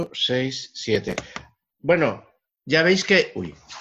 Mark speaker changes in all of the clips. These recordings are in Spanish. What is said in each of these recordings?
Speaker 1: 6, 7. Bueno, ya veis que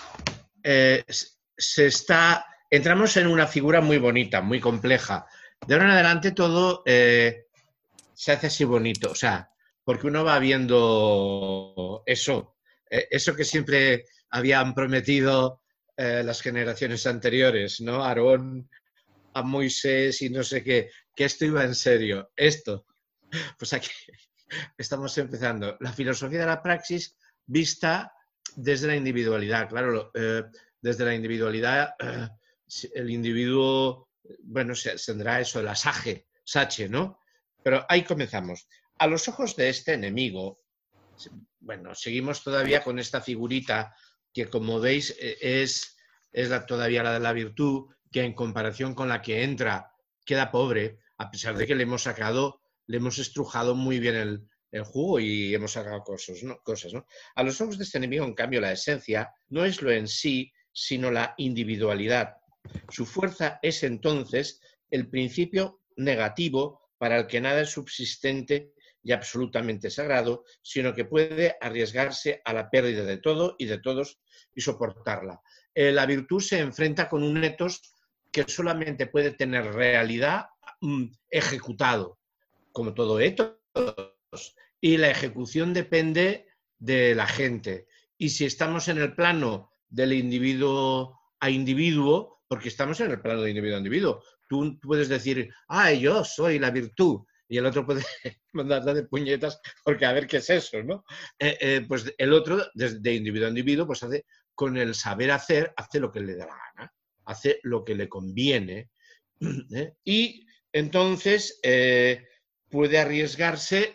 Speaker 1: entramos en una figura muy bonita, muy compleja. De ahora en adelante todo se hace así bonito, o sea, porque uno va viendo eso que siempre habían prometido las generaciones anteriores, ¿no? Aarón, a Moisés y no sé qué, que esto iba en serio. Esto, pues aquí estamos empezando. La filosofía de la praxis vista desde la individualidad. Claro, desde la individualidad, el individuo, bueno, tendrá eso, el sache, ¿no? Pero ahí comenzamos. A los ojos de este enemigo, bueno, seguimos todavía con esta figurita que, como veis, todavía la de la virtud, que en comparación con la que entra queda pobre, a pesar de que le hemos estrujado muy bien el jugo y hemos sacado cosas, ¿no? A los ojos de este enemigo, en cambio, la esencia no es lo en sí, sino la individualidad. Su fuerza es entonces el principio negativo para el que nada es subsistente y absolutamente sagrado, sino que puede arriesgarse a la pérdida de todo y de todos y soportarla. La virtud se enfrenta con un etos que solamente puede tener realidad ejecutado, como todo etos, y la ejecución depende de la gente. Y si estamos en el plano del individuo a individuo, porque estamos en el plano de individuo a individuo, tú puedes decir, yo soy la virtud, y el otro puede mandarle de puñetas porque a ver qué es eso, ¿no? Pues el otro, de individuo a individuo, pues hace, con el saber hacer, hace lo que le da la gana, hace lo que le conviene, y entonces puede arriesgarse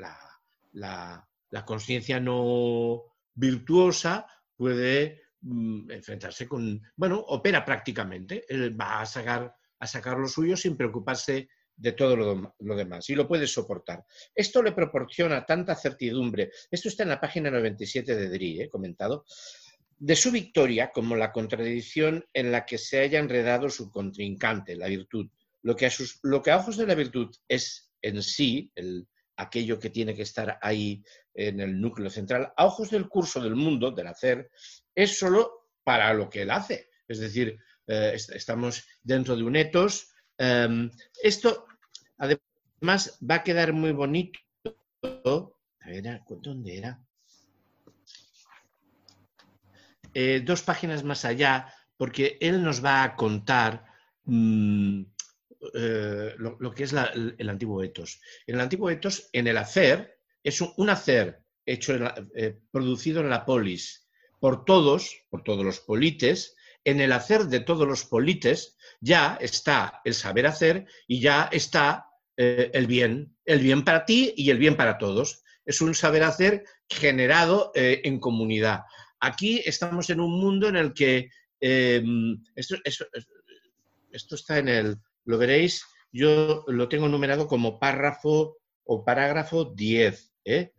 Speaker 1: la conciencia no virtuosa, puede enfrentarse con, bueno, opera prácticamente, él va a sacar lo suyo sin preocuparse de todo lo demás y lo puede soportar. Esto le proporciona tanta certidumbre, esto está en la página 97 de Dri, comentado, de su victoria como la contradicción en la que se haya enredado su contrincante, la virtud. Lo que a ojos de la virtud es en sí, aquello que tiene que estar ahí en el núcleo central, a ojos del curso del mundo, del hacer, es solo para lo que él hace. Es decir, estamos dentro de un etos. Esto, además, va a quedar muy bonito. A ver, ¿dónde era? 2 páginas más allá, porque él nos va a contar lo que es el antiguo etos. En el antiguo etos, en el hacer, es un hacer hecho producido en la polis por todos los polites. En el hacer de todos los polites ya está el saber hacer y ya está el bien para ti y el bien para todos. Es un saber hacer generado en comunidad. Aquí estamos en un mundo en el que esto está en lo veréis, yo lo tengo numerado como párrafo o parágrafo 10, que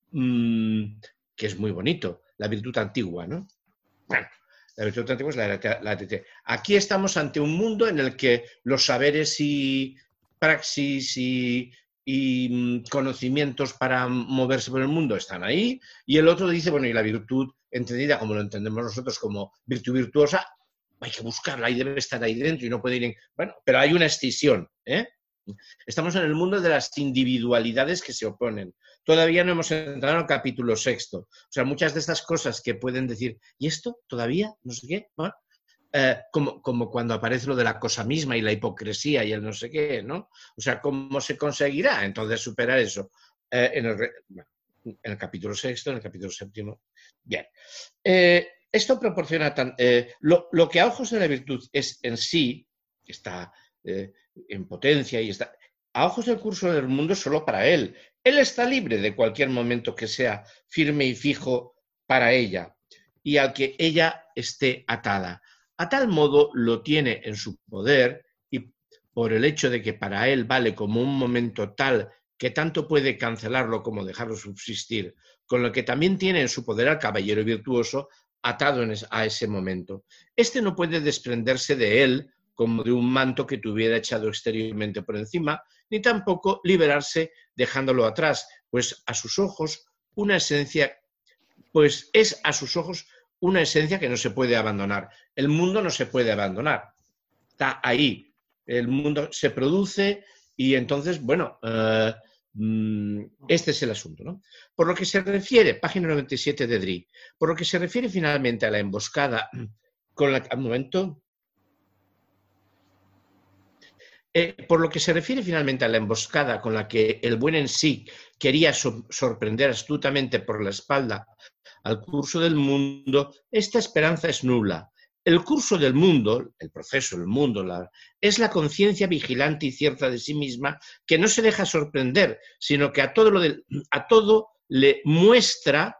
Speaker 1: es muy bonito, la virtud antigua, ¿no? Bueno, la virtud antigua es la TT. Aquí estamos ante un mundo en el que los saberes y praxis y conocimientos para moverse por el mundo están ahí, y el otro dice, bueno, y la virtud entendida como lo entendemos nosotros como virtud virtuosa, hay que buscarla y debe estar ahí dentro y no puede ir en... Bueno, pero hay una escisión, Estamos en el mundo de las individualidades que se oponen. Todavía no hemos entrado en el capítulo 6. O sea, muchas de estas cosas que pueden decir, ¿y esto todavía? No sé qué. Bueno, como cuando aparece lo de la cosa misma y la hipocresía y el no sé qué, ¿no? O sea, ¿cómo se conseguirá entonces superar eso? En el capítulo 6, en el capítulo 7. Bien. Esto proporciona lo que a ojos de la virtud es en sí, que está en potencia y está a ojos del curso del mundo solo para él. Él está libre de cualquier momento que sea firme y fijo para ella y al que ella esté atada. A tal modo lo tiene en su poder y por el hecho de que para él vale como un momento tal que tanto puede cancelarlo como dejarlo subsistir, con lo que también tiene en su poder al caballero virtuoso atado a ese momento. Este no puede desprenderse de él como de un manto que tuviera echado exteriormente por encima, ni tampoco liberarse dejándolo atrás, pues a sus ojos una esencia, pues es a sus ojos una esencia que no se puede abandonar. El mundo no se puede abandonar, está ahí. El mundo se produce y entonces, bueno, este es el asunto, ¿no? Por lo que se refiere, página 97 de Dri, por lo que se refiere finalmente a la emboscada con la... Un momento. Por lo que se refiere finalmente a la emboscada con la que el buen en sí quería sorprender astutamente por la espalda al curso del mundo, esta esperanza es nula. El curso del mundo, el proceso del mundo, es la conciencia vigilante y cierta de sí misma que no se deja sorprender, sino que a todo le muestra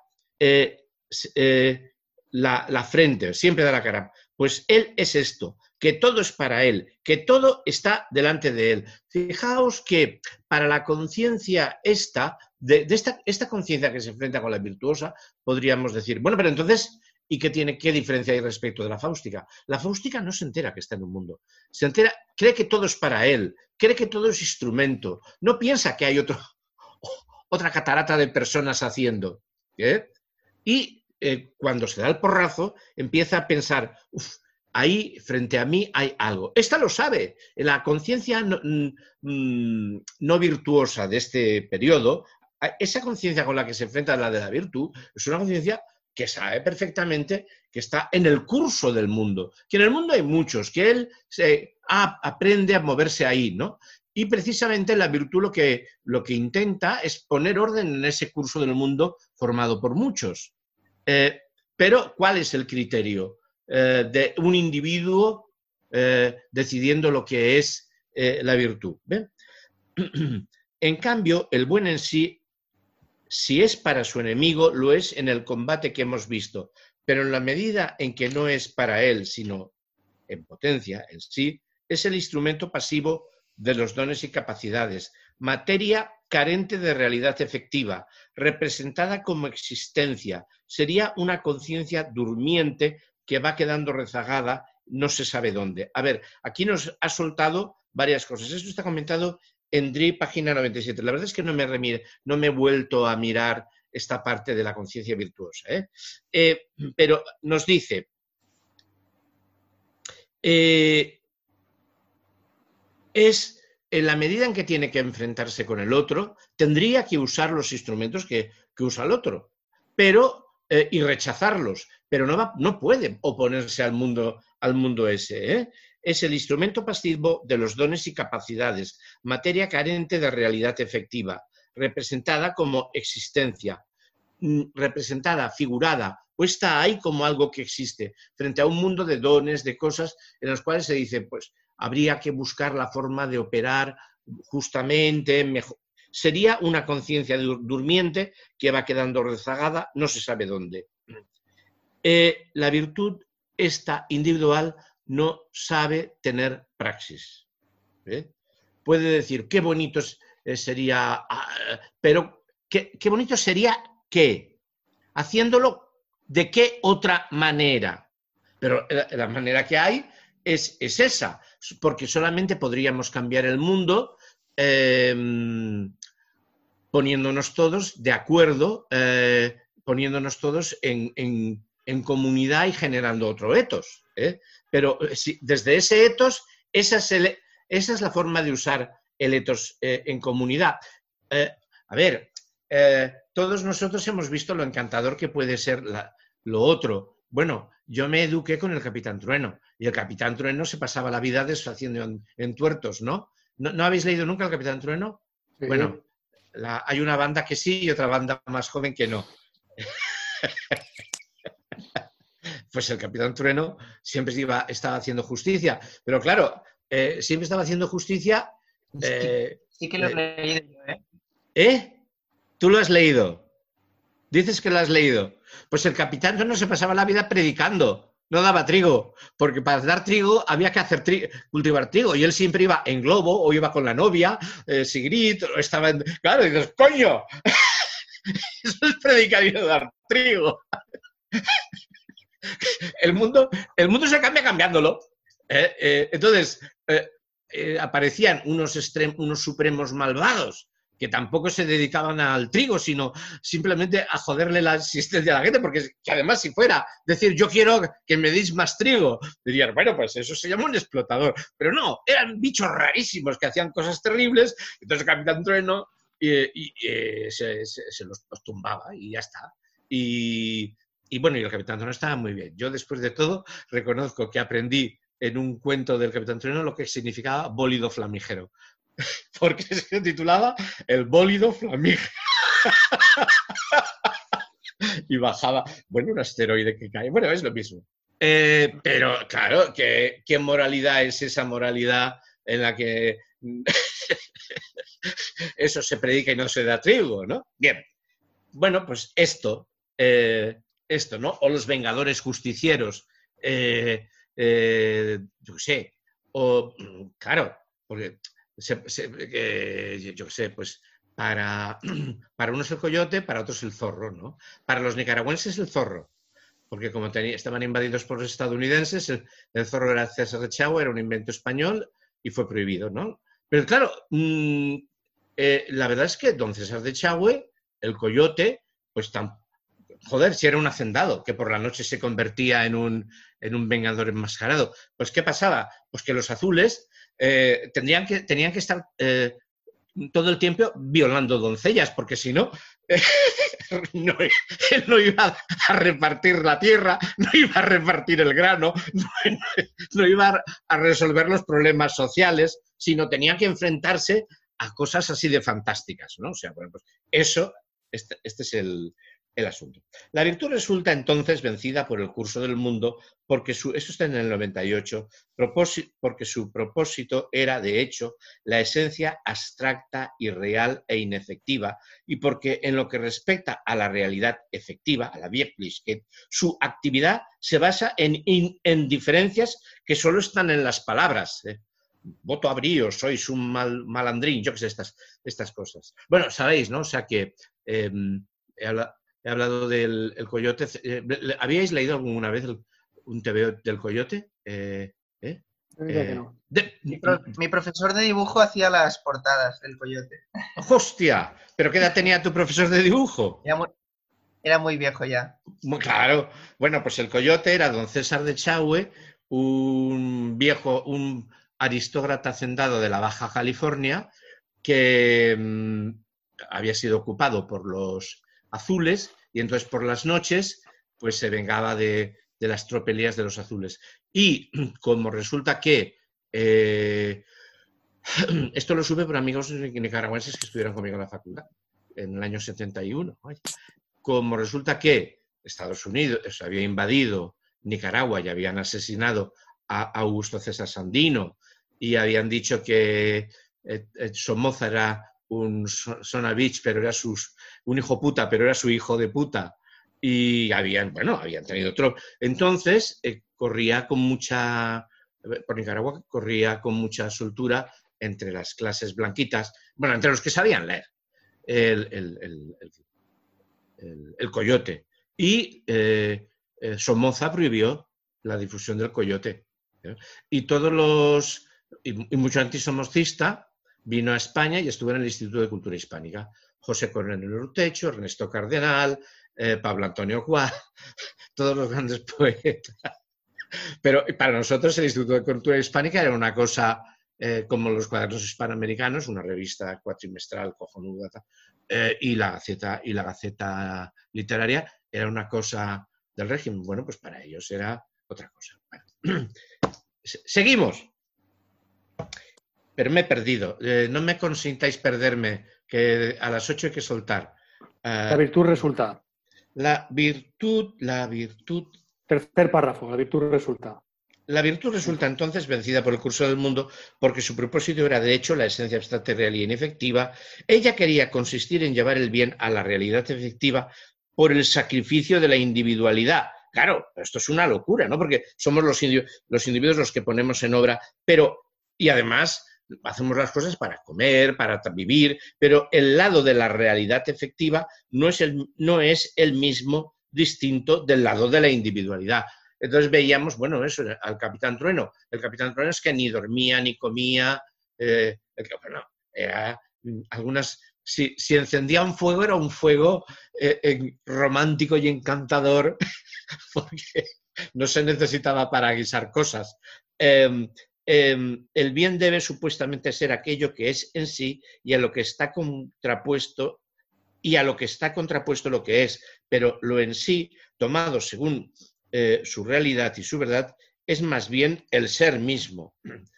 Speaker 1: la frente, siempre da la cara. Pues él es esto, que todo es para él, que todo está delante de él. Fijaos que para la conciencia esta conciencia que se enfrenta con la virtuosa, podríamos decir, bueno, pero entonces, ¿y qué diferencia hay respecto de la fáustica? La fáustica no se entera que está en un mundo, se entera, cree que todo es para él, cree que todo es instrumento, no piensa que hay otra catarata de personas haciendo. Y cuando se da el porrazo, empieza a pensar, ahí frente a mí hay algo. Esta lo sabe. La conciencia no virtuosa de este periodo, esa conciencia con la que se enfrenta la de la virtud, es una conciencia que sabe perfectamente que está en el curso del mundo, que en el mundo hay muchos, que él aprende a moverse ahí, ¿no? Y precisamente la virtud lo que intenta es poner orden en ese curso del mundo formado por muchos. Pero, ¿cuál es el criterio de un individuo decidiendo lo que es la virtud? ¿Ve? En cambio, el buen en sí, si es para su enemigo, lo es en el combate que hemos visto, pero en la medida en que no es para él, sino en potencia en sí, es el instrumento pasivo de los dones y capacidades, materia carente de realidad efectiva, representada como existencia. Sería una conciencia durmiente que va quedando rezagada, no se sabe dónde. A ver, aquí nos ha soltado varias cosas. Esto está comentado en Dri, página 97. La verdad es que no me he vuelto a mirar esta parte de la conciencia virtuosa. Pero nos dice... es en la medida en que tiene que enfrentarse con el otro, tendría que usar los instrumentos que usa el otro, pero, y rechazarlos, pero no puede oponerse al mundo ese. Es el instrumento pasivo de los dones y capacidades, materia carente de realidad efectiva, representada como existencia, representada, figurada, puesta ahí como algo que existe, frente a un mundo de dones, de cosas en los cuales se dice, pues, habría que buscar la forma de operar justamente, mejor. Sería una conciencia durmiente que va quedando rezagada, no se sabe dónde. La virtud, esta individual, no sabe tener praxis. Puede decir, qué bonito sería, pero qué bonito sería qué, haciéndolo de qué otra manera. Pero la manera que hay es esa, porque solamente podríamos cambiar el mundo poniéndonos todos de acuerdo, poniéndonos todos en comunidad y generando otro etos. Pero desde ese etos, esa es la forma de usar el etos en comunidad. A ver, todos nosotros hemos visto lo encantador que puede ser lo otro. Bueno, yo me eduqué con el Capitán Trueno y el Capitán Trueno se pasaba la vida deshaciendo en tuertos, ¿no? ¿No habéis leído nunca el Capitán Trueno? Sí. Bueno, hay una banda que sí y otra banda más joven que no. Pues el Capitán Trueno siempre estaba haciendo justicia, pero claro, siempre estaba haciendo justicia.
Speaker 2: Sí que lo he leído yo,
Speaker 1: ¿Tú lo has leído? Dices que lo has leído. Pues el Capitán Trueno se pasaba la vida predicando, no daba trigo, porque para dar trigo había que cultivar trigo, y él siempre iba en globo, o iba con la novia, Sigrid, o estaba en... Claro, y dices, ¡coño! Eso es predicar y no dar trigo. El mundo se cambia cambiándolo. Entonces, aparecían unos supremos malvados que tampoco se dedicaban al trigo, sino simplemente a joderle la existencia a la gente, porque que además si fuera decir yo quiero que me deis más trigo, dirían, bueno, pues eso se llama un explotador. Pero no, eran bichos rarísimos que hacían cosas terribles, entonces el Capitán Trueno se los tumbaba y ya está. Y bueno, y el Capitán Trueno estaba muy bien. Yo después de todo reconozco que aprendí en un cuento del Capitán Trueno lo que significaba bólido flamígero, porque se titulaba El bólido flamígero. Y bajaba, bueno, un asteroide que cae, bueno, es lo mismo. Pero claro, ¿qué moralidad es esa moralidad en la que eso se predica y no se da trigo, ¿no? Bien, bueno, pues esto, ¿no? O los Vengadores Justicieros, yo qué sé, o, claro, porque, yo qué sé, pues para unos el coyote, para otros el zorro, ¿no? Para los nicaragüenses el zorro, porque como estaban invadidos por los estadounidenses, el zorro era César de Chau, era un invento español y fue prohibido, ¿no? Pero claro, la verdad es que don César de Chagüe, el coyote, pues joder, si era un hacendado que por la noche se convertía en un vengador enmascarado. Pues ¿qué pasaba? Pues que los azules tenían que estar todo el tiempo violando doncellas, porque si no, él no iba a repartir la tierra, no iba a repartir el grano, no iba a resolver los problemas sociales, sino tenía que enfrentarse a cosas así de fantásticas, ¿no? O sea, bueno, pues eso, este es el asunto. La virtud resulta entonces vencida por el curso del mundo, porque eso está en el 98, porque su propósito era, de hecho, la esencia abstracta, irreal e inefectiva, y porque en lo que respecta a la realidad efectiva, a la Wirklichkeit, su actividad se basa en diferencias que solo están en las palabras, voto a brío, sois un malandrín, yo qué sé, estas cosas. Bueno, sabéis, ¿no? O sea que he hablado del coyote. ¿Habíais leído alguna vez un TVO del coyote?
Speaker 3: Yo diría que no.
Speaker 2: Mi profesor de dibujo hacía las portadas del coyote.
Speaker 1: ¡Hostia! ¿Pero qué edad tenía tu profesor de dibujo?
Speaker 2: Era muy viejo ya.
Speaker 1: Muy claro. Bueno, pues el coyote era don César de Chagüe, un aristócrata hacendado de la Baja California que había sido ocupado por los azules y entonces por las noches pues se vengaba de las tropelías de los azules. Y como resulta que esto lo supe por amigos nicaragüenses que estuvieron conmigo en la facultad en el año 71. Como resulta que Estados Unidos había invadido Nicaragua y habían asesinado a Augusto César Sandino y habían dicho que Somoza era un sonavich, pero era un hijo puta, pero era su hijo de puta. Y habían tenido otro. Entonces, corría con mucha, por Nicaragua, corría con mucha soltura entre las clases blanquitas, bueno, entre los que sabían leer, el coyote. Y Somoza prohibió la difusión del coyote. Y mucho antisomocista vino a España y estuvo en el Instituto de Cultura Hispánica. José Coronel Urtecho, Ernesto Cardenal, Pablo Antonio Cuá, todos los grandes poetas. Pero para nosotros el Instituto de Cultura Hispánica era una cosa como los Cuadernos Hispanoamericanos, una revista cuatrimestral cojonuda, y la Gaceta Literaria era una cosa del régimen. Bueno, pues para ellos era otra cosa. Bueno. Seguimos. Pero me he perdido. No me consintáis perderme, que a las 8 hay que soltar.
Speaker 3: La virtud resulta.
Speaker 1: La virtud.
Speaker 3: Tercer párrafo, la virtud resulta.
Speaker 1: La virtud resulta entonces vencida por el curso del mundo porque su propósito era de hecho la esencia abstracta, real y inefectiva. Ella quería consistir en llevar el bien a la realidad efectiva por el sacrificio de la individualidad. Claro, esto es una locura, ¿no? Porque somos los individuos los que ponemos en obra, y además hacemos las cosas para comer, para vivir, pero el lado de la realidad efectiva no es el mismo, distinto del lado de la individualidad. Entonces veíamos, bueno, eso, al Capitán Trueno. El Capitán Trueno es que ni dormía, ni comía, algunas si encendía un fuego, era un fuego romántico y encantador, porque no se necesitaba para guisar cosas. El bien debe supuestamente ser aquello que es en sí y a lo que está contrapuesto lo que es, pero lo en sí, tomado según su realidad y su verdad, es más bien el ser mismo.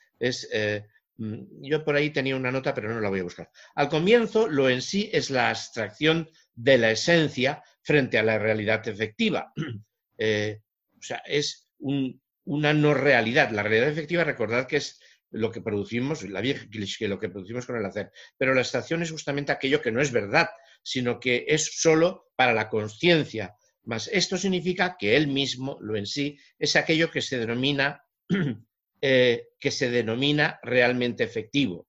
Speaker 1: Yo por ahí tenía una nota, pero no la voy a buscar. Al comienzo, lo en sí es la abstracción de la esencia frente a la realidad efectiva. O sea, es una no realidad. La realidad efectiva, recordad que es lo que producimos, la vieja cliché, lo que producimos con el hacer. Pero la abstracción es justamente aquello que no es verdad, sino que es solo para la consciencia. Mas esto significa que él mismo, lo en sí, es aquello que se denomina realmente efectivo.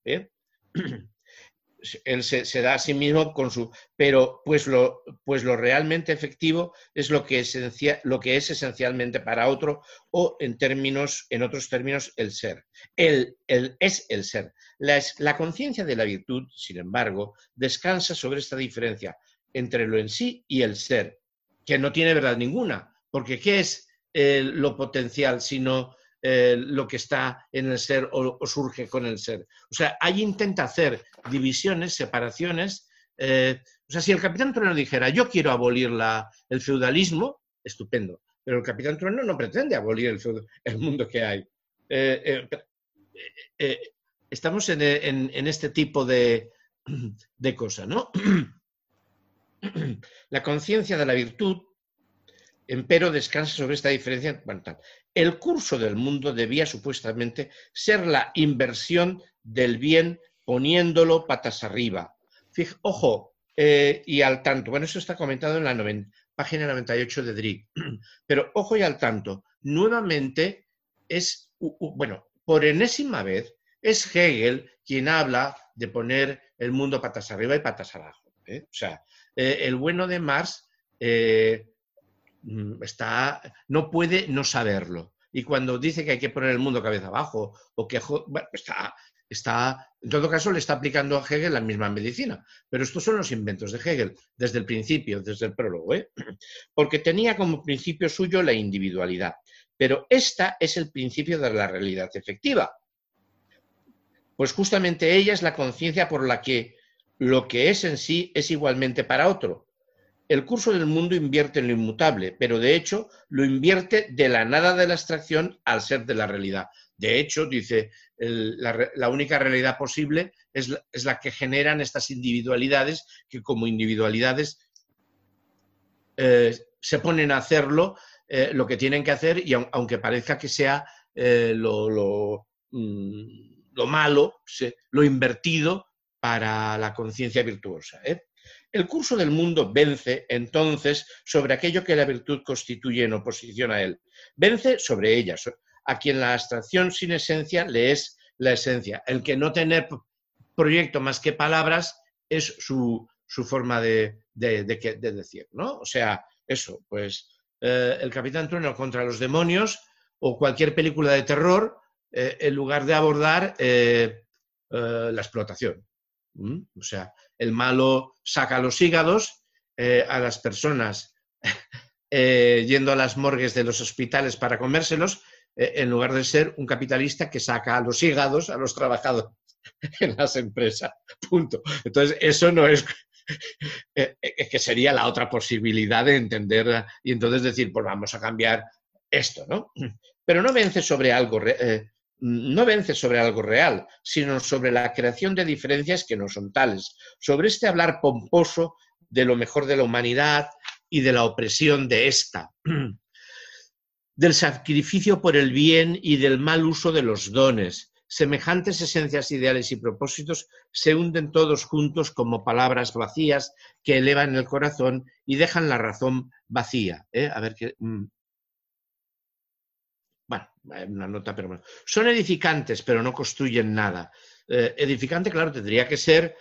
Speaker 1: Él se da a sí mismo con su... Pero pues lo realmente efectivo es lo que es esencialmente para otro, o en otros términos, el ser. Él es el ser. La conciencia de la virtud, sin embargo, descansa sobre esta diferencia entre lo en sí y el ser, que no tiene verdad ninguna, porque ¿qué es lo potencial sino lo que está en el ser o surge con el ser? O sea, ahí intenta hacer divisiones, separaciones. O sea, si el Capitán Trueno dijera, yo quiero abolir el feudalismo, estupendo, pero el Capitán Trueno no pretende abolir el mundo que hay. Estamos en este tipo de cosas, ¿no? La conciencia de la virtud, empero, descansa sobre esta diferencia. Bueno, el curso del mundo debía supuestamente ser la inversión del bien poniéndolo patas arriba. Ojo, y al tanto, bueno, eso está comentado en la página 98 de Drick, pero ojo y al tanto, nuevamente es, bueno, por enésima vez, es Hegel quien habla de poner el mundo patas arriba y patas abajo. O sea, el bueno de Marx no puede no saberlo. Y cuando dice que hay que poner el mundo cabeza abajo, o que bueno, en todo caso le está aplicando a Hegel la misma medicina. Pero estos son los inventos de Hegel, desde el principio, desde el prólogo, porque tenía como principio suyo la individualidad. Pero esta es el principio de la realidad efectiva. Pues justamente ella es la conciencia por la que lo que es en sí es igualmente para otro. El curso del mundo invierte en lo inmutable, pero de hecho lo invierte de la nada de la abstracción al ser de la realidad. De hecho, dice, la única realidad posible es la que generan estas individualidades, que como individualidades se ponen a hacerlo lo que tienen que hacer, y aunque parezca que sea lo malo, lo invertido para la conciencia virtuosa. El curso del mundo vence, entonces, sobre aquello que la virtud constituye en oposición a él. Vence sobre ella, a quien la abstracción sin esencia le es la esencia. El que no tener proyecto más que palabras es su forma de decir, ¿no? O sea, eso, pues el Capitán Trueno contra los demonios o cualquier película de terror, en lugar de abordar la explotación. O sea, el malo saca los hígados a las personas yendo a las morgues de los hospitales para comérselos, en lugar de ser un capitalista que saca los hígados a los trabajadores en las empresas. Punto. Entonces, eso no es... que sería la otra posibilidad de entender y entonces decir, pues vamos a cambiar esto, ¿no? Pero no vence sobre algo real, sino sobre la creación de diferencias que no son tales, sobre este hablar pomposo de lo mejor de la humanidad y de la opresión de esta, del sacrificio por el bien y del mal uso de los dones. Semejantes esencias ideales y propósitos se hunden todos juntos como palabras vacías que elevan el corazón y dejan la razón vacía. A ver qué... Bueno, una nota, pero bueno. Son edificantes, pero no construyen nada. Edificante, claro, tendría que ser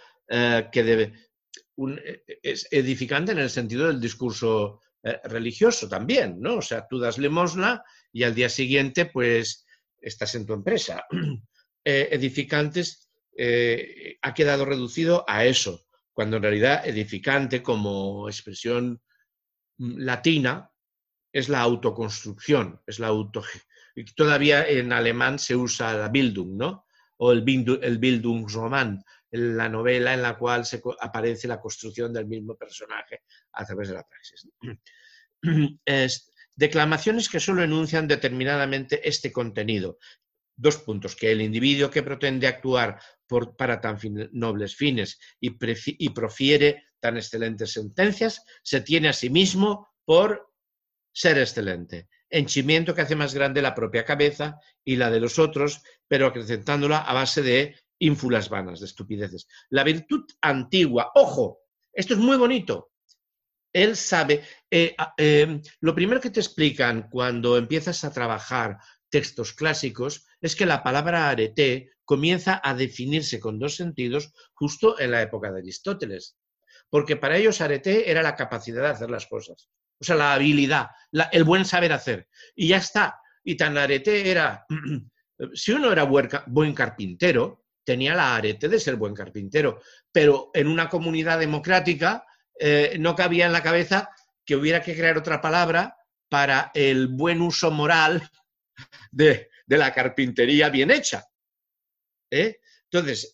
Speaker 1: es edificante en el sentido del discurso religioso también, ¿no? O sea, tú das limosna y al día siguiente, pues, estás en tu empresa. Edificantes ha quedado reducido a eso. cuando en realidad edificante como expresión latina es la autoconstrucción, es la todavía en alemán se usa la Bildung, ¿no? O el Bildungsroman, la novela en la cual aparece la construcción del mismo personaje a través de la praxis. Declamaciones que solo enuncian determinadamente este contenido. 2 puntos, que el individuo que pretende actuar para tan nobles fines y profiere tan excelentes sentencias, se tiene a sí mismo por ser excelente, henchimiento que hace más grande la propia cabeza y la de los otros, pero acrecentándola a base de ínfulas vanas, de estupideces. La virtud antigua, ojo, esto es muy bonito. Él sabe, lo primero que te explican cuando empiezas a trabajar textos clásicos es que la palabra arete comienza a definirse con 2 sentidos justo en la época de Aristóteles, porque para ellos arete era la capacidad de hacer las cosas, o sea, la habilidad, el buen saber hacer, y ya está. Y tan arete era, si uno era buen carpintero, tenía la arete de ser buen carpintero, pero en una comunidad democrática no cabía en la cabeza que hubiera que crear otra palabra para el buen uso moral de la carpintería bien hecha. Entonces,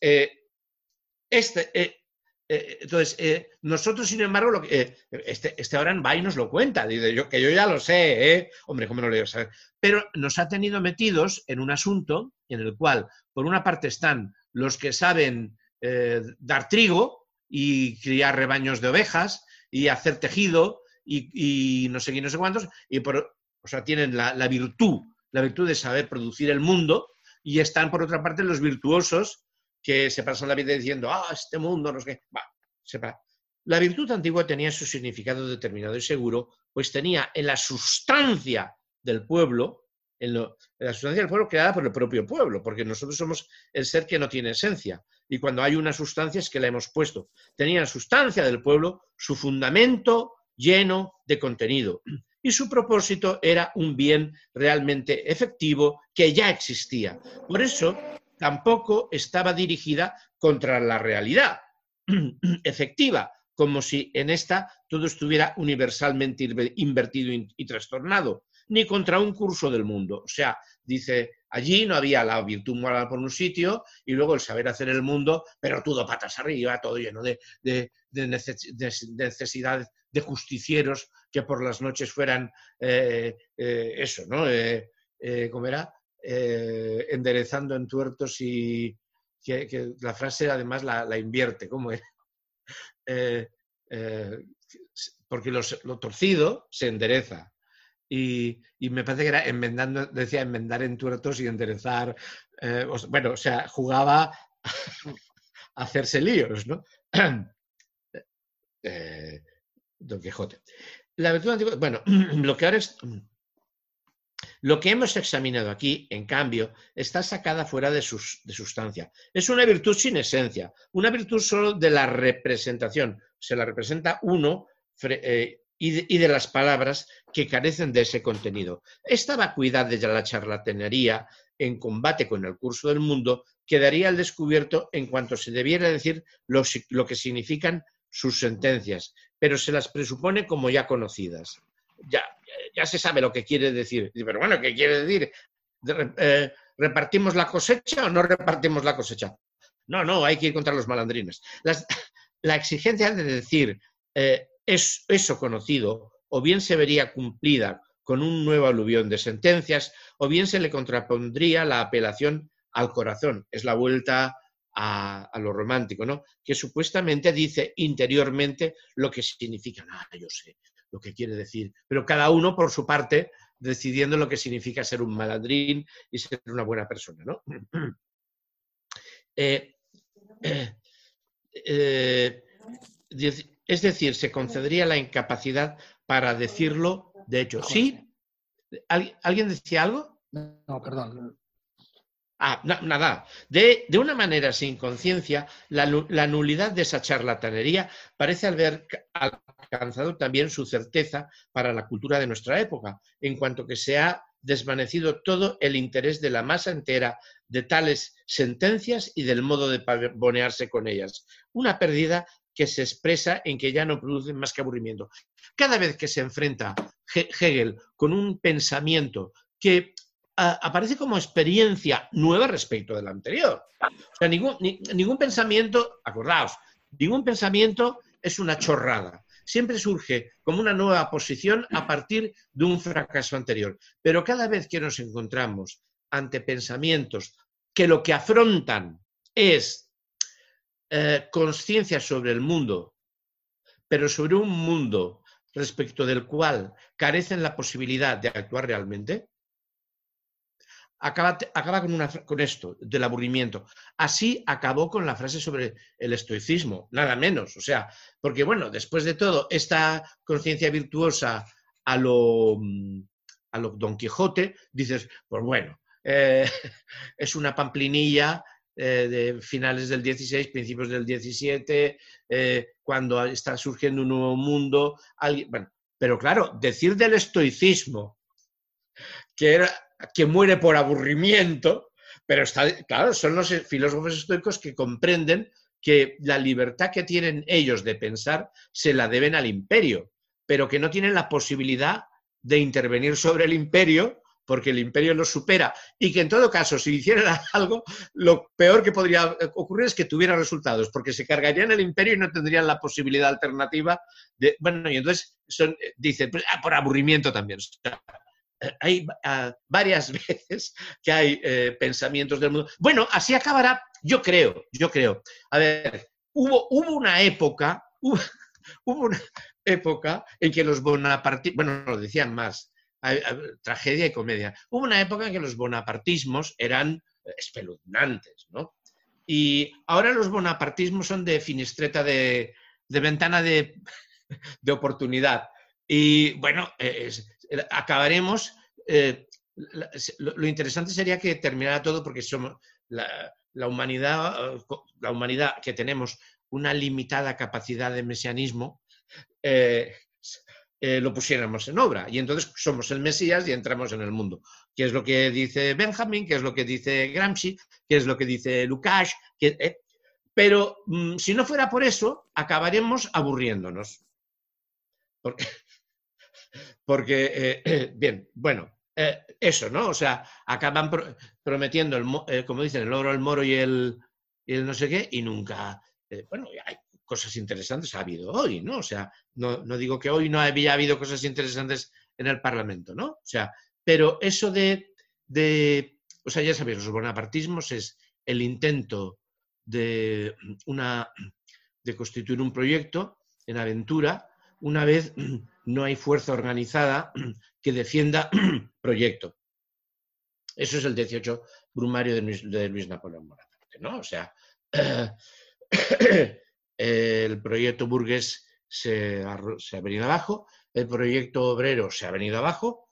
Speaker 1: nosotros, sin embargo, este Abraham va y nos lo cuenta, dice, que yo ya lo sé, hombre, ¿cómo no lo voy a saber? Pero nos ha tenido metidos en un asunto en el cual, por una parte, están los que saben dar trigo y criar rebaños de ovejas y hacer tejido y no sé qué, no sé cuántos, o sea, tienen la virtud de saber producir el mundo, y están, por otra parte, los virtuosos que se pasan la vida diciendo, este mundo, no sé qué. La virtud antigua tenía su significado determinado y seguro, pues tenía en la sustancia del pueblo, la sustancia del pueblo creada por el propio pueblo, porque nosotros somos el ser que no tiene esencia, y cuando hay una sustancia es que la hemos puesto. Tenía la sustancia del pueblo, su fundamento lleno de contenido, y su propósito era un bien realmente efectivo que ya existía. Por eso tampoco estaba dirigida contra la realidad efectiva, como si en esta todo estuviera universalmente invertido y trastornado, ni contra un curso del mundo. O sea, dice, allí no había la virtud moral por un sitio y luego el saber hacer el mundo, pero todo patas arriba, todo lleno de necesidades de justicieros que por las noches fueran eso, ¿no? ¿Cómo era? Enderezando entuertos y que la frase además la invierte, ¿cómo es? Porque lo torcido se endereza y me parece que era decía enmendar entuertos y enderezar, bueno, o sea, jugaba a hacerse líos, ¿no? Don Quijote. La virtud antigua, bueno, lo que hemos examinado aquí, en cambio, está sacada fuera de sustancia. Es una virtud sin esencia, una virtud solo de la representación. Se la representa uno y de las palabras que carecen de ese contenido. Esta vacuidad de la charlatanería en combate con el curso del mundo quedaría al descubierto en cuanto se debiera decir lo que significan sus sentencias, pero se las presupone como ya conocidas. Ya se sabe lo que quiere decir. Pero bueno, ¿qué quiere decir? ¿Repartimos la cosecha o no repartimos la cosecha? No, hay que ir contra los malandrines. La exigencia de decir es eso conocido, o bien se vería cumplida con un nuevo aluvión de sentencias, o bien se le contrapondría la apelación al corazón. Es la vuelta a lo romántico, ¿no? Que supuestamente dice interiormente lo que significa. Yo sé lo que quiere decir, pero cada uno por su parte decidiendo lo que significa ser un malandrín y ser una buena persona, ¿no? Es decir, se concedería la incapacidad para decirlo, de hecho. ¿Sí? ¿Alguien decía algo?
Speaker 3: No, perdón.
Speaker 1: Nada. De una manera sin conciencia, la nulidad de esa charlatanería parece haber alcanzado también su certeza para la cultura de nuestra época, en cuanto que se ha desvanecido todo el interés de la masa entera de tales sentencias y del modo de pavonearse con ellas. Una pérdida que se expresa en que ya no producen más que aburrimiento. Cada vez que se enfrenta Hegel con un pensamiento que aparece como experiencia nueva respecto del anterior. O sea, ningún pensamiento, acordaos, ningún pensamiento es una chorrada. Siempre surge como una nueva posición a partir de un fracaso anterior. Pero cada vez que nos encontramos ante pensamientos que lo que afrontan es conciencia sobre el mundo, pero sobre un mundo respecto del cual carecen la posibilidad de actuar realmente, acaba con esto, del aburrimiento. Así acabó con la frase sobre el estoicismo, nada menos. O sea, porque bueno, después de todo, esta conciencia virtuosa a lo Don Quijote, dices, pues bueno, es una pamplinilla de finales del 16, principios del 17, cuando está surgiendo un nuevo mundo. Bueno, pero claro, decir del estoicismo que muere por aburrimiento, pero claro, son los filósofos estoicos que comprenden que la libertad que tienen ellos de pensar se la deben al imperio, pero que no tienen la posibilidad de intervenir sobre el imperio porque el imperio los supera y que en todo caso, si hicieran algo, lo peor que podría ocurrir es que tuviera resultados, porque se cargarían el imperio y no tendrían la posibilidad alternativa de... Bueno, y entonces dicen, pues, por aburrimiento también. O sea, hay varias veces que hay pensamientos del mundo. Bueno, así acabará, yo creo. A ver, hubo una época en que los bonapartistas, bueno, lo decían más, tragedia y comedia. Hubo una época en que los bonapartismos eran espeluznantes, ¿no? Y ahora los bonapartismos son de finistreta de ventana de oportunidad. Y bueno, acabaremos. Lo interesante sería que terminara todo porque somos la humanidad que tenemos una limitada capacidad de mesianismo, lo pusiéramos en obra. Y entonces somos el Mesías y entramos en el mundo. ¿Qué es lo que dice Benjamin? ¿Qué es lo que dice Gramsci? ¿Qué es lo que dice Lukács? Pero si no fuera por eso, acabaremos aburriéndonos. Porque bien, bueno, eso, ¿no? O sea, acaban prometiendo, como dicen, el oro, el moro y el no sé qué, y nunca... bueno, hay cosas interesantes, ha habido hoy, ¿no? O sea, no digo que hoy no había habido cosas interesantes en el Parlamento, ¿no? O sea, pero eso o sea, ya sabéis, los bonapartismos es el intento de constituir un proyecto en aventura una vez no hay fuerza organizada que defienda proyecto. Eso es el 18 Brumario de Luis Napoleón Bonaparte, ¿no? O sea, el proyecto burgués se ha venido abajo, el proyecto obrero se ha venido abajo,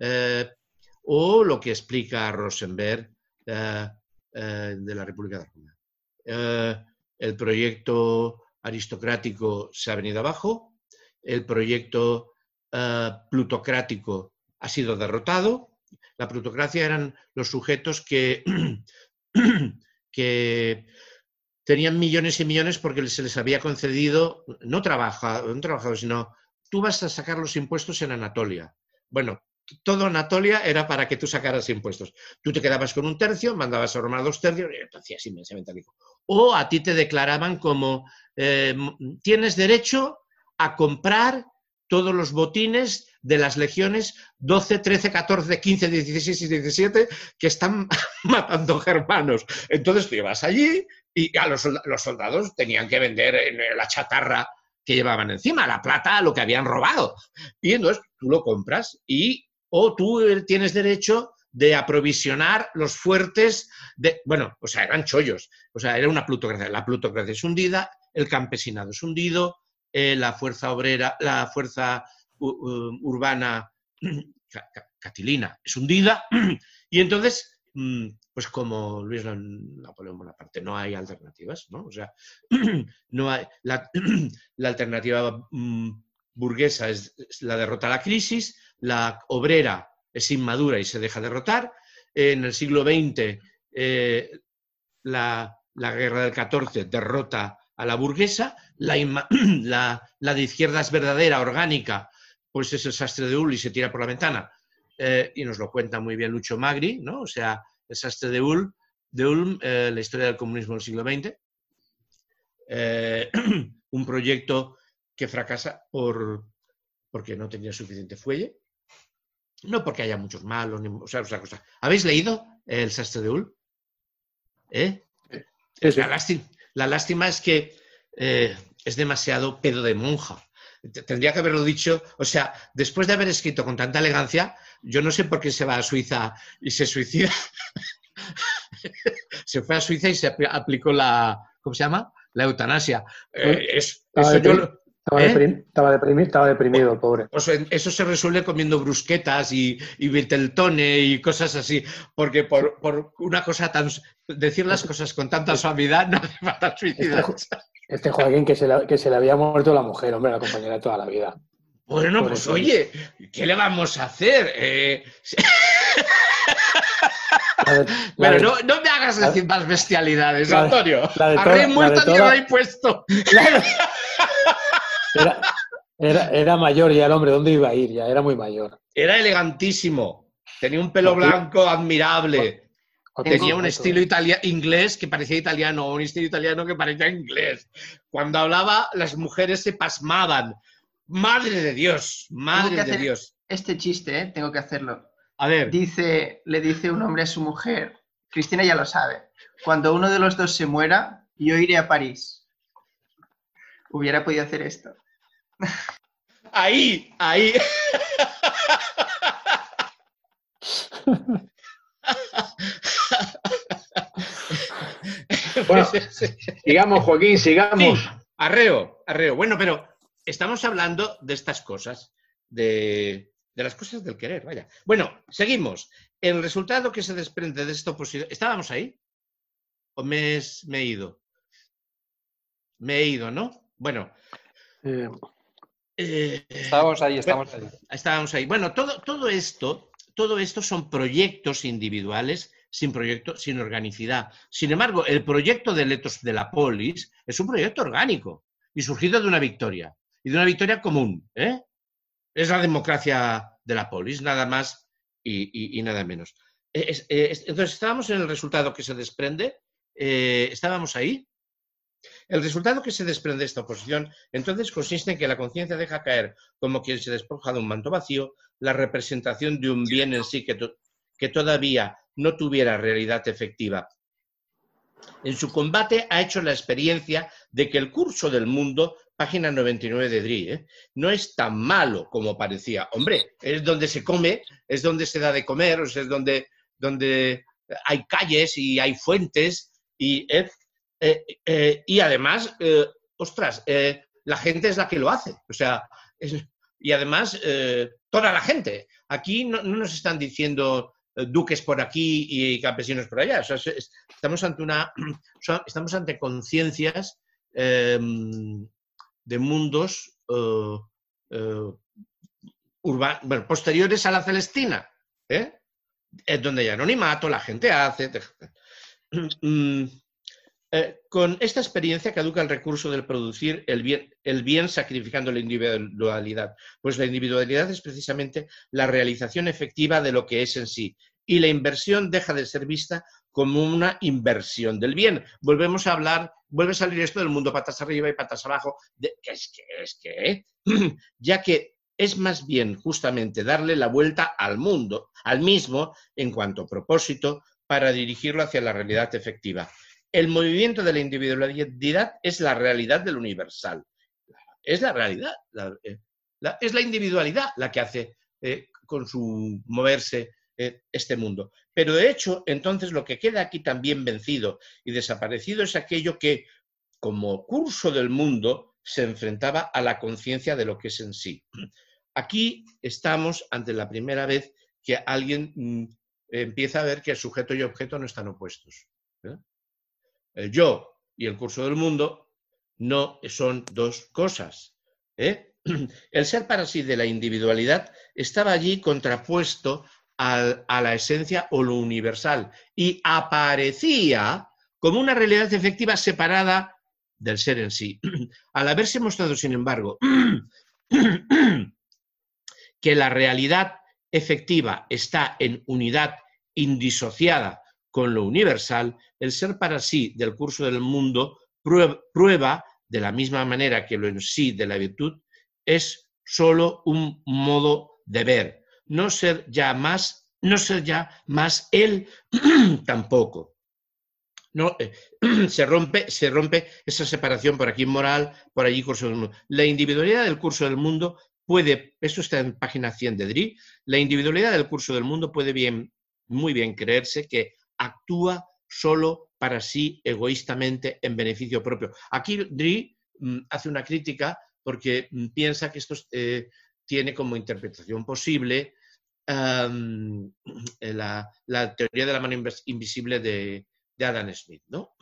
Speaker 1: o lo que explica Rosenberg de la República de Roma. El proyecto aristocrático se ha venido abajo, el proyecto plutocrático ha sido derrotado. La plutocracia eran los sujetos que tenían millones y millones porque se les había concedido, no trabajadores, sino tú vas a sacar los impuestos en Anatolia. Bueno, todo Anatolia era para que tú sacaras impuestos. Tú te quedabas con un tercio, mandabas a Roma 2 tercios y te hacías inmensamente rico. O a ti te declaraban como tienes derecho a comprar todos los botines de las legiones 12, 13, 14, 15, 16 y 17 que están matando germanos. Entonces tú ibas allí y los soldados tenían que vender la chatarra que llevaban encima, la plata, lo que habían robado. Y entonces tú lo compras o tú tienes derecho de aprovisionar los fuertes bueno, o sea, eran chollos. O sea, era una plutocracia. La plutocracia es hundida, el campesinado es hundido, la fuerza obrera, la fuerza urbana catilina es hundida, y entonces, pues como Luis Napoleón Bonaparte, no hay alternativas, ¿no? O sea, no hay, la alternativa burguesa es la derrota a la crisis, la obrera es inmadura y se deja derrotar. En el siglo XX, la guerra del 14 derrota a la burguesa, la de izquierdas verdadera, orgánica, pues es el sastre de Hull y se tira por la ventana. Y nos lo cuenta muy bien Lucho Magri, ¿no? O sea, el sastre de Ulm, la historia del comunismo del siglo XX. Un proyecto que fracasa porque no tenía suficiente fuelle. No porque haya muchos malos, o sea, otra cosa. ¿Habéis leído el sastre de Ulm? Sí. La lástima es que es demasiado pedo de monja. Tendría que haberlo dicho, o sea, después de haber escrito con tanta elegancia, yo no sé por qué se va a Suiza y se suicida. Se fue a Suiza y se aplicó ¿cómo se llama? La eutanasia.
Speaker 3: Estaba deprimido, pobre.
Speaker 1: Pues eso se resuelve comiendo brusquetas y Viteltone y cosas así, porque por una cosa decir las cosas con tanta suavidad no hace falta suicidarse.
Speaker 3: Este Joaquín que se le había muerto la mujer, hombre, la compañera de toda la vida.
Speaker 1: Bueno, por pues eso. Oye, ¿qué le vamos a hacer? Pero no me hagas decir más bestialidades, Antonio. A rey muerto ni rey puesto.
Speaker 3: Era mayor ya el hombre, ¿dónde iba a ir? Ya era muy mayor.
Speaker 1: Era elegantísimo. Tenía un pelo blanco admirable. Tenía un estilo inglés que parecía italiano, un estilo italiano que parecía inglés. Cuando hablaba, las mujeres se pasmaban. Madre de Dios, madre de Dios.
Speaker 2: Este chiste, tengo que hacerlo.
Speaker 1: A ver.
Speaker 2: Le dice un hombre a su mujer, Cristina ya lo sabe, cuando uno de los dos se muera, yo iré a París. Hubiera podido hacer esto.
Speaker 1: Ahí.
Speaker 4: Bueno, sigamos, Joaquín, sigamos.
Speaker 1: Sí, arreo. Bueno, pero estamos hablando de estas cosas, de las cosas del querer, vaya. Bueno, seguimos. El resultado que se desprende de esto posible... ¿Estábamos ahí? ¿O me he ido? Me he ido, ¿no? Bueno.
Speaker 4: Estábamos ahí.
Speaker 1: Estábamos ahí. Bueno, todo esto son proyectos individuales sin organicidad. Sin embargo, el proyecto del ethos de la polis es un proyecto orgánico y surgido de una victoria, y de una victoria común. Es la democracia de la polis, nada más y nada menos. Entonces, estábamos en el resultado que se desprende, estábamos ahí. El resultado que se desprende de esta oposición, entonces, consiste en que la conciencia deja caer, como quien se despoja de un manto vacío, la representación de un bien en sí que todavía no tuviera realidad efectiva. En su combate ha hecho la experiencia de que el curso del mundo, página 99 de Drie, no es tan malo como parecía. Hombre, es donde se come, es donde se da de comer, o sea, es donde hay calles y hay fuentes y además, la gente es la que lo hace. O sea, y además, toda la gente. Aquí no nos están diciendo duques por aquí y campesinos por allá. O sea, estamos ante conciencias de mundos posteriores a la Celestina, donde hay anonimato, la gente hace... con esta experiencia caduca el recurso del producir el bien sacrificando la individualidad, pues la individualidad es precisamente la realización efectiva de lo que es en sí, y la inversión deja de ser vista como una inversión del bien. Vuelve a salir esto del mundo patas arriba y patas abajo, ya que es más bien justamente darle la vuelta al mundo, al mismo, en cuanto a propósito, para dirigirlo hacia la realidad efectiva. El movimiento de la individualidad es la realidad del universal. Es la realidad. Es la individualidad la que hace con su moverse este mundo. Pero de hecho, entonces, lo que queda aquí también vencido y desaparecido es aquello que, como curso del mundo, se enfrentaba a la conciencia de lo que es en sí. Aquí estamos ante la primera vez que alguien empieza a ver que el sujeto y objeto no están opuestos. El yo y el curso del mundo no son dos cosas. El ser para sí de la individualidad estaba allí contrapuesto a la esencia o lo universal y aparecía como una realidad efectiva separada del ser en sí. Al haberse mostrado, sin embargo, que la realidad efectiva está en unidad indisociada con lo universal, el ser para sí del curso del mundo prueba, de la misma manera que lo en sí de la virtud, es solo un modo de ver, no ser ya más él tampoco. No, se rompe esa separación por aquí moral, por allí curso del mundo. La individualidad del curso del mundo puede, esto está en página 100 de Drie, la individualidad del curso del mundo puede muy bien creerse que actúa solo para sí egoístamente en beneficio propio. Aquí Drie hace una crítica porque piensa que esto tiene como interpretación posible la teoría de la mano invisible de Adam Smith, ¿no?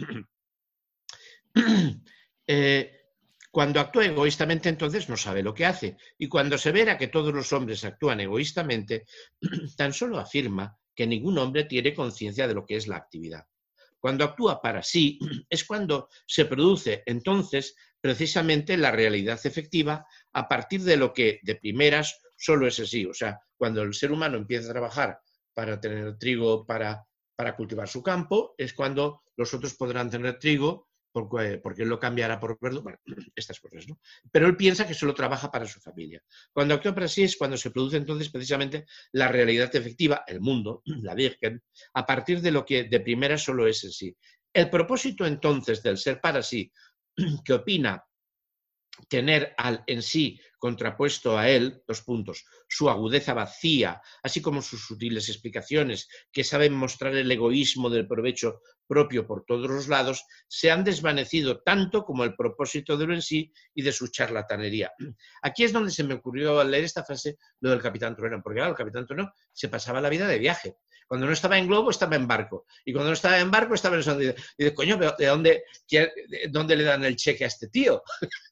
Speaker 1: Cuando actúa egoístamente, entonces no sabe lo que hace. Y cuando asevera que todos los hombres actúan egoístamente, tan solo afirma que ningún hombre tiene conciencia de lo que es la actividad. Cuando actúa para sí, es cuando se produce entonces precisamente la realidad efectiva a partir de lo que de primeras solo es así. O sea, cuando el ser humano empieza a trabajar para tener trigo, para cultivar su campo, es cuando los otros podrán tener trigo porque él lo cambiará por verdura, bueno, estas cosas, ¿no? Pero él piensa que solo trabaja para su familia. Cuando actúa para sí es cuando se produce entonces precisamente la realidad efectiva, el mundo, la Virgen, a partir de lo que de primera solo es en sí. El propósito entonces del ser para sí, que opina tener al en sí contrapuesto a él, su agudeza vacía, así como sus sutiles explicaciones que saben mostrar el egoísmo del provecho propio por todos los lados, se han desvanecido tanto como el propósito de lo en sí y de su charlatanería. Aquí es donde se me ocurrió al leer esta frase lo del Capitán Trueno, porque claro, el Capitán Trueno se pasaba la vida de viaje. Cuando no estaba en globo, estaba en barco. Y cuando no estaba en barco, estaba en el... Y de coño, ¿de dónde le dan el cheque a este tío?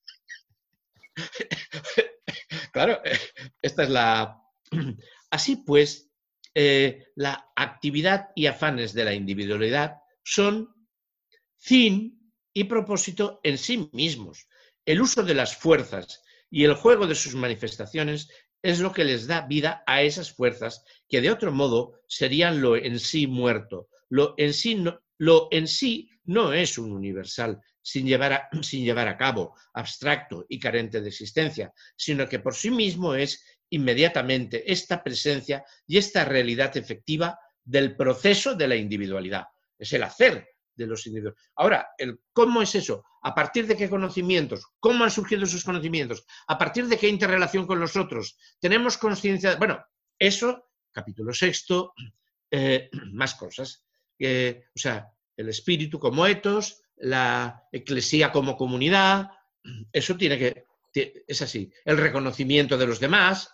Speaker 1: Claro, esta es la... Así pues, la actividad y afanes de la individualidad son fin y propósito en sí mismos. El uso de las fuerzas y el juego de sus manifestaciones es lo que les da vida a esas fuerzas que de otro modo serían lo en sí muerto. Lo en sí no es un universal sin llevar a cabo, abstracto y carente de existencia, sino que por sí mismo es inmediatamente esta presencia y esta realidad efectiva del proceso de la individualidad. Es el hacer de los individuos. Ahora, ¿cómo es eso? ¿A partir de qué conocimientos? ¿Cómo han surgido esos conocimientos? ¿A partir de qué interrelación con los otros? ¿Tenemos conciencia? Bueno, eso, capítulo 6, más cosas. O sea, el espíritu como etos, la eclesía como comunidad, eso es así. El reconocimiento de los demás,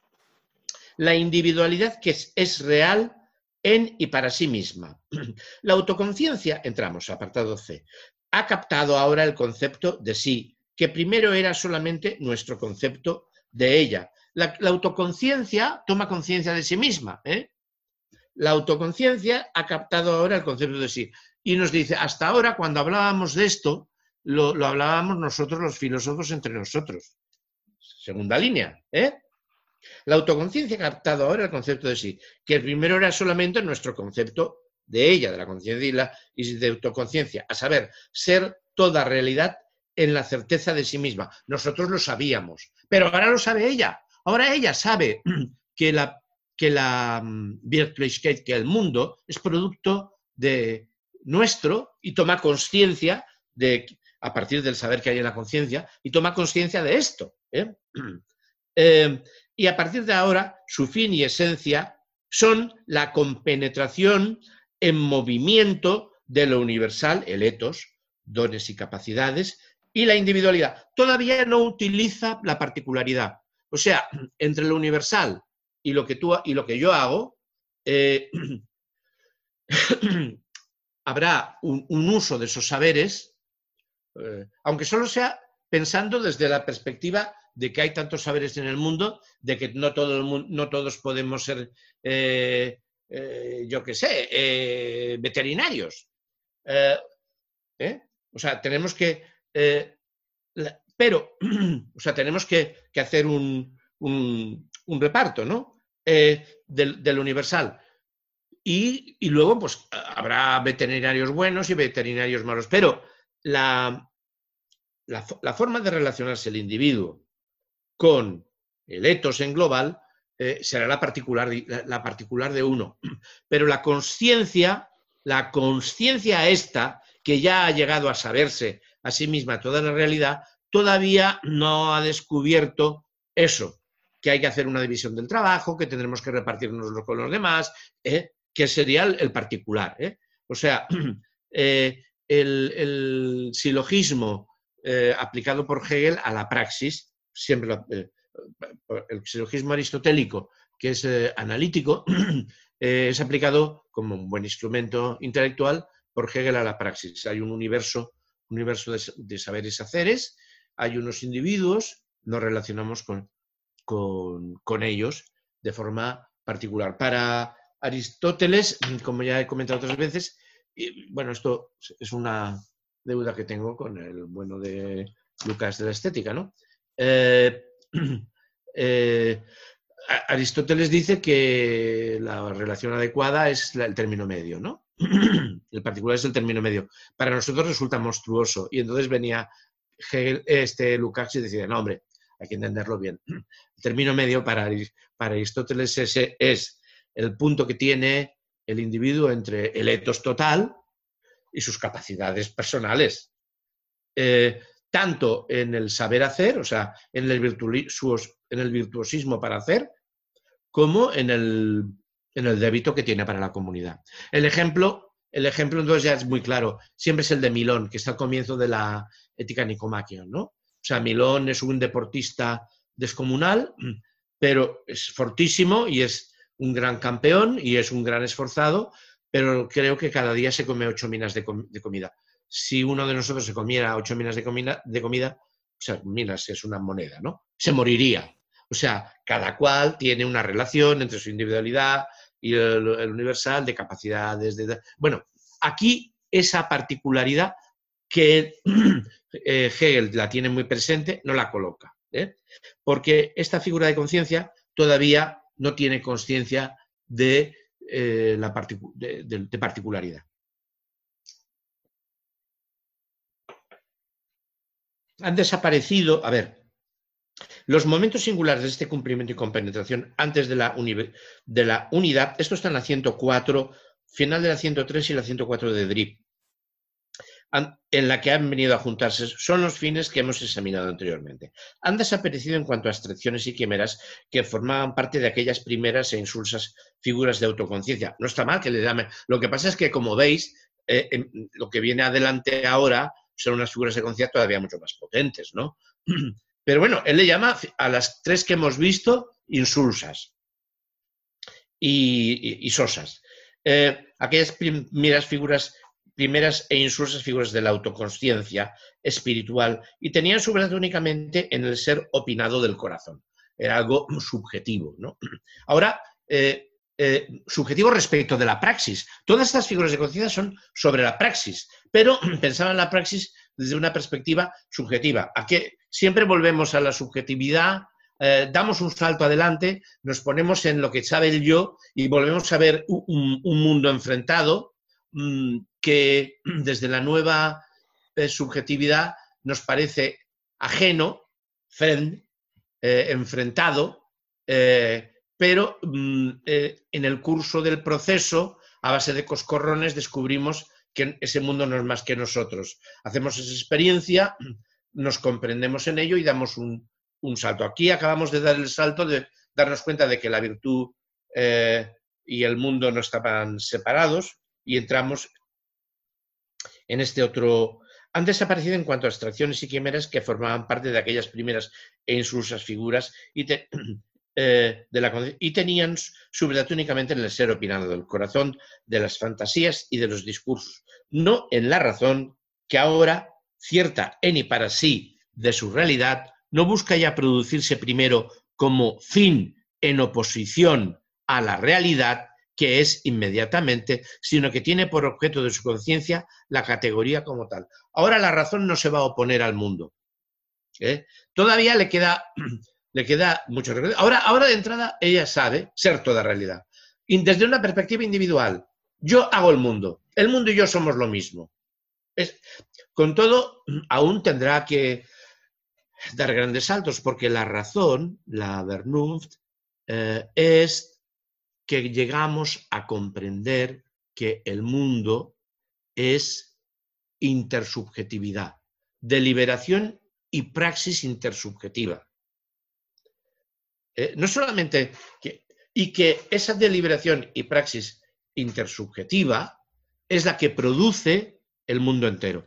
Speaker 1: la individualidad que es real en y para sí misma. La autoconciencia, entramos, apartado C, ha captado ahora el concepto de sí, que primero era solamente nuestro concepto de ella. La autoconciencia toma conciencia de sí misma. La autoconciencia ha captado ahora el concepto de sí. Y nos dice, hasta ahora cuando hablábamos de esto, lo hablábamos nosotros los filósofos entre nosotros. Segunda línea, La autoconciencia ha captado ahora el concepto de sí, que el primero era solamente nuestro concepto de ella, de la conciencia y de autoconciencia, a saber, ser toda realidad en la certeza de sí misma. Nosotros lo sabíamos, pero ahora lo sabe ella. Ahora ella sabe que la Wirklichkeit, que el mundo, es producto de nuestro y toma conciencia a partir del saber que hay en la conciencia, y toma conciencia de esto. Y a partir de ahora, su fin y esencia son la compenetración en movimiento de lo universal, el etos, dones y capacidades, y la individualidad. Todavía no utiliza la particularidad. O sea, entre lo universal y lo que yo hago, habrá un uso de esos saberes, aunque solo sea pensando desde la perspectiva de que hay tantos saberes en el mundo, de que no todos podemos ser, yo qué sé, veterinarios. O sea, tenemos que Pero, o sea, tenemos que hacer un reparto, ¿no? Del universal. Y luego, pues, habrá veterinarios buenos y veterinarios malos. Pero la forma de relacionarse el individuo con el etos en global será la particular de uno. Pero la conciencia esta, que ya ha llegado a saberse a sí misma toda la realidad, todavía no ha descubierto eso, que hay que hacer una división del trabajo, que tendremos que repartirnos con los demás, que sería el particular. O sea, el silogismo aplicado por Hegel a la praxis, siempre el silogismo aristotélico, que es analítico, es aplicado como un buen instrumento intelectual por Hegel a la praxis. Hay un universo de saberes haceres, hay unos individuos, nos relacionamos con ellos de forma particular. Para Aristóteles, como ya he comentado otras veces, y bueno, esto es una deuda que tengo con el bueno de Lucas de la estética, ¿no? Aristóteles dice que la relación adecuada es el término medio, ¿no? El particular es el término medio. Para nosotros resulta monstruoso. Y entonces venía Lukács y decía, no, hombre, hay que entenderlo bien. El término medio para Aristóteles es el punto que tiene el individuo entre el etos total y sus capacidades personales. Tanto en el saber hacer, o sea, en el virtuosismo para hacer, como en el débito que tiene para la comunidad. El ejemplo entonces ya es muy claro, siempre es el de Milón, que está al comienzo de la Ética Nicomaquia, ¿no? O sea, Milón es un deportista descomunal, pero es fortísimo y es un gran campeón y es un gran esforzado, pero creo que cada día se come 8 minas de comida. Si uno de nosotros se comiera 8 minas de comida, o sea, minas es una moneda, ¿no? Se moriría. O sea, cada cual tiene una relación entre su individualidad y el universal de capacidades. Bueno, aquí esa particularidad que Hegel la tiene muy presente, no la coloca, porque esta figura de conciencia todavía no tiene conciencia de particularidad. Han desaparecido, a ver, los momentos singulares de este cumplimiento y compenetración antes de la unidad, esto está en la 104, final de la 103 y la 104 de Drip, en la que han venido a juntarse, son los fines que hemos examinado anteriormente. Han desaparecido en cuanto a abstracciones y quimeras que formaban parte de aquellas primeras e insulsas figuras de autoconciencia. No está mal que le llamen. Lo que pasa es que, como veis, lo que viene adelante ahora son unas figuras de conciencia todavía mucho más potentes, ¿no? Pero bueno, él le llama a las 3 que hemos visto insulsas y sosas. Aquellas primeras e insulsas figuras de la autoconsciencia espiritual y tenían su verdad únicamente en el ser opinado del corazón. Era algo subjetivo, ¿no? Ahora, subjetivo respecto de la praxis. Todas estas figuras de conciencia son sobre la praxis, pero pensaban en la praxis desde una perspectiva subjetiva. ¿A qué? Siempre volvemos a la subjetividad, damos un salto adelante, nos ponemos en lo que sabe el yo y volvemos a ver un mundo enfrentado que desde la nueva subjetividad nos parece ajeno, enfrentado, pero en el curso del proceso, a base de coscorrones, descubrimos que ese mundo no es más que nosotros. Hacemos esa experiencia, nos comprendemos en ello y damos un salto. Aquí acabamos de dar el salto de darnos cuenta de que la virtud y el mundo no estaban separados y entramos en este otro. Han desaparecido en cuanto a abstracciones y quimeras que formaban parte de aquellas primeras e insulsas figuras y tenían su verdad únicamente en el ser opinado del corazón, de las fantasías y de los discursos, no en la razón que ahora, cierta en y para sí de su realidad, no busca ya producirse primero como fin en oposición a la realidad que es inmediatamente, sino que tiene por objeto de su conciencia la categoría como tal. Ahora la razón no se va a oponer al mundo. Todavía le queda mucho recorrido. Ahora de entrada ella sabe ser toda realidad. Y desde una perspectiva individual, yo hago el mundo y yo somos lo mismo. Con todo, aún tendrá que dar grandes saltos, porque la razón, la Vernunft, es que llegamos a comprender que el mundo es intersubjetividad, deliberación y praxis intersubjetiva. No solamente que esa deliberación y praxis intersubjetiva es la que produce el mundo entero.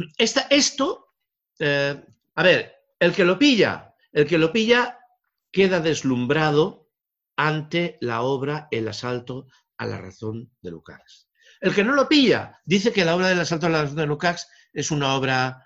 Speaker 1: A ver, el que lo pilla queda deslumbrado ante la obra El asalto a la razón de Lukács. El que no lo pilla dice que la obra del asalto a la razón de Lukács es una obra,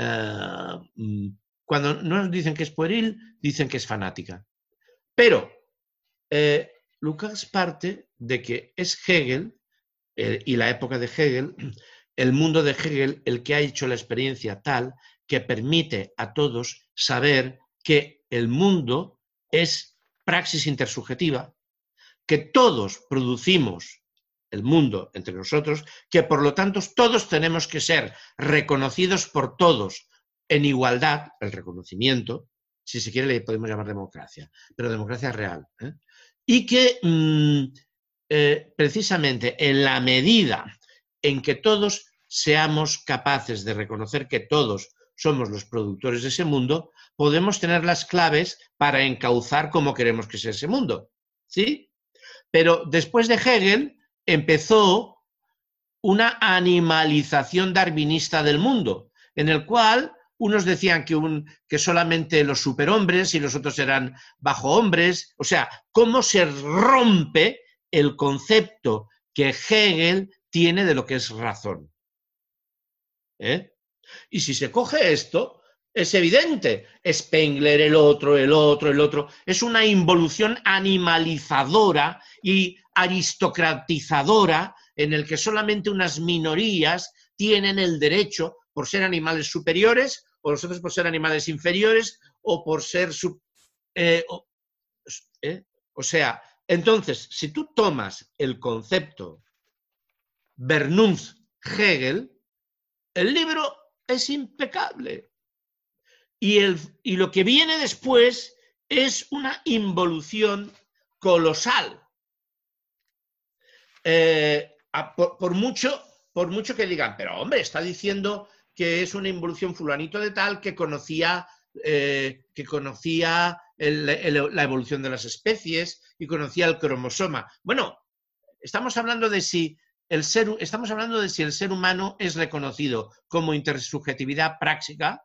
Speaker 1: cuando no dicen que es pueril, dicen que es fanática. Pero Lukács parte de que es Hegel, y la época de Hegel, el mundo de Hegel, el que ha hecho la experiencia tal que permite a todos saber que el mundo es praxis intersubjetiva, que todos producimos el mundo entre nosotros, que por lo tanto todos tenemos que ser reconocidos por todos en igualdad, el reconocimiento, si se quiere le podemos llamar democracia, pero democracia real. Y que precisamente en la medida en que todos seamos capaces de reconocer que todos somos los productores de ese mundo, podemos tener las claves para encauzar cómo queremos que sea ese mundo. ¿Sí? Pero después de Hegel empezó una animalización darwinista del mundo, en el cual unos decían que solamente los superhombres y los otros eran bajohombres. O sea, cómo se rompe el concepto que Hegel tiene de lo que es razón. Y si se coge esto, es evidente. Spengler, el otro. Es una involución animalizadora y aristocratizadora en el que solamente unas minorías tienen el derecho, por ser animales superiores, o los otros por ser animales inferiores, o por ser... O sea, entonces, si tú tomas el concepto Vernunft-Hegel, el libro es impecable. Y lo que viene después es una involución colosal. Por mucho que digan, pero hombre, está diciendo que es una involución fulanito de tal que conocía la evolución de las especies y conocía el cromosoma. Bueno, estamos hablando de si el ser humano es reconocido como intersubjetividad práctica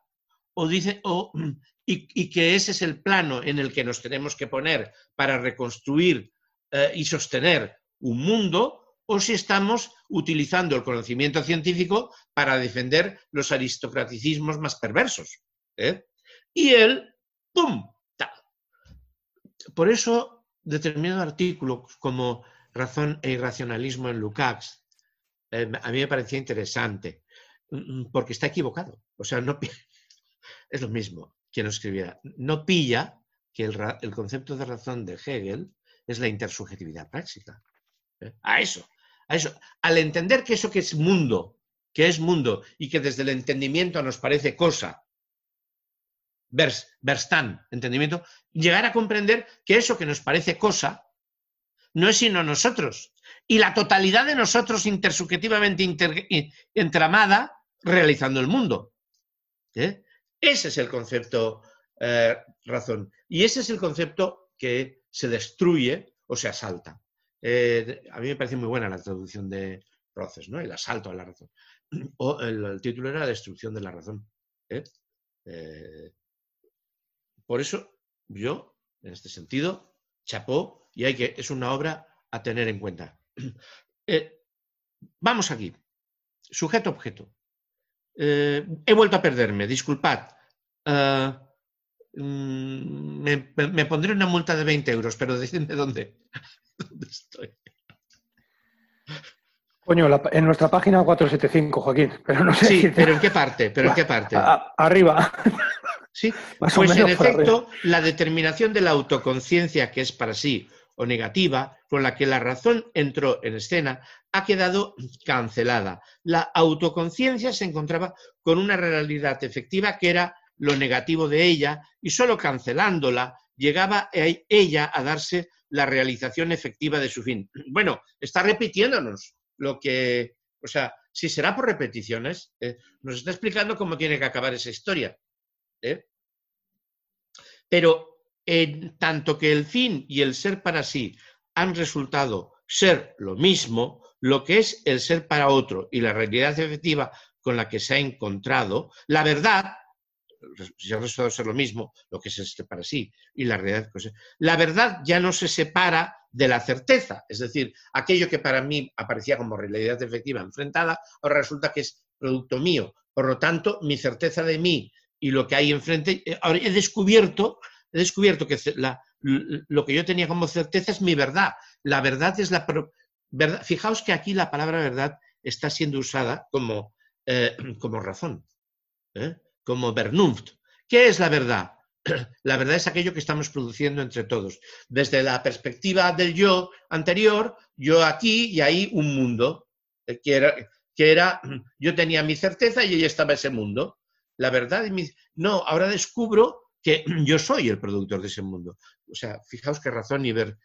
Speaker 1: y que ese es el plano en el que nos tenemos que poner para reconstruir y sostener un mundo, o si estamos utilizando el conocimiento científico para defender los aristocraticismos más perversos. Y él, ¡pum! Por eso, determinado artículo como Razón e irracionalismo en Lukács, a mí me parecía interesante, porque está equivocado. O sea, no es lo mismo quien lo escribiera. No pilla que el concepto de razón de Hegel es la intersubjetividad práctica. A eso. Al entender que eso que es mundo y que desde el entendimiento nos parece cosa, Verstand, entendimiento, llegar a comprender que eso que nos parece cosa no es sino nosotros. Y la totalidad de nosotros intersubjetivamente entramada realizando el mundo. Ese es el concepto razón. Y ese es el concepto que se destruye o se asalta. A mí me parece muy buena la traducción de Roces, ¿no? El asalto a la razón. O el título era La destrucción de la razón. Por eso yo, en este sentido, chapó, y es una obra a tener en cuenta. Vamos aquí. Sujeto-objeto. He vuelto a perderme, disculpad. Me pondré una multa de 20 euros, pero decidme dónde estoy.
Speaker 3: Coño, en nuestra página 475, Joaquín, pero no sé
Speaker 1: Sí,
Speaker 3: decirte.
Speaker 1: pero ¿en qué parte? ¿Pero en qué parte?
Speaker 3: Arriba.
Speaker 1: Sí,
Speaker 3: Más o
Speaker 1: pues en
Speaker 3: menos por arriba.
Speaker 1: efecto, la determinación de la autoconciencia, que es para sí o negativa, con la que la razón entró en escena, ha quedado cancelada. La autoconciencia se encontraba con una realidad efectiva que era lo negativo de ella, y solo cancelándola llegaba ella a darse la realización efectiva de su fin. Bueno, está repitiéndonos lo que, o sea, si será por repeticiones, nos está explicando cómo tiene que acabar esa historia. ¿Eh? Pero en tanto que el fin y el ser para sí han resultado ser lo mismo, lo que es el ser para otro y la realidad efectiva con la que se ha encontrado, la verdad, si ha resultado ser lo mismo, lo que es el ser para sí y la realidad, la verdad ya no se separa de la certeza, es decir, aquello que para mí aparecía como realidad efectiva enfrentada, ahora resulta que es producto mío. Por lo tanto, mi certeza de mí y lo que hay enfrente, ahora he descubierto que lo que yo tenía como certeza es mi verdad. La verdad es la verdad. Fijaos que aquí la palabra verdad está siendo usada como razón, como Vernunft. ¿Qué es la verdad? La verdad es aquello que estamos produciendo entre todos. Desde la perspectiva del yo anterior, yo aquí y ahí un mundo, que era yo tenía mi certeza y ahí estaba ese mundo. La verdad, no, ahora descubro que yo soy el productor de ese mundo. O sea, fijaos qué razón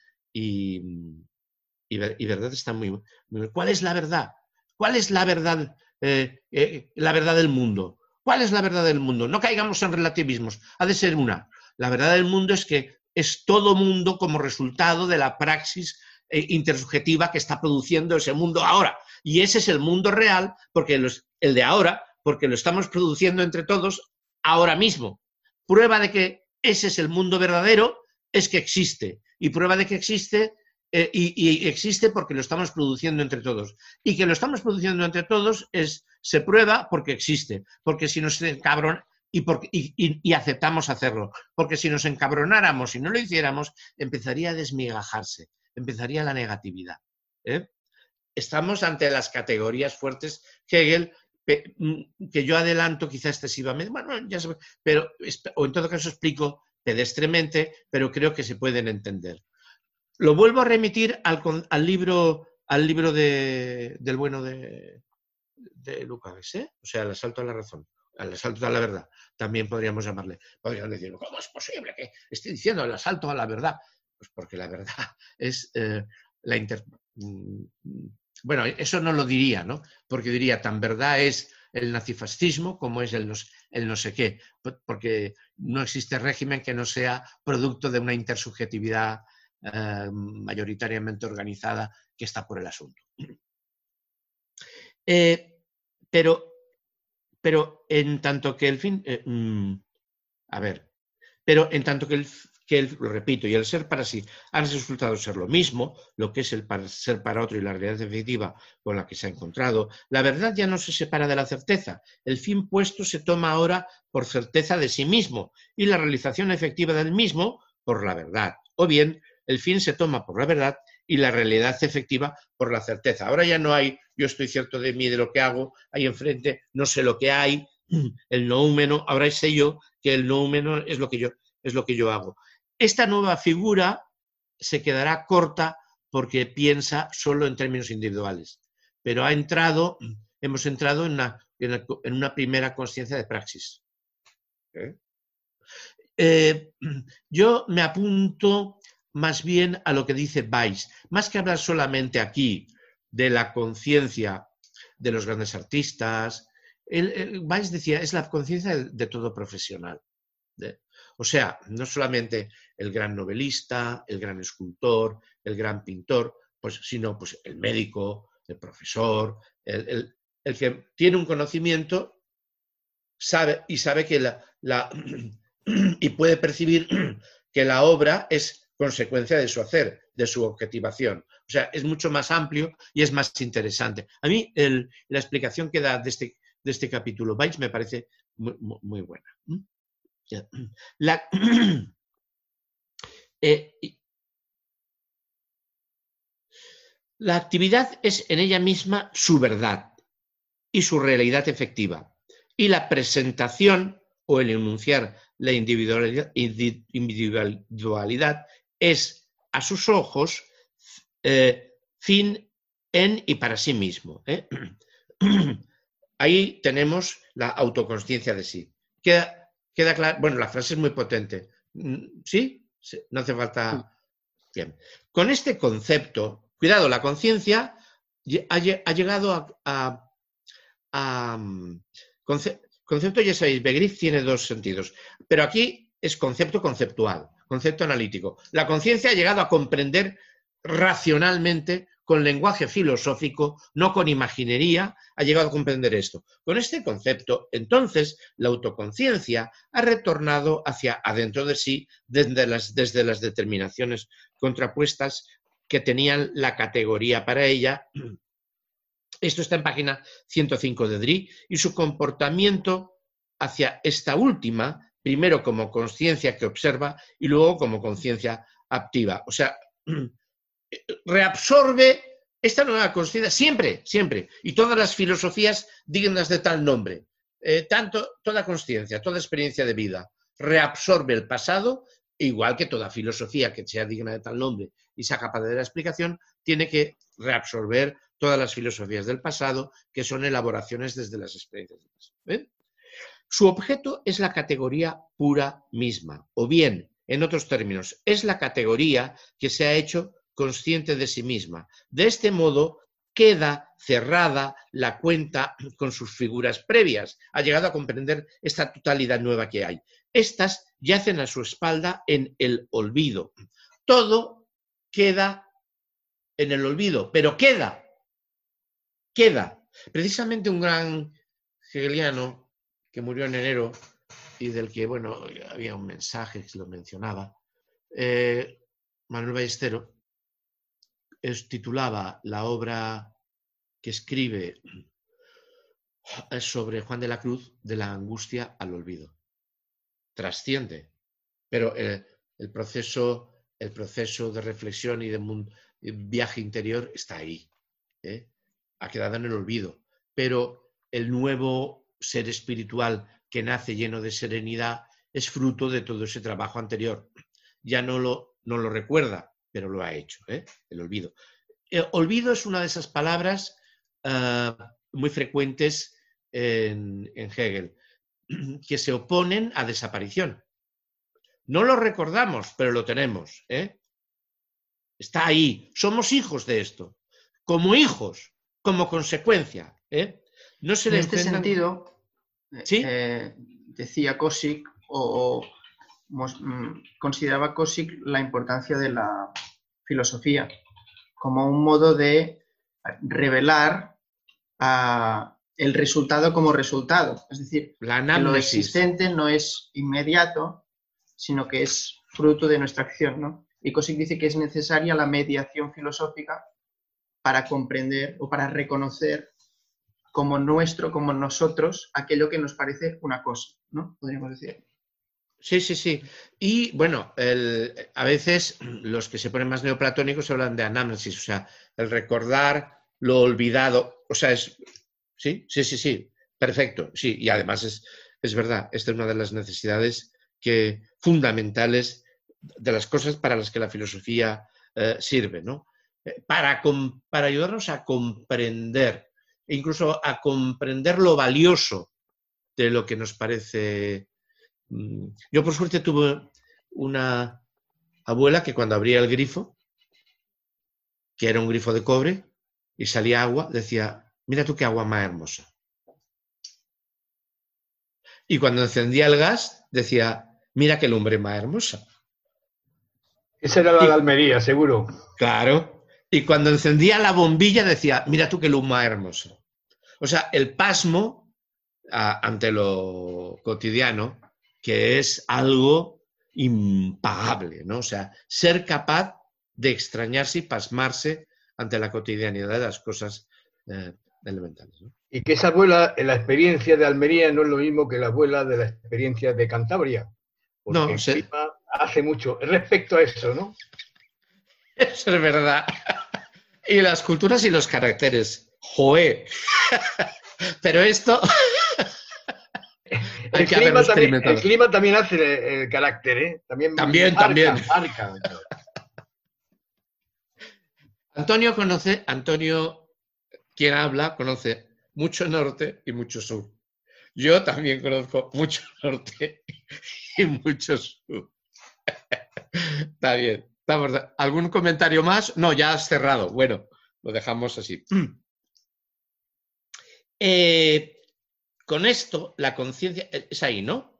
Speaker 1: y verdad está muy... ¿Cuál es la verdad? ¿Cuál es la verdad, la verdad del mundo? ¿Cuál es la verdad del mundo? No caigamos en relativismos, ha de ser una. La verdad del mundo es que es todo mundo como resultado de la praxis intersubjetiva que está produciendo ese mundo ahora. Y ese es el mundo real, porque el de ahora, porque lo estamos produciendo entre todos ahora mismo. Prueba de que ese es el mundo verdadero es que existe. Y prueba de que existe y existe porque lo estamos produciendo entre todos. Y que lo estamos produciendo entre todos se prueba porque existe. Porque si nos encabronamos y aceptamos hacerlo. Porque si nos encabronáramos y no lo hiciéramos, empezaría a desmigajarse, empezaría la negatividad. Estamos ante las categorías fuertes Hegel, que yo adelanto quizá excesivamente, bueno, ya se, pero, o en todo caso explico pedestremente, pero creo que se pueden entender. Lo vuelvo a remitir al libro del bueno de Lukács, o sea, el asalto a la razón, al asalto a la verdad, también podríamos llamarle. Podrían decir, ¿cómo es posible que esté diciendo el asalto a la verdad? Pues porque la verdad es la bueno, eso no lo diría, ¿no? Porque diría, tan verdad es el nazifascismo como es el no sé qué, porque no existe régimen que no sea producto de una intersubjetividad mayoritariamente organizada que está por el asunto. Pero en tanto que el fin... pero en tanto que lo repito, y el ser para sí han resultado ser lo mismo, lo que es el ser para otro y la realidad efectiva con la que se ha encontrado, la verdad ya no se separa de la certeza. El fin puesto se toma ahora por certeza de sí mismo y la realización efectiva del mismo por la verdad. O bien, el fin se toma por la verdad y la realidad efectiva por la certeza. Ahora ya no hay, yo estoy cierto de mí, de lo que hago, ahí enfrente no sé lo que hay, el noúmeno, ahora sé yo que el noúmeno es lo que yo hago. Esta nueva figura se quedará corta porque piensa solo en términos individuales, pero hemos entrado en una primera conciencia de praxis. Yo me apunto más bien a lo que dice Weiss, más que hablar solamente aquí de la conciencia de los grandes artistas. Weiss decía, es la conciencia de todo profesional. O sea, no solamente el gran novelista, el gran escultor, el gran pintor, sino el médico, el profesor, el que tiene un conocimiento sabe que y puede percibir que la obra es consecuencia de su hacer, de su objetivación. O sea, es mucho más amplio y es más interesante. A mí la explicación que da de este capítulo Weiss me parece muy buena. La actividad es en ella misma su verdad y su realidad efectiva. Y la presentación o el enunciar la individualidad es, a sus ojos, fin en y para sí mismo. Ahí tenemos la autoconsciencia de sí. Queda claro. Bueno, la frase es muy potente. ¿Sí? No hace falta. Bien. Con este concepto, cuidado, la conciencia ha llegado concepto, ya sabéis, Begriff tiene dos sentidos, pero aquí es concepto conceptual, concepto analítico. La conciencia ha llegado a comprender racionalmente, con lenguaje filosófico, no con imaginería, ha llegado a comprender esto. Con este concepto, entonces, la autoconciencia ha retornado hacia adentro de sí desde las determinaciones contrapuestas que tenían la categoría para ella. Esto está en página 105 de Drie, y su comportamiento hacia esta última, primero como conciencia que observa y luego como conciencia activa. O sea, reabsorbe esta nueva conciencia siempre, siempre, y todas las filosofías dignas de tal nombre. Toda conciencia, toda experiencia de vida reabsorbe el pasado, igual que toda filosofía que sea digna de tal nombre y sea capaz de dar explicación, tiene que reabsorber todas las filosofías del pasado, que son elaboraciones desde las experiencias del pasado. ¿Ven? Su objeto es la categoría pura misma, o bien, en otros términos, es la categoría que se ha hecho consciente de sí misma. De este modo, queda cerrada la cuenta con sus figuras previas. Ha llegado a comprender esta totalidad nueva que hay. Estas yacen a su espalda en el olvido. Todo queda en el olvido, pero queda. Precisamente un gran hegeliano que murió en enero y del que, bueno, había un mensaje que se lo mencionaba, Manuel Ballestero, titulaba la obra que escribe sobre Juan de la Cruz, de la angustia al olvido. Trasciende, pero el proceso de reflexión y de viaje interior está ahí. Ha quedado en el olvido, pero el nuevo ser espiritual que nace lleno de serenidad es fruto de todo ese trabajo anterior. Ya no lo recuerda, pero lo ha hecho, el olvido. Olvido es una de esas palabras muy frecuentes en Hegel, que se oponen a desaparición. No lo recordamos, pero lo tenemos. Está ahí. Somos hijos de esto. Como hijos, como consecuencia. No se
Speaker 2: en este sentido,
Speaker 1: ¿sí?
Speaker 2: Decía Kossig, consideraba Kossig la importancia de la filosofía como un modo de revelar el resultado como resultado. Es decir, que lo existente no es inmediato, sino que es fruto de nuestra acción, ¿no? Y Kossig dice que es necesaria la mediación filosófica para comprender o para reconocer como nuestro, como nosotros, aquello que nos parece una cosa, ¿no? Podríamos decir.
Speaker 1: Sí. Y bueno, a veces los que se ponen más neoplatónicos hablan de anámnesis, o sea, el recordar lo olvidado. O sea, sí, perfecto. Sí, y además es verdad, esta es una de las necesidades fundamentales de las cosas para las que la filosofía sirve, ¿no? Para ayudarnos a comprender, e incluso a comprender lo valioso de lo que nos parece. Yo por suerte tuve una abuela que cuando abría el grifo, que era un grifo de cobre, y salía agua, decía, mira tú qué agua más hermosa. Y cuando encendía el gas, decía, mira qué lumbre más hermosa.
Speaker 4: Esa era la de Almería, seguro.
Speaker 1: Claro. Y cuando encendía la bombilla, decía, mira tú qué luz más hermosa. O sea, el pasmo ante lo cotidiano, que es algo impagable, ¿no? O sea, ser capaz de extrañarse y pasmarse ante la cotidianidad de las cosas elementales, ¿no?
Speaker 4: Y que esa abuela, en la experiencia de Almería, no es lo mismo que la abuela de la experiencia de Cantabria. Porque
Speaker 1: No,
Speaker 4: el clima hace mucho respecto a eso, ¿no?
Speaker 1: Eso es verdad. Y las culturas y los caracteres. ¡Joé! Pero esto hay que haberlo experimentado.
Speaker 4: El clima también hace el carácter, ¿eh?
Speaker 1: También.
Speaker 4: Marca.
Speaker 1: Antonio, quien habla, conoce mucho norte y mucho sur. Yo también conozco mucho norte y mucho sur. Está bien. ¿Algún comentario más? No, ya has cerrado. Bueno, lo dejamos así. Con esto, la conciencia... Es ahí, ¿no?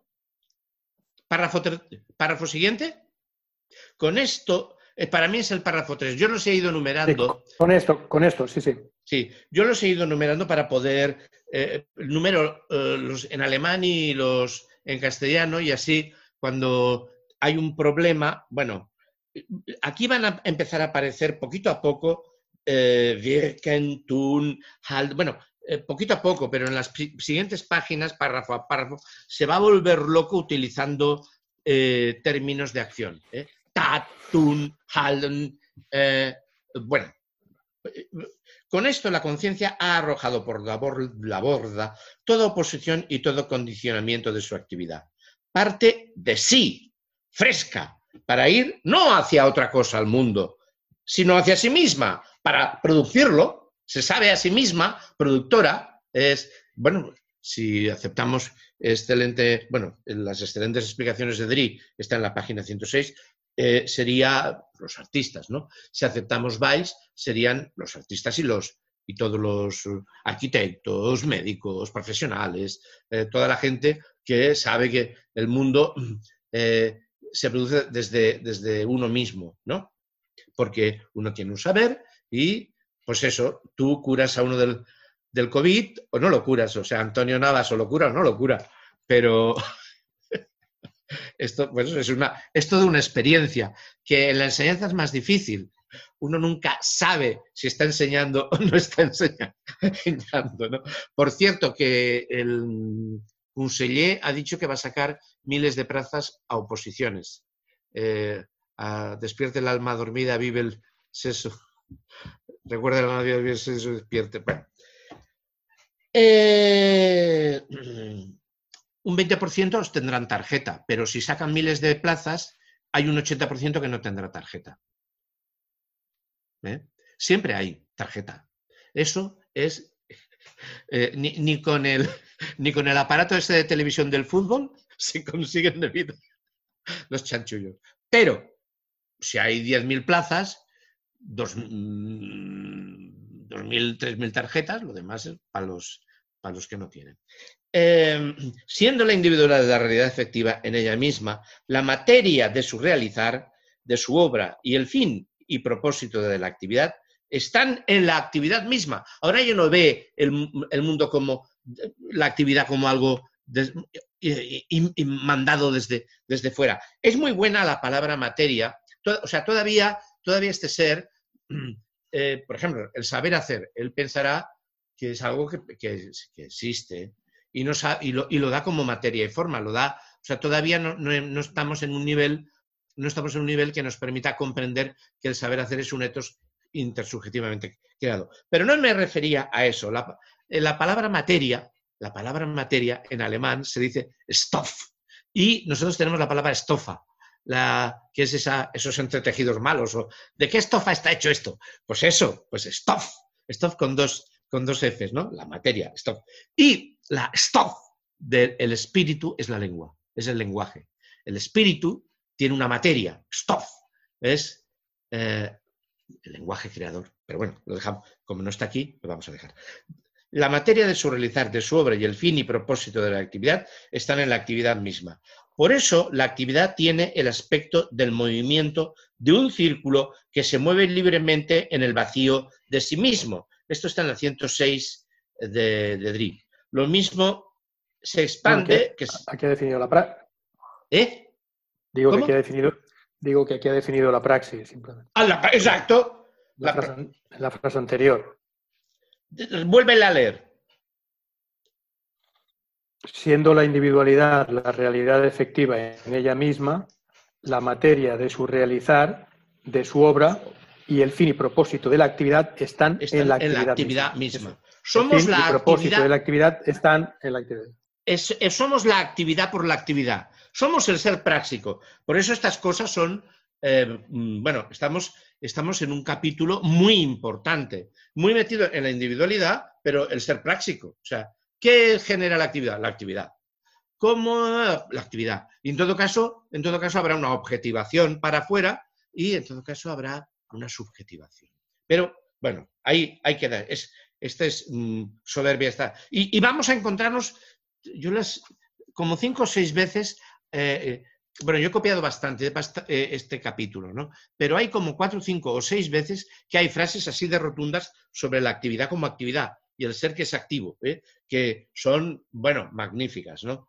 Speaker 1: Párrafo siguiente. Con esto, para mí es el párrafo 3. Yo los he ido numerando.
Speaker 3: Sí, con esto, sí.
Speaker 1: Sí, yo los he ido numerando para poder... numero los en alemán y los en castellano, y así cuando hay un problema, bueno, aquí van a empezar a aparecer poquito a poco wirken, tun, halt, bueno, poquito a poco, pero en las siguientes páginas, párrafo a párrafo, se va a volver loco utilizando términos de acción. Tat, tun, halten, bueno. Con esto la conciencia ha arrojado por la borda toda oposición y todo condicionamiento de su actividad. Parte de sí, fresca, para ir no hacia otra cosa al mundo, sino hacia sí misma, para producirlo. Se sabe a sí misma, productora, es, bueno, si aceptamos las excelentes explicaciones de Drie, está en la página 106, sería los artistas, ¿no? Si aceptamos Weiss, serían los artistas y todos los arquitectos, médicos, profesionales, toda la gente que sabe que el mundo se produce desde uno mismo, ¿no? Porque uno tiene un saber y, pues eso, tú curas a uno del COVID o no lo curas, o sea, Antonio Navas o lo cura o no lo cura, pero... Esto, pues, es toda una experiencia, que en la enseñanza es más difícil. Uno nunca sabe si está enseñando o no está enseñando, ¿no? Por cierto, que el conseller ha dicho que va a sacar miles de plazas a oposiciones. Despierte el alma dormida, vive el seso. Recuerda el alma dormida, vive el seso, despierte. Bueno. Un 20% os tendrán tarjeta, pero si sacan miles de plazas, hay un 80% que no tendrá tarjeta. Siempre hay tarjeta. Eso es... ni con el aparato ese de televisión del fútbol se consiguen debido los chanchullos. Pero si hay 10.000 plazas, 2.000, 3.000 tarjetas, lo demás es para los que no tienen. Siendo la individualidad de la realidad efectiva en ella misma la materia de su realizar, de su obra, y el fin y propósito de la actividad están en la actividad misma. Ahora ya no ve el mundo como la actividad como algo mandado desde fuera. Es muy buena la palabra materia, o sea, todavía este ser, por ejemplo, el saber hacer, él pensará que es algo que existe, y lo da como materia y forma, lo da, o sea, todavía no estamos en un nivel que nos permita comprender que el saber hacer es un etos intersubjetivamente creado. Pero no me refería a eso. La palabra materia en alemán se dice Stoff, y nosotros tenemos la palabra estofa, que es esos entretejidos malos. ¿De qué estofa está hecho esto? Pues eso, pues Stoff con dos Fs, ¿no? La materia, Stoff. Y la Stoff del espíritu es la lengua, es el lenguaje. El espíritu tiene una materia, Stoff, es el lenguaje creador. Pero bueno, lo dejamos. Como no está aquí, lo vamos a dejar. La materia de su realizar, de su obra, y el fin y propósito de la actividad están en la actividad misma. Por eso, la actividad tiene el aspecto del movimiento de un círculo que se mueve libremente en el vacío de sí mismo. Esto está en la 106 de Drie. Lo mismo se expande...
Speaker 3: Aquí ha definido la praxis. Digo
Speaker 1: ¿Cómo?
Speaker 3: que aquí ha definido la praxis, simplemente.
Speaker 1: Exacto.
Speaker 3: La frase anterior.
Speaker 1: Vuélvela a leer.
Speaker 3: Siendo la individualidad la realidad efectiva en ella misma, la materia de su realizar, de su obra, Y el fin y propósito de la actividad están en la actividad
Speaker 1: misma.
Speaker 3: Eso.
Speaker 1: Somos
Speaker 3: el fin
Speaker 1: la
Speaker 3: y propósito
Speaker 1: actividad,
Speaker 3: de la actividad están en la actividad.
Speaker 1: somos la actividad por la actividad. Somos el ser práctico. Por eso estas cosas son, bueno, estamos en un capítulo muy importante, muy metido en la individualidad, pero el ser práctico. O sea, ¿qué genera la actividad? La actividad. ¿Cómo? La actividad. Y en todo caso habrá una objetivación para afuera y en todo caso habrá una subjetivación. Pero, bueno, ahí queda. Esta es soberbia. Y vamos a encontrarnos, como 5 o 6 veces, bueno, yo he copiado bastante este capítulo, ¿no? Pero hay como 4, 5 o 6 veces que hay frases así de rotundas sobre la actividad como actividad y el ser que es activo, que son, bueno, magníficas, ¿no?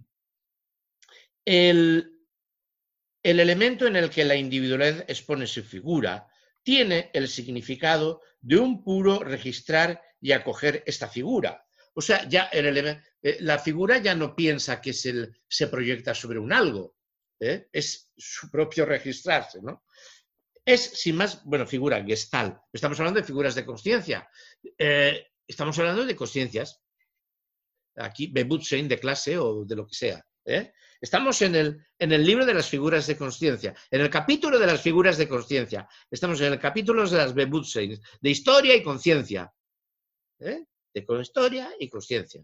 Speaker 1: El elemento en el que la individualidad expone su figura tiene el significado de un puro registrar y acoger esta figura. O sea, ya la figura ya no piensa que se proyecta sobre un algo, es su propio registrarse, ¿no? Es, sin más, bueno, figura, gestalt. Estamos hablando de figuras de consciencia. Estamos hablando de consciencias. Aquí, Bewusstsein de clase o de lo que sea. Estamos en el libro de las figuras de consciencia, en el capítulo de las figuras de consciencia. Estamos en el capítulo de las Bewusstsein, de historia y conciencia. De historia y conciencia.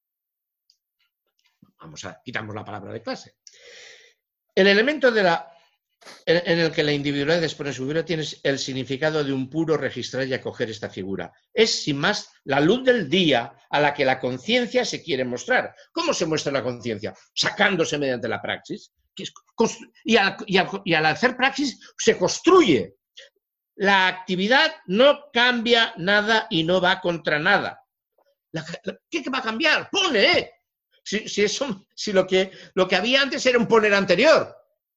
Speaker 1: Quitamos la palabra de clase. El elemento en el que la individualidad expone su figura tiene el significado de un puro registrar y acoger esta figura. Es, sin más, la luz del día a la que la conciencia se quiere mostrar. ¿Cómo se muestra la conciencia? Sacándose mediante la praxis. Y al hacer praxis se construye. La actividad no cambia nada y no va contra nada. ¿Qué va a cambiar? ¡Pone! Si lo que había antes era un poner anterior.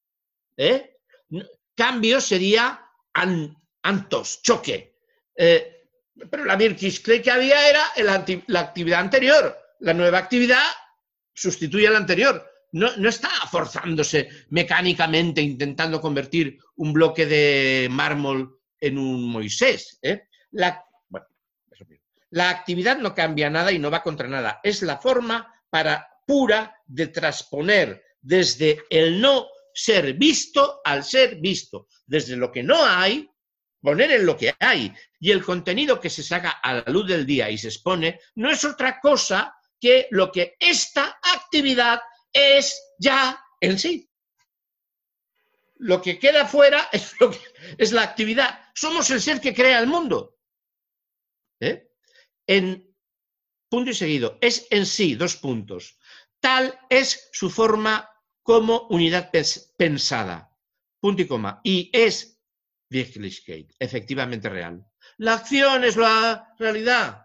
Speaker 1: Cambio sería antos, choque. Pero la Birkischle que había era la actividad anterior. La nueva actividad sustituye a la anterior. No está forzándose mecánicamente intentando convertir un bloque de mármol en un Moisés. La actividad no cambia nada y no va contra nada. Es la forma pura de transponer desde el no ser visto al ser visto. Desde lo que no hay, poner en lo que hay. Y el contenido que se saca a la luz del día y se expone no es otra cosa que lo que esta actividad es ya en sí. Lo que queda fuera es la actividad. Somos el ser que crea el mundo. En punto y seguido, es en sí, 2 puntos. Tal es su forma como unidad pensada. Punto y coma. Y es Wirklichkeit, efectivamente real. La acción es la realidad.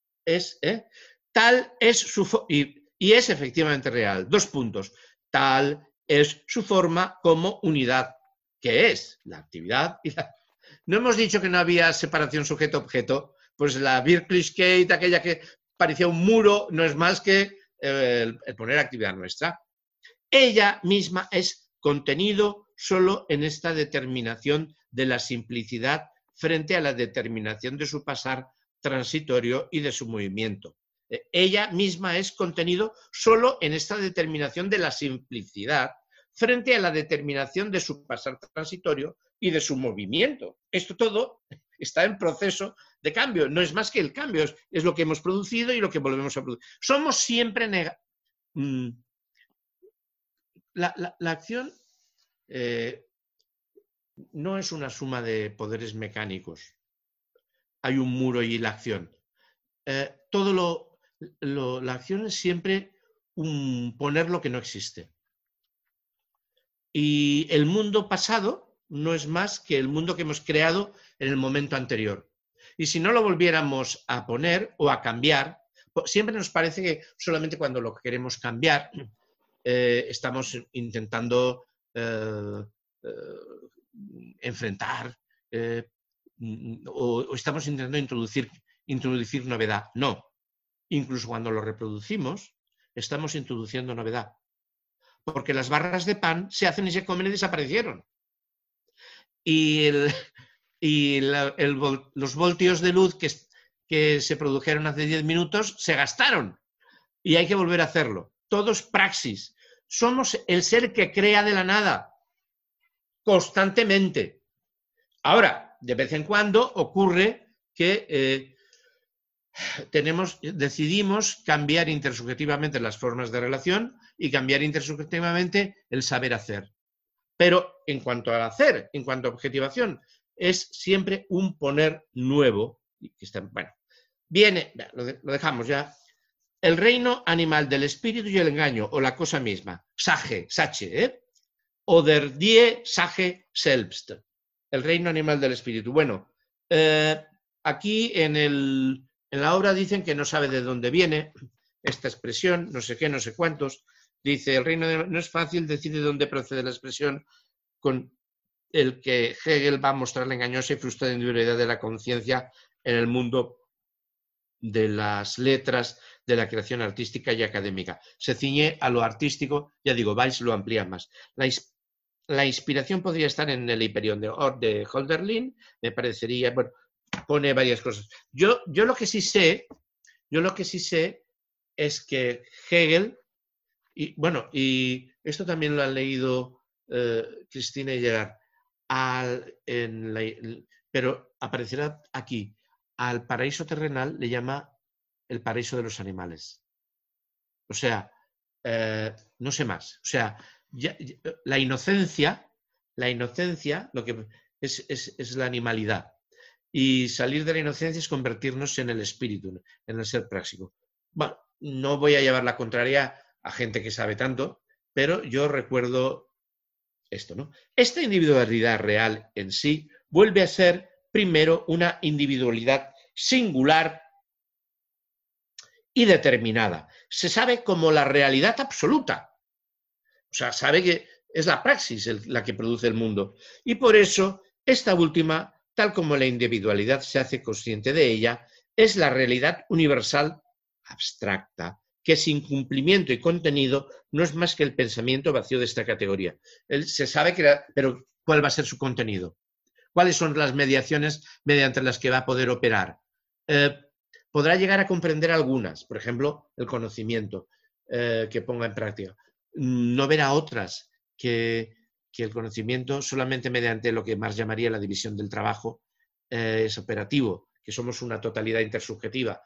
Speaker 1: Tal es su y es efectivamente real. 2 puntos. Tal es su forma como unidad, que es la actividad y la... No hemos dicho que no había separación sujeto-objeto, pues la Wirklichkeit, aquella que parecía un muro, no es más que el poner actividad nuestra. Ella misma es contenido solo en esta determinación de la simplicidad frente a la determinación de su pasar transitorio y de su movimiento. Ella misma es contenido solo en esta determinación de la simplicidad frente a la determinación de su pasar transitorio y de su movimiento. Esto todo está en proceso de cambio. No es más que el cambio, es lo que hemos producido y lo que volvemos a producir. Somos siempre la acción no es una suma de poderes mecánicos. Hay un muro y la acción. La acción es siempre poner lo que no existe. Y el mundo pasado no es más que el mundo que hemos creado en el momento anterior. Y si no lo volviéramos a poner o a cambiar, siempre nos parece que solamente cuando lo queremos cambiar estamos intentando enfrentar o estamos intentando introducir novedad. No. Incluso cuando lo reproducimos, estamos introduciendo novedad. Porque las barras de pan se hacen y se comen y desaparecieron. Y y los voltios de luz que se produjeron hace 10 minutos se gastaron y hay que volver a hacerlo. Todo es praxis. Somos el ser que crea de la nada, constantemente. Ahora, de vez en cuando ocurre que decidimos cambiar intersubjetivamente las formas de relación y cambiar intersubjetivamente el saber hacer. Pero en cuanto al hacer, en cuanto a objetivación, es siempre un poner nuevo. Bueno, viene, lo dejamos ya. El reino animal del espíritu y el engaño, o la cosa misma, sache, oder die Sache selbst, el reino animal del espíritu. Bueno, aquí en la obra dicen que no sabe de dónde viene esta expresión, no sé qué, no sé cuántos. Dice, el reino animal, no es fácil decir de dónde procede la expresión con el que Hegel va a mostrar la engañosa y frustrada individualidad de la conciencia en el mundo de las letras, de la creación artística y académica. Se ciñe a lo artístico, ya digo, Weiss lo amplía más. La inspiración podría estar en el Hyperion de Hölderlin, me parecería, bueno, pone varias cosas. Yo lo que sí sé es que Hegel, y bueno, y esto también lo ha leído Cristina y Gerard, pero aparecerá aquí. Al paraíso terrenal le llama el paraíso de los animales. O sea, no sé más. O sea, la inocencia, lo que es la animalidad. Y salir de la inocencia es convertirnos en el espíritu, en el ser práctico. Bueno, no voy a llevar la contraria a gente que sabe tanto, pero yo recuerdo esto, ¿no? Esta individualidad real en sí vuelve a ser primero una individualidad singular y determinada. Se sabe como la realidad absoluta. O sea, sabe que es la praxis la que produce el mundo. Y por eso, esta última, tal como la individualidad se hace consciente de ella, es la realidad universal abstracta, que sin cumplimiento y contenido no es más que el pensamiento vacío de esta categoría. Se sabe pero ¿cuál va a ser su contenido? ¿Cuáles son las mediaciones mediante las que va a poder operar? Podrá llegar a comprender algunas, por ejemplo, el conocimiento que ponga en práctica. No verá otras que el conocimiento solamente mediante lo que más llamaría la división del trabajo es operativo, que somos una totalidad intersubjetiva.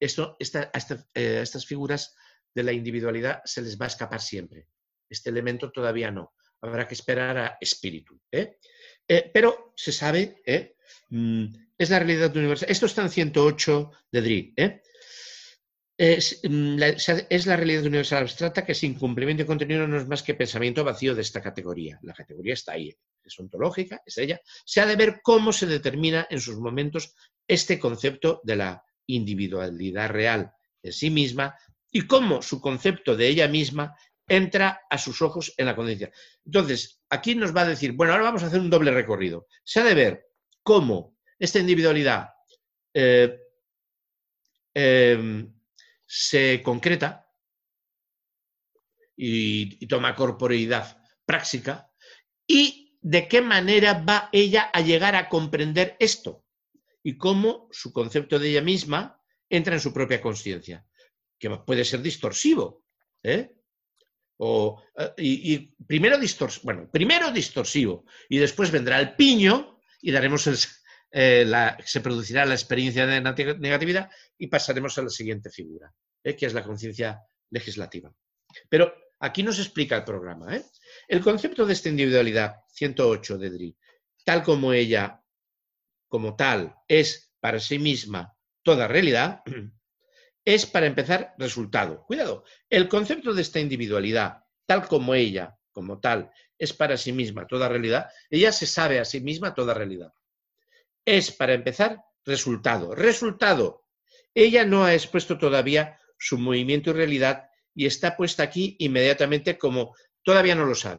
Speaker 1: A estas figuras de la individualidad se les va a escapar siempre. Este elemento todavía no. Habrá que esperar a espíritu. Pero se sabe, es la realidad universal. Esto está en 108 de Drie. Es la realidad universal abstracta que sin cumplimiento y contenido no es más que pensamiento vacío de esta categoría. La categoría está ahí, es ontológica, es ella. Se ha de ver cómo se determina en sus momentos este concepto de la individualidad real en sí misma y cómo su concepto de ella misma entra a sus ojos en la conciencia. Entonces, aquí nos va a decir, bueno, ahora vamos a hacer un doble recorrido. Se ha de ver cómo esta individualidad se concreta y toma corporeidad práctica y de qué manera va ella a llegar a comprender esto y cómo su concepto de ella misma entra en su propia conciencia, que puede ser distorsivo, primero distorsivo y después vendrá el piño y daremos se producirá la experiencia de negatividad y pasaremos a la siguiente figura, que es la conciencia legislativa. Pero aquí nos explica el programa. El concepto de esta individualidad, 108 de Drie, tal como ella, como tal, es para sí misma toda realidad, es para empezar resultado. Cuidado, el concepto de esta individualidad, tal como ella, como tal, es para sí misma toda realidad, ella se sabe a sí misma toda realidad. Es, para empezar, resultado. Resultado. Ella no ha expuesto todavía su movimiento y realidad y está puesta aquí inmediatamente como todavía no lo sabe.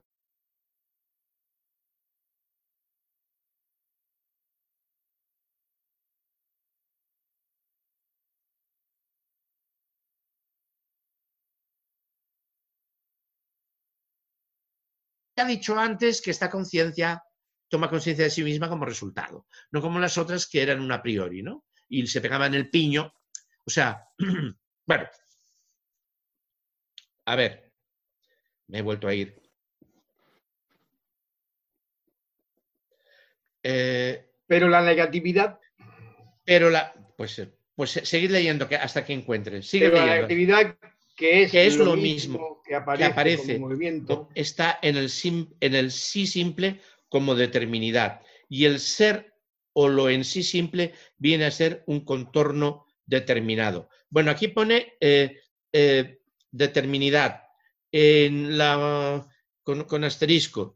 Speaker 1: Ha dicho antes que esta conciencia toma conciencia de sí misma como resultado, no como las otras que eran un a priori, ¿no? Y se pegaban el piño. O sea, bueno, a ver, me he vuelto a ir.
Speaker 4: Pero la negatividad,
Speaker 1: Pero pues seguid leyendo hasta que encuentres. Sigue
Speaker 4: pero la
Speaker 1: leyendo.
Speaker 4: negatividad que
Speaker 1: Es
Speaker 4: lo
Speaker 1: lo
Speaker 4: mismo que
Speaker 1: que
Speaker 4: aparece
Speaker 1: aparece,
Speaker 4: como movimiento,
Speaker 1: está en el sí simple como determinidad. Y el ser o lo en sí simple viene a ser un contorno determinado. Bueno, aquí pone determinidad con asterisco.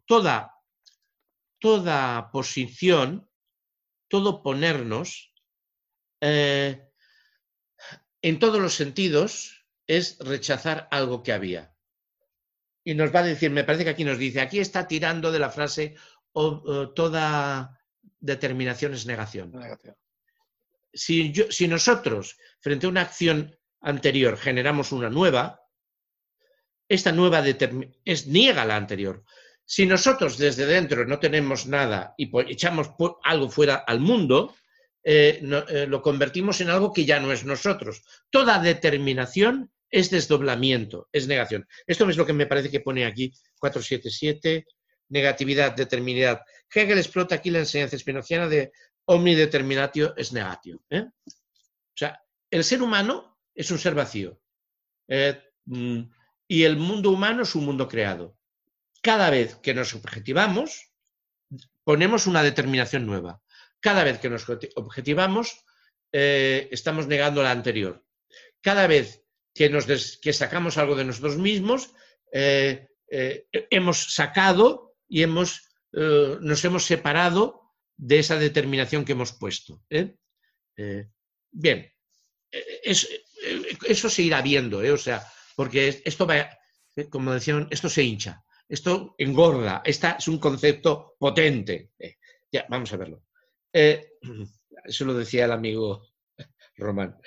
Speaker 1: Toda posición, todo ponernos, en todos los sentidos, es rechazar algo que había. Y nos va a decir, me parece que aquí nos dice, aquí está tirando de la frase toda determinación es negación. Si nosotros, frente a una acción anterior, generamos una nueva, esta nueva niega la anterior. Si nosotros desde dentro no tenemos nada y echamos algo fuera al mundo, lo convertimos en algo que ya no es nosotros. Toda determinación es desdoblamiento, es negación. Esto es lo que me parece que pone aquí 477, negatividad, determinidad. Hegel explota aquí la enseñanza spinoziana de omnideterminatio es negatio. O sea, el ser humano es un ser vacío. Y el mundo humano es un mundo creado. Cada vez que nos objetivamos, ponemos una determinación nueva. Cada vez que nos objetivamos, estamos negando la anterior. Cada vez que sacamos algo de nosotros mismos, hemos sacado y nos hemos separado de esa determinación que hemos puesto. Bien, eso se irá viendo, o sea, porque esto va, como decían, esto se hincha, esto engorda, es un concepto potente. Ya, vamos a verlo. Eso lo decía el amigo Román.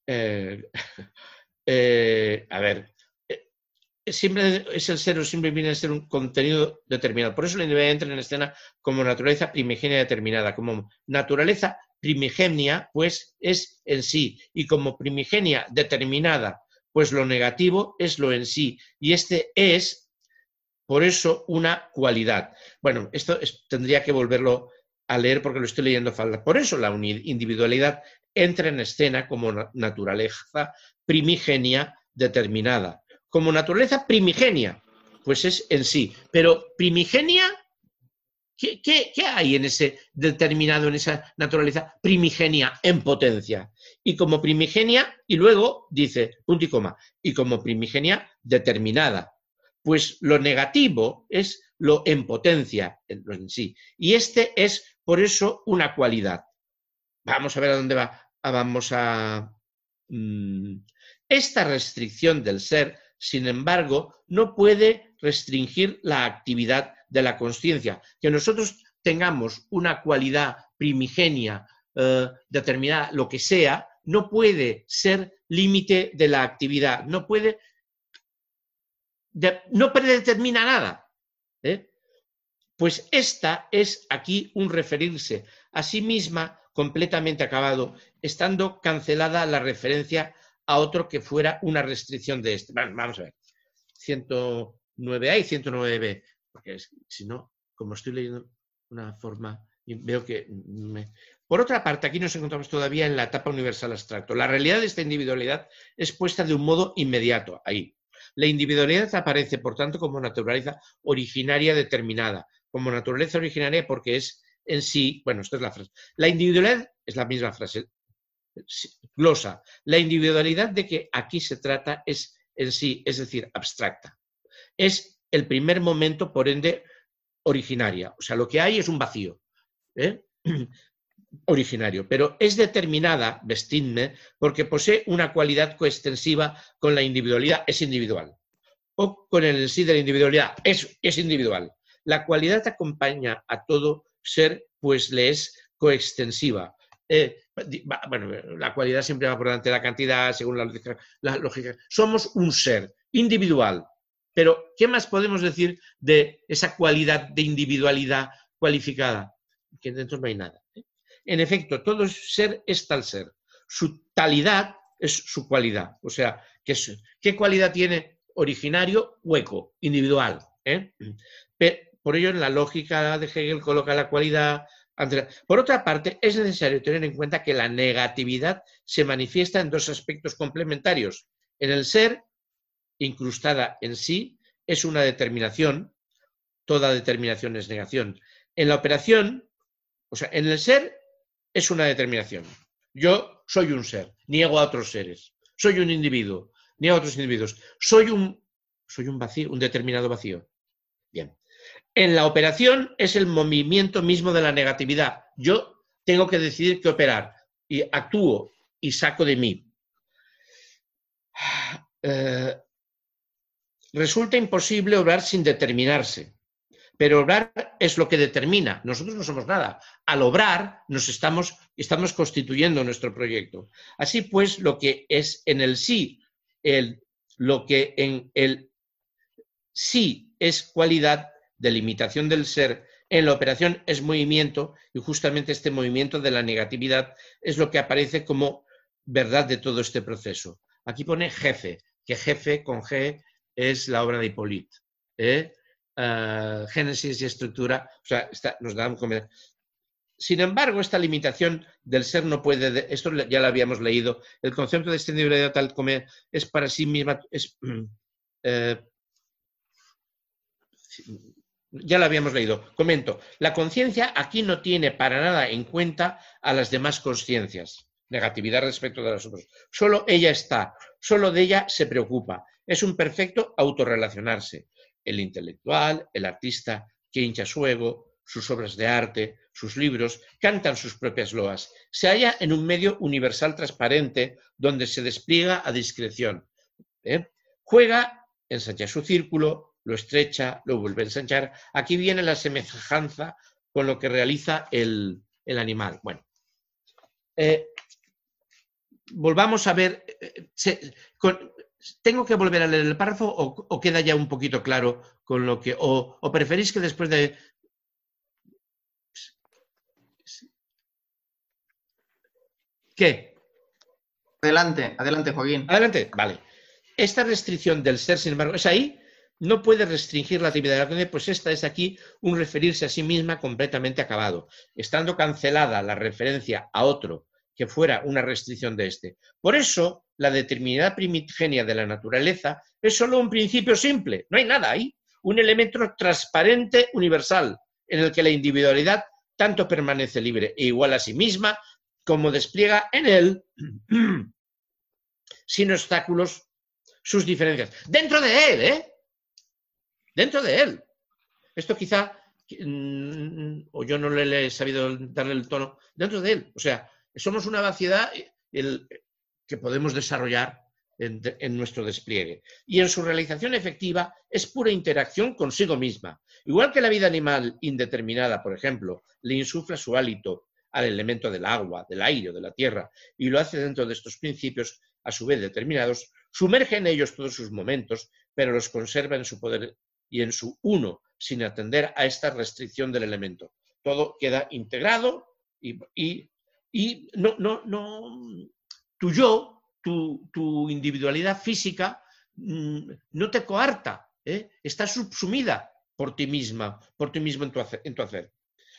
Speaker 1: A ver, siempre es el ser o siempre viene a ser un contenido determinado. Por eso la individualidad entra en escena como naturaleza primigenia determinada, como naturaleza primigenia, pues es en sí, y como primigenia determinada, pues lo negativo es lo en sí, y este es, por eso, una cualidad. Bueno, esto tendría que volverlo a leer porque lo estoy leyendo falta. Por eso la individualidad entra en escena como naturaleza primigenia determinada. Como naturaleza primigenia, pues es en sí. Pero primigenia, ¿qué hay en ese determinado, en esa naturaleza primigenia en potencia? Y como primigenia, y luego dice, punto y coma, y como primigenia determinada. Pues lo negativo es lo en potencia, lo en sí. Y este es, por eso, una cualidad. Vamos a ver a dónde va. Vamos a... Esta restricción del ser, sin embargo, no puede restringir la actividad de la consciencia. Que nosotros tengamos una cualidad primigenia determinada, lo que sea, no puede ser límite de la actividad, no predetermina nada. Pues esta es aquí un referirse a sí misma completamente acabado, estando cancelada la referencia a otro que fuera una restricción de este. Bueno, vamos a ver. 109A y 109B, porque si no, como estoy leyendo una forma, veo que... Por otra parte, aquí nos encontramos todavía en la etapa universal abstracto. La realidad de esta individualidad es puesta de un modo inmediato, ahí. La individualidad aparece, por tanto, como naturaleza originaria determinada, como naturaleza originaria porque es en sí, bueno, esta es la frase. La individualidad es la misma frase, glosa. La individualidad de que aquí se trata es en sí, es decir, abstracta. Es el primer momento, por ende, originaria. O sea, lo que hay es un vacío originario, pero es determinada, vestidme, porque posee una cualidad coextensiva con la individualidad, es individual. O con el sí de la individualidad, es individual. La cualidad acompaña a todo ser, pues le es coextensiva. Bueno, la cualidad siempre va por delante de la cantidad, según la lógica. Somos un ser individual, pero ¿qué más podemos decir de esa cualidad de individualidad cualificada, que dentro no hay nada. En efecto, todo ser es tal ser. Su talidad es su cualidad. O sea, ¿qué cualidad tiene? Originario, hueco, individual. Por ello, en la lógica de Hegel coloca la cualidad. Por otra parte, es necesario tener en cuenta que la negatividad se manifiesta en dos aspectos complementarios. En el ser, incrustada en sí, es una determinación. Toda determinación es negación. En la operación, o sea, en el ser es una determinación. Yo soy un ser, niego a otros seres. Soy un individuo, niego a otros individuos. Soy un vacío, un determinado vacío. Bien. En la operación es el movimiento mismo de la negatividad. Yo tengo que decidir qué operar y actúo y saco de mí. Resulta imposible obrar sin determinarse. Pero obrar es lo que determina. Nosotros no somos nada. Al obrar estamos constituyendo nuestro proyecto. Así pues, lo que es en el sí, lo que en el sí es cualidad de limitación del ser, en la operación es movimiento, y justamente este movimiento de la negatividad es lo que aparece como verdad de todo este proceso. Aquí pone jefe, que jefe con G es la obra de Hippolyte. Génesis y estructura, o sea, nos dan como... Sin embargo, esta limitación del ser no puede, esto ya lo habíamos leído, el concepto de extendibilidad tal como es para sí misma, ya lo habíamos leído. Comento, la conciencia aquí no tiene para nada en cuenta a las demás conciencias, negatividad respecto de las otras. Solo ella está, solo de ella se preocupa. Es un perfecto autorrelacionarse. El intelectual, el artista que hincha su ego, sus obras de arte, sus libros, cantan sus propias loas. Se halla en un medio universal transparente donde se despliega a discreción. Juega, ensancha su círculo, lo estrecha, lo vuelve a ensanchar. Aquí viene la semejanza con lo que realiza el animal. Bueno, volvamos a ver... ¿Tengo que volver a leer el párrafo o queda ya un poquito claro con lo que... o preferís que después de... ¿Qué?
Speaker 2: Adelante, adelante, Joaquín.
Speaker 1: Adelante, vale. Esta restricción del ser, sin embargo, es ahí, no puede restringir la actividad de la conciencia, pues esta es aquí un referirse a sí misma completamente acabado, estando cancelada la referencia a otro que fuera una restricción de este. Por eso, la determinada primigenia de la naturaleza es solo un principio simple, no hay nada ahí, un elemento transparente universal, en el que la individualidad tanto permanece libre e igual a sí misma, como despliega en él, sin obstáculos, sus diferencias. Dentro de él, ¿eh? Dentro de él. Esto quizá, o yo no le he sabido darle el tono, dentro de él. O sea, somos una vaciedad que podemos desarrollar en nuestro despliegue. Y en su realización efectiva es pura interacción consigo misma. Igual que la vida animal indeterminada, por ejemplo, le insufla su hálito al elemento del agua, del aire o de la tierra, y lo hace dentro de estos principios, a su vez determinados, sumerge en ellos todos sus momentos, pero los conserva en su poder y en su uno, sin atender a esta restricción del elemento. Todo queda integrado y tu yo, tu individualidad física no te coarta, está subsumida por ti misma, por ti mismo en tu hacer.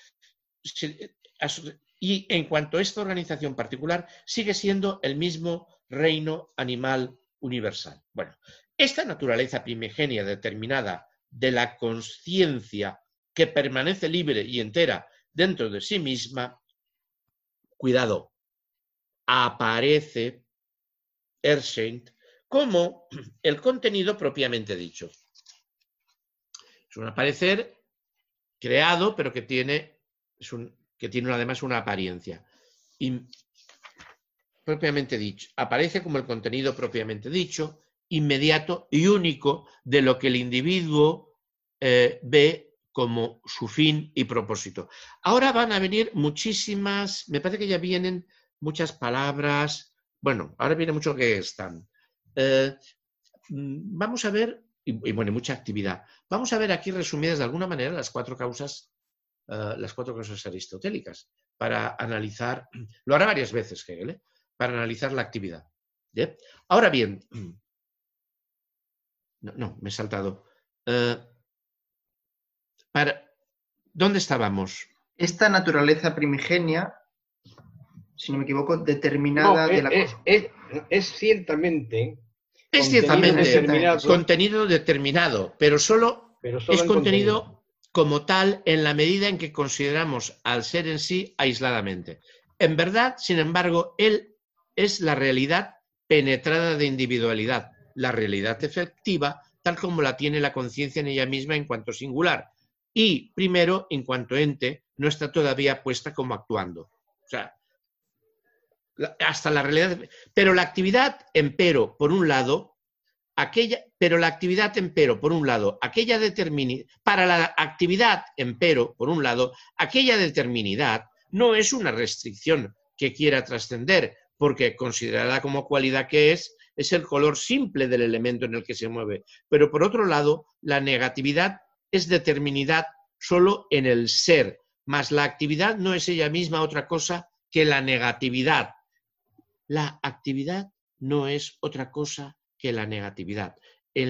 Speaker 1: Y en cuanto a esta organización particular, sigue siendo el mismo reino animal universal. Bueno, esta naturaleza primigenia determinada de la consciencia que permanece libre y entera dentro de sí misma, cuidado, aparece, erscheint, como el contenido propiamente dicho. Es un aparecer creado, pero que tiene además una apariencia. Y propiamente dicho, aparece como el contenido propiamente dicho, inmediato y único de lo que el individuo ve como su fin y propósito. Ahora van a venir muchísimas, me parece que ya vienen muchas palabras, bueno, ahora viene mucho que están. Vamos a ver, y bueno, mucha actividad. Vamos a ver aquí resumidas de alguna manera las 4 causas las 4 cosas aristotélicas para analizar, lo hará varias veces Hegel, para analizar la actividad. ¿Bien? Ahora bien, no, me he saltado. ¿Dónde estábamos?
Speaker 2: Esta naturaleza primigenia, si no me equivoco, determinada de la cosa.
Speaker 4: Es ciertamente
Speaker 1: Es
Speaker 4: contenido
Speaker 1: ciertamente
Speaker 4: determinado,
Speaker 1: contenido determinado, pero solo es
Speaker 4: en
Speaker 1: contenido como tal en la medida en que consideramos al ser en sí aisladamente. En verdad, sin embargo, él es la realidad penetrada de individualidad, la realidad efectiva, tal como la tiene la conciencia en ella misma en cuanto singular. Y, primero, en cuanto ente, no está todavía puesta como actuando. O sea, hasta la realidad. Pero la actividad, empero, por un lado, para la actividad, empero, por un lado, aquella determinidad no es una restricción que quiera trascender, porque considerada como cualidad que es el color simple del elemento en el que se mueve. Pero por otro lado, la negatividad es determinidad solo en el ser, mas la actividad no es ella misma otra cosa que la negatividad. La actividad no es otra cosa que la negatividad. En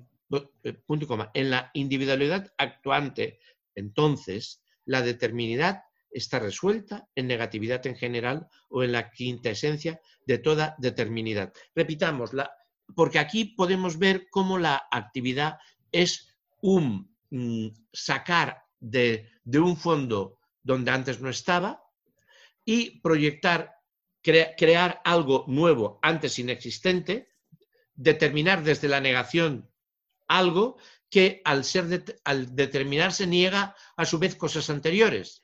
Speaker 1: la individualidad actuante, entonces, la determinidad está resuelta en negatividad en general o en la quinta esencia de toda determinidad. Repitamos, porque aquí podemos ver cómo la actividad es un sacar de un fondo donde antes no estaba y proyectar, crear algo nuevo antes inexistente, determinar desde la negación algo que al determinarse niega a su vez cosas anteriores.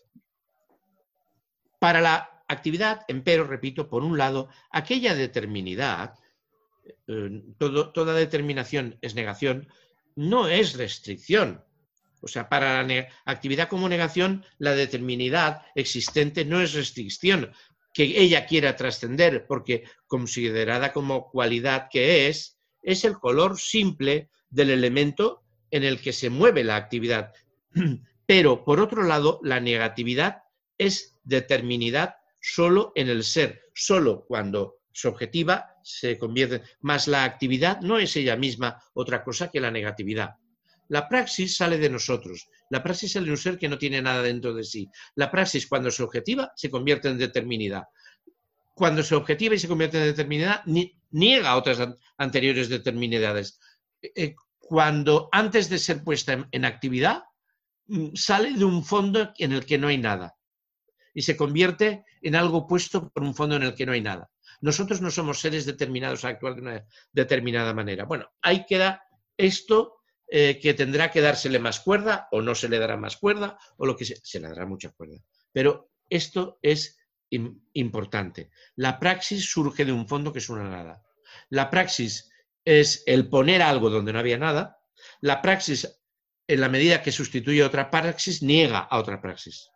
Speaker 1: Para la actividad, empero, repito, por un lado, aquella determinidad, toda determinación es negación, no es restricción. O sea, para la actividad como negación, la determinidad existente no es restricción que ella quiera trascender, porque considerada como cualidad que es el color simple del elemento en el que se mueve la actividad. Pero, por otro lado, la negatividad es determinidad solo en el ser, solo cuando se objetiva se convierte. Más la actividad no es ella misma otra cosa que la negatividad. La praxis sale de nosotros. La praxis sale de un ser que no tiene nada dentro de sí. La praxis, cuando se objetiva, se convierte en determinidad. Cuando se objetiva y se convierte en determinidad, niega otras anteriores determinidades. Cuando antes de ser puesta en actividad, sale de un fondo en el que no hay nada y se convierte en algo puesto por un fondo en el que no hay nada. Nosotros no somos seres determinados a actuar de una determinada manera. Bueno, ahí queda esto que tendrá que dársele más cuerda o no se le dará más cuerda o lo que se le dará mucha cuerda. Pero esto es importante. La praxis surge de un fondo que es una nada. La praxis es el poner algo donde no había nada. La praxis, en la medida que sustituye a otra praxis, niega a otra praxis.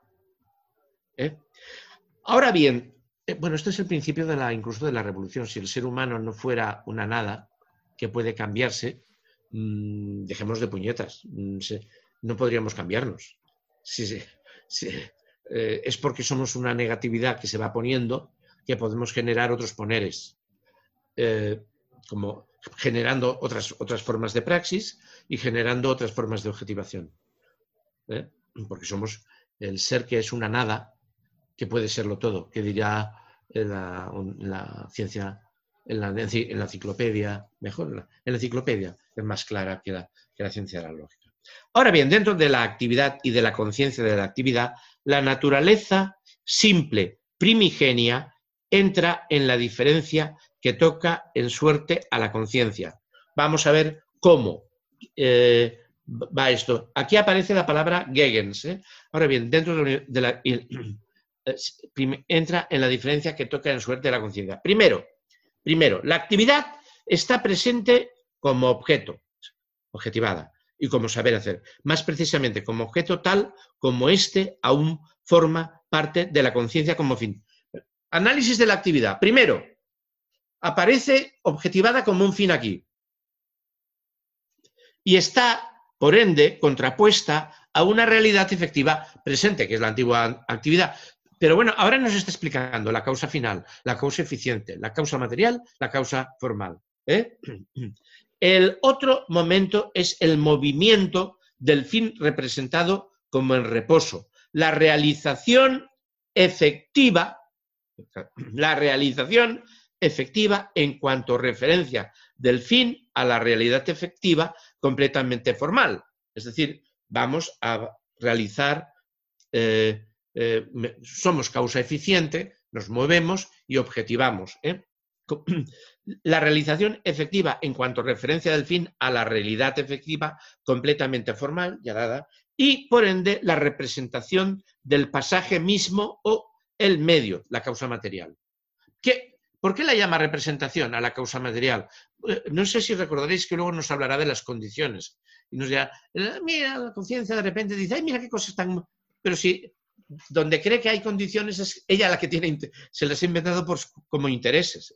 Speaker 1: Ahora bien, bueno, esto es el principio incluso de la revolución. Si el ser humano no fuera una nada que puede cambiarse, dejemos de puñetas. No podríamos cambiarnos. Es porque somos una negatividad que se va poniendo que podemos generar otros poneres, como generando otras formas de praxis y generando otras formas de objetivación. Porque somos el ser que es una nada que puede serlo todo, que dirá la ciencia, en la enciclopedia, mejor, en la enciclopedia es más clara que la ciencia de la lógica. Ahora bien, dentro de la actividad y de la conciencia de la actividad, la naturaleza simple, primigenia, entra en la diferencia que toca en suerte a la conciencia. Vamos a ver cómo va esto. Aquí aparece la palabra Gegens. Ahora bien, dentro de la entra en la diferencia que toca en suerte de la conciencia. Primero, la actividad está presente como objeto, objetivada, y como saber hacer. Más precisamente como objeto tal como éste aún forma parte de la conciencia como fin. Análisis de la actividad. Primero, aparece objetivada como un fin aquí. Y está, por ende, contrapuesta a una realidad efectiva presente, que es la antigua actividad. Pero bueno, ahora nos está explicando la causa final, la causa eficiente, la causa material, la causa formal. El otro momento es el movimiento del fin representado como en reposo. La realización efectiva en cuanto referencia del fin a la realidad efectiva completamente formal. Es decir, vamos a realizar, somos causa eficiente, nos movemos y objetivamos. La realización efectiva en cuanto referencia del fin a la realidad efectiva completamente formal, ya dada, y por ende la representación del pasaje mismo o el medio, la causa material. ¿Por qué la llama representación a la causa material? No sé si recordaréis que luego nos hablará de las condiciones. Y nos dirá, mira, la conciencia de repente dice, ay, mira qué cosas tan... Pero si donde cree que hay condiciones es ella la que tiene, se las ha inventado como intereses.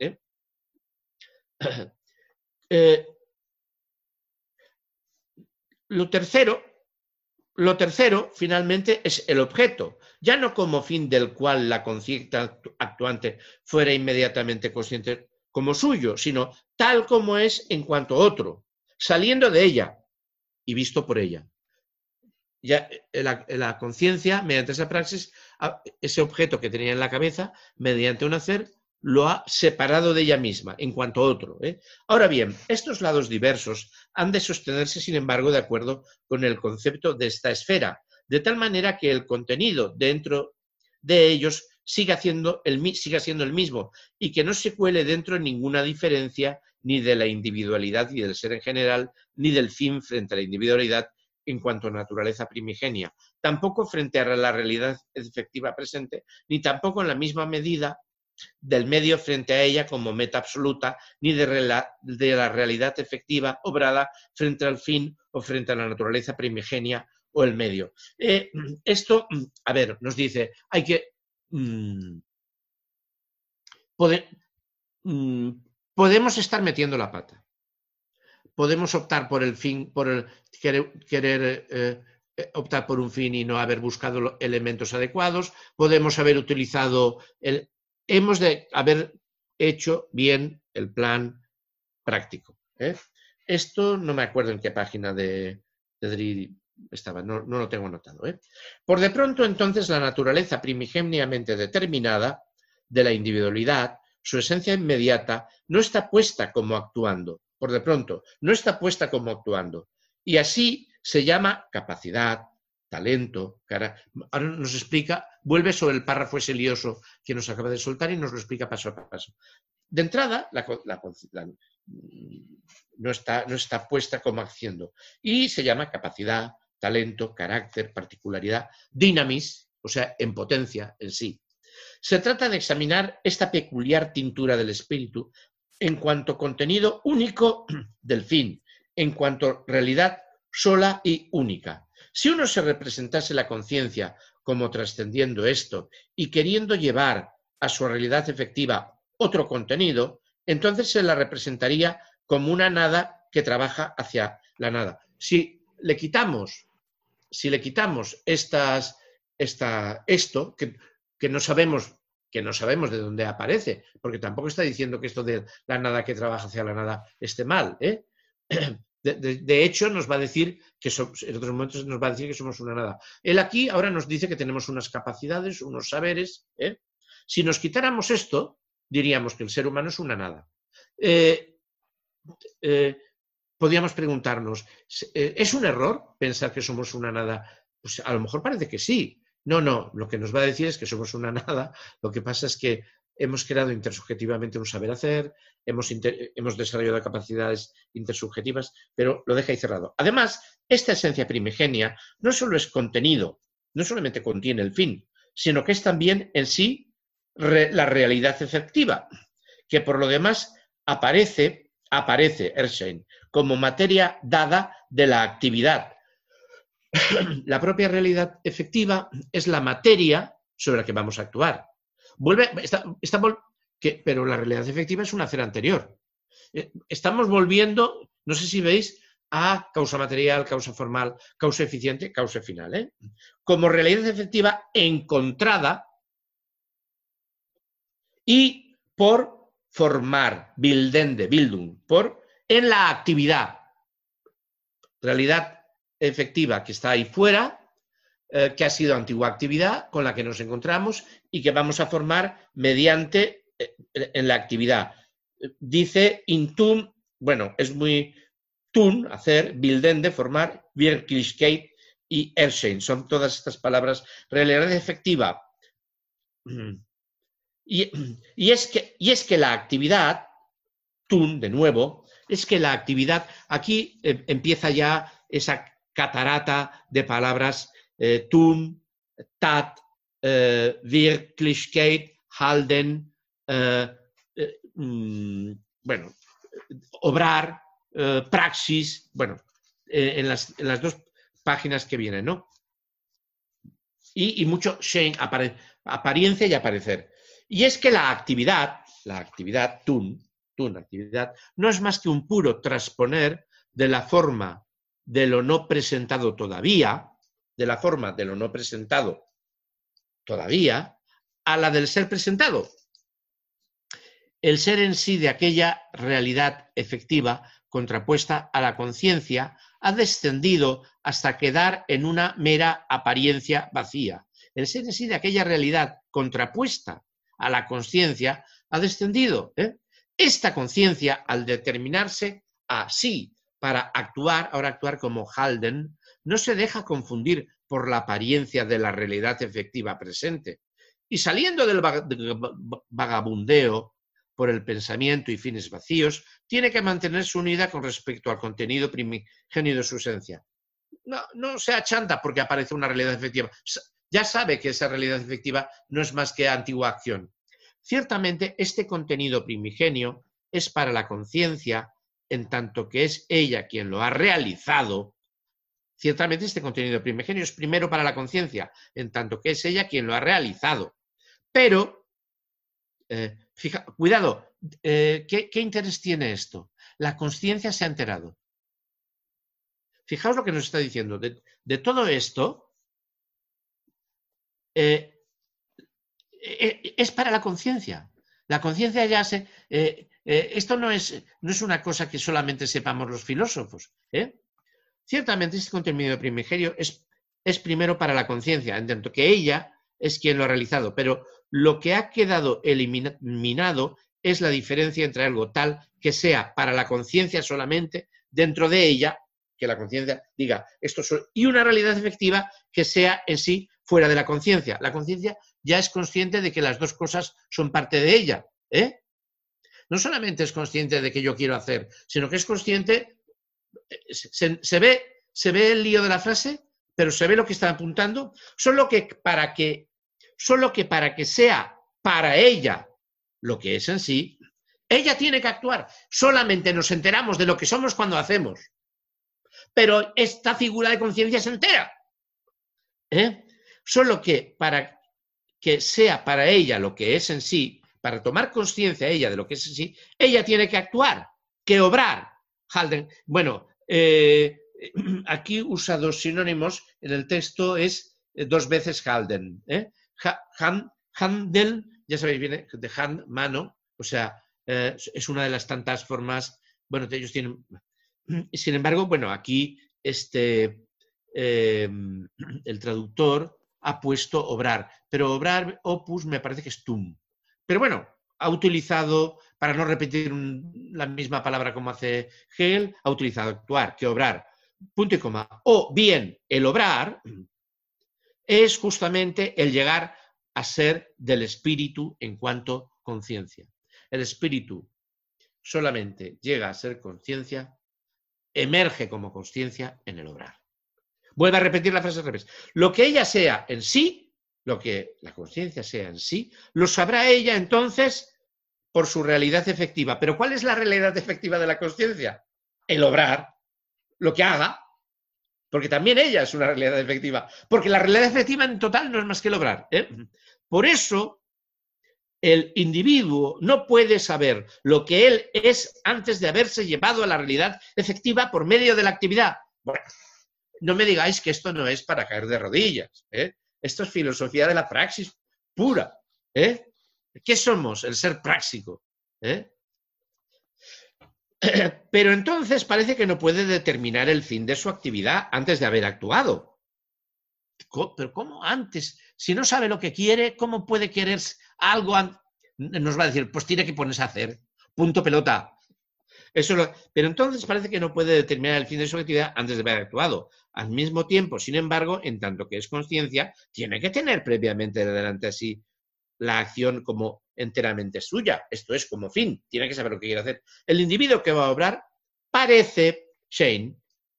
Speaker 1: Lo tercero, finalmente, es el objeto, ya no como fin del cual la conciencia actuante fuera inmediatamente consciente como suyo, sino tal como es en cuanto otro, saliendo de ella y visto por ella. Ya la conciencia, mediante esa praxis, ese objeto que tenía en la cabeza, mediante un hacer, lo ha separado de ella misma, en cuanto a otro. Ahora bien, estos lados diversos han de sostenerse, sin embargo, de acuerdo con el concepto de esta esfera, de tal manera que el contenido dentro de ellos siga siendo el mismo y que no se cuele dentro ninguna diferencia ni de la individualidad y del ser en general, ni del fin frente a la individualidad en cuanto a naturaleza primigenia, tampoco frente a la realidad efectiva presente, ni tampoco en la misma medida del medio frente a ella como meta absoluta, ni de la realidad efectiva obrada frente al fin o frente a la naturaleza primigenia o el medio. Esto, a ver, nos dice, hay que... podemos estar metiendo la pata. Podemos optar por el fin, por el querer optar por un fin y no haber buscado los elementos adecuados. Podemos haber utilizado hemos de haber hecho bien el plan práctico. Esto no me acuerdo en qué página de Dri estaba, no lo tengo anotado. Por de pronto, entonces, la naturaleza primigeniamente determinada de la individualidad, su esencia inmediata, no está puesta como actuando. Por de pronto, no está puesta como actuando. Y así se llama capacidad, talento, ahora nos explica, vuelve sobre el párrafo ese lioso que nos acaba de soltar y nos lo explica paso a paso. De entrada, no está puesta como haciendo. Y se llama capacidad, talento, carácter, particularidad, dinamis, o sea, en potencia en sí. Se trata de examinar esta peculiar tintura del espíritu en cuanto contenido único del fin, en cuanto realidad sola y única. Si uno se representase la conciencia como trascendiendo esto y queriendo llevar a su realidad efectiva otro contenido, entonces se la representaría como una nada que trabaja hacia la nada. Si le quitamos esto, que no sabemos de dónde aparece, porque tampoco está diciendo que esto de la nada que trabaja hacia la nada esté mal. De hecho, nos va a decir que en otros momentos nos va a decir que somos una nada. Él aquí ahora nos dice que tenemos unas capacidades, unos saberes. Si nos quitáramos esto, diríamos que el ser humano es una nada. Podríamos preguntarnos, ¿es un error pensar que somos una nada? Pues a lo mejor parece que sí. No, lo que nos va a decir es que somos una nada. Lo que pasa es que hemos creado intersubjetivamente un saber hacer, hemos desarrollado capacidades intersubjetivas, pero lo deja ahí cerrado. Además, esta esencia primigenia no solo es contenido, no solamente contiene el fin, sino que es también en sí la realidad efectiva, que por lo demás aparece Ersheim, como materia dada de la actividad. La propia realidad efectiva es la materia sobre la que vamos a actuar. Pero la realidad efectiva es un hacer anterior. Estamos volviendo, no sé si veis, a causa material, causa formal, causa eficiente, causa final. ¿Eh? Como realidad efectiva encontrada y por formar, bildende, Bildung, en la actividad. Realidad efectiva que está ahí fuera, que ha sido antigua actividad con la que nos encontramos y que vamos a formar mediante en la actividad. Dice in tun, bueno, es muy tun, hacer, bildende, formar, Wirklichkeit y Erschein. Son todas estas palabras. Realidad efectiva. Y es que la actividad, tun, de nuevo, es que la actividad, aquí empieza ya esa catarata de palabras, tun, tat, Wirklichkeit, halden, bueno, obrar, praxis, bueno, en las dos páginas que vienen, ¿no? Y mucho Schein, apariencia y aparecer. Y es que la actividad, tun, actividad, no es más que un puro transponer de la forma de lo no presentado todavía, a la del ser presentado. El ser en sí de aquella realidad efectiva contrapuesta a la conciencia ha descendido hasta quedar en una mera apariencia vacía. El ser en sí de aquella realidad contrapuesta a la conciencia ha descendido. Esta conciencia, al determinarse así para actuar, ahora actuar como Halden, no se deja confundir por la apariencia de la realidad efectiva presente. Y saliendo del vagabundeo por el pensamiento y fines vacíos, tiene que mantenerse unida con respecto al contenido primigenio de su esencia. No se achanta porque aparece una realidad efectiva. Ya sabe que esa realidad efectiva no es más que antigua acción. Ciertamente, este contenido primigenio es para la conciencia, en tanto que es ella quien lo ha realizado. Ciertamente, este contenido primigenio es primero para la conciencia, en tanto que es ella quien lo ha realizado. Pero, cuidado, ¿qué interés tiene esto? La conciencia se ha enterado. Fijaos lo que nos está diciendo. De todo esto, es para la conciencia. La conciencia ya se... esto no es una cosa que solamente sepamos los filósofos. Ciertamente este contenido primigenio es primero para la conciencia, en tanto que ella es quien lo ha realizado, pero lo que ha quedado eliminado es la diferencia entre algo tal que sea para la conciencia solamente dentro de ella, que la conciencia diga esto y una realidad efectiva que sea en sí fuera de la conciencia. La conciencia ya es consciente de que las dos cosas son parte de ella. No solamente es consciente de que yo quiero hacer, sino que es consciente, se ve el lío de la frase, pero se ve lo que está apuntando, solo que para que sea para ella lo que es en sí, ella tiene que actuar. Solamente nos enteramos de lo que somos cuando hacemos. Pero esta figura de conciencia se entera. Solo que para que sea para ella lo que es en sí, para tomar conciencia ella de lo que es en sí, ella tiene que actuar, que obrar. Halden, bueno, aquí usa dos sinónimos, en el texto es dos veces Halden. Handel, ya sabéis, viene de hand, mano, o sea, es una de las tantas formas, bueno, ellos tienen... Sin embargo, bueno, aquí el traductor ha puesto obrar, pero obrar, opus, me parece que es tum. Pero bueno, ha utilizado, para no repetir la misma palabra como hace Hegel, ha utilizado actuar, que obrar, punto y coma. O bien, el obrar es justamente el llegar a ser del espíritu en cuanto conciencia. El espíritu solamente llega a ser conciencia, emerge como conciencia en el obrar. Vuelve a repetir la frase al revés. Lo que ella sea en sí, lo que la conciencia sea en sí, lo sabrá ella entonces por su realidad efectiva. ¿Pero cuál es la realidad efectiva de la conciencia? El obrar, lo que haga, porque también ella es una realidad efectiva. Porque la realidad efectiva en total no es más que el obrar. Por eso, el individuo no puede saber lo que él es antes de haberse llevado a la realidad efectiva por medio de la actividad. Bueno, no me digáis que esto no es para caer de rodillas, ¿eh? Esto es filosofía de la praxis pura, ¿eh? ¿Qué somos? El ser práctico, ¿eh? Pero entonces parece que no puede determinar el fin de su actividad antes de haber actuado. ¿Pero cómo antes? Si no sabe lo que quiere, ¿cómo puede querer algo antes? Nos va a decir, pues tiene que ponerse a hacer. Punto pelota. Pero entonces parece que no puede determinar el fin de su actividad antes de haber actuado. Al mismo tiempo, sin embargo, en tanto que es conciencia, tiene que tener previamente delante de sí la acción como enteramente suya. Esto es como fin. Tiene que saber lo que quiere hacer. El individuo que va a obrar parece, Shane,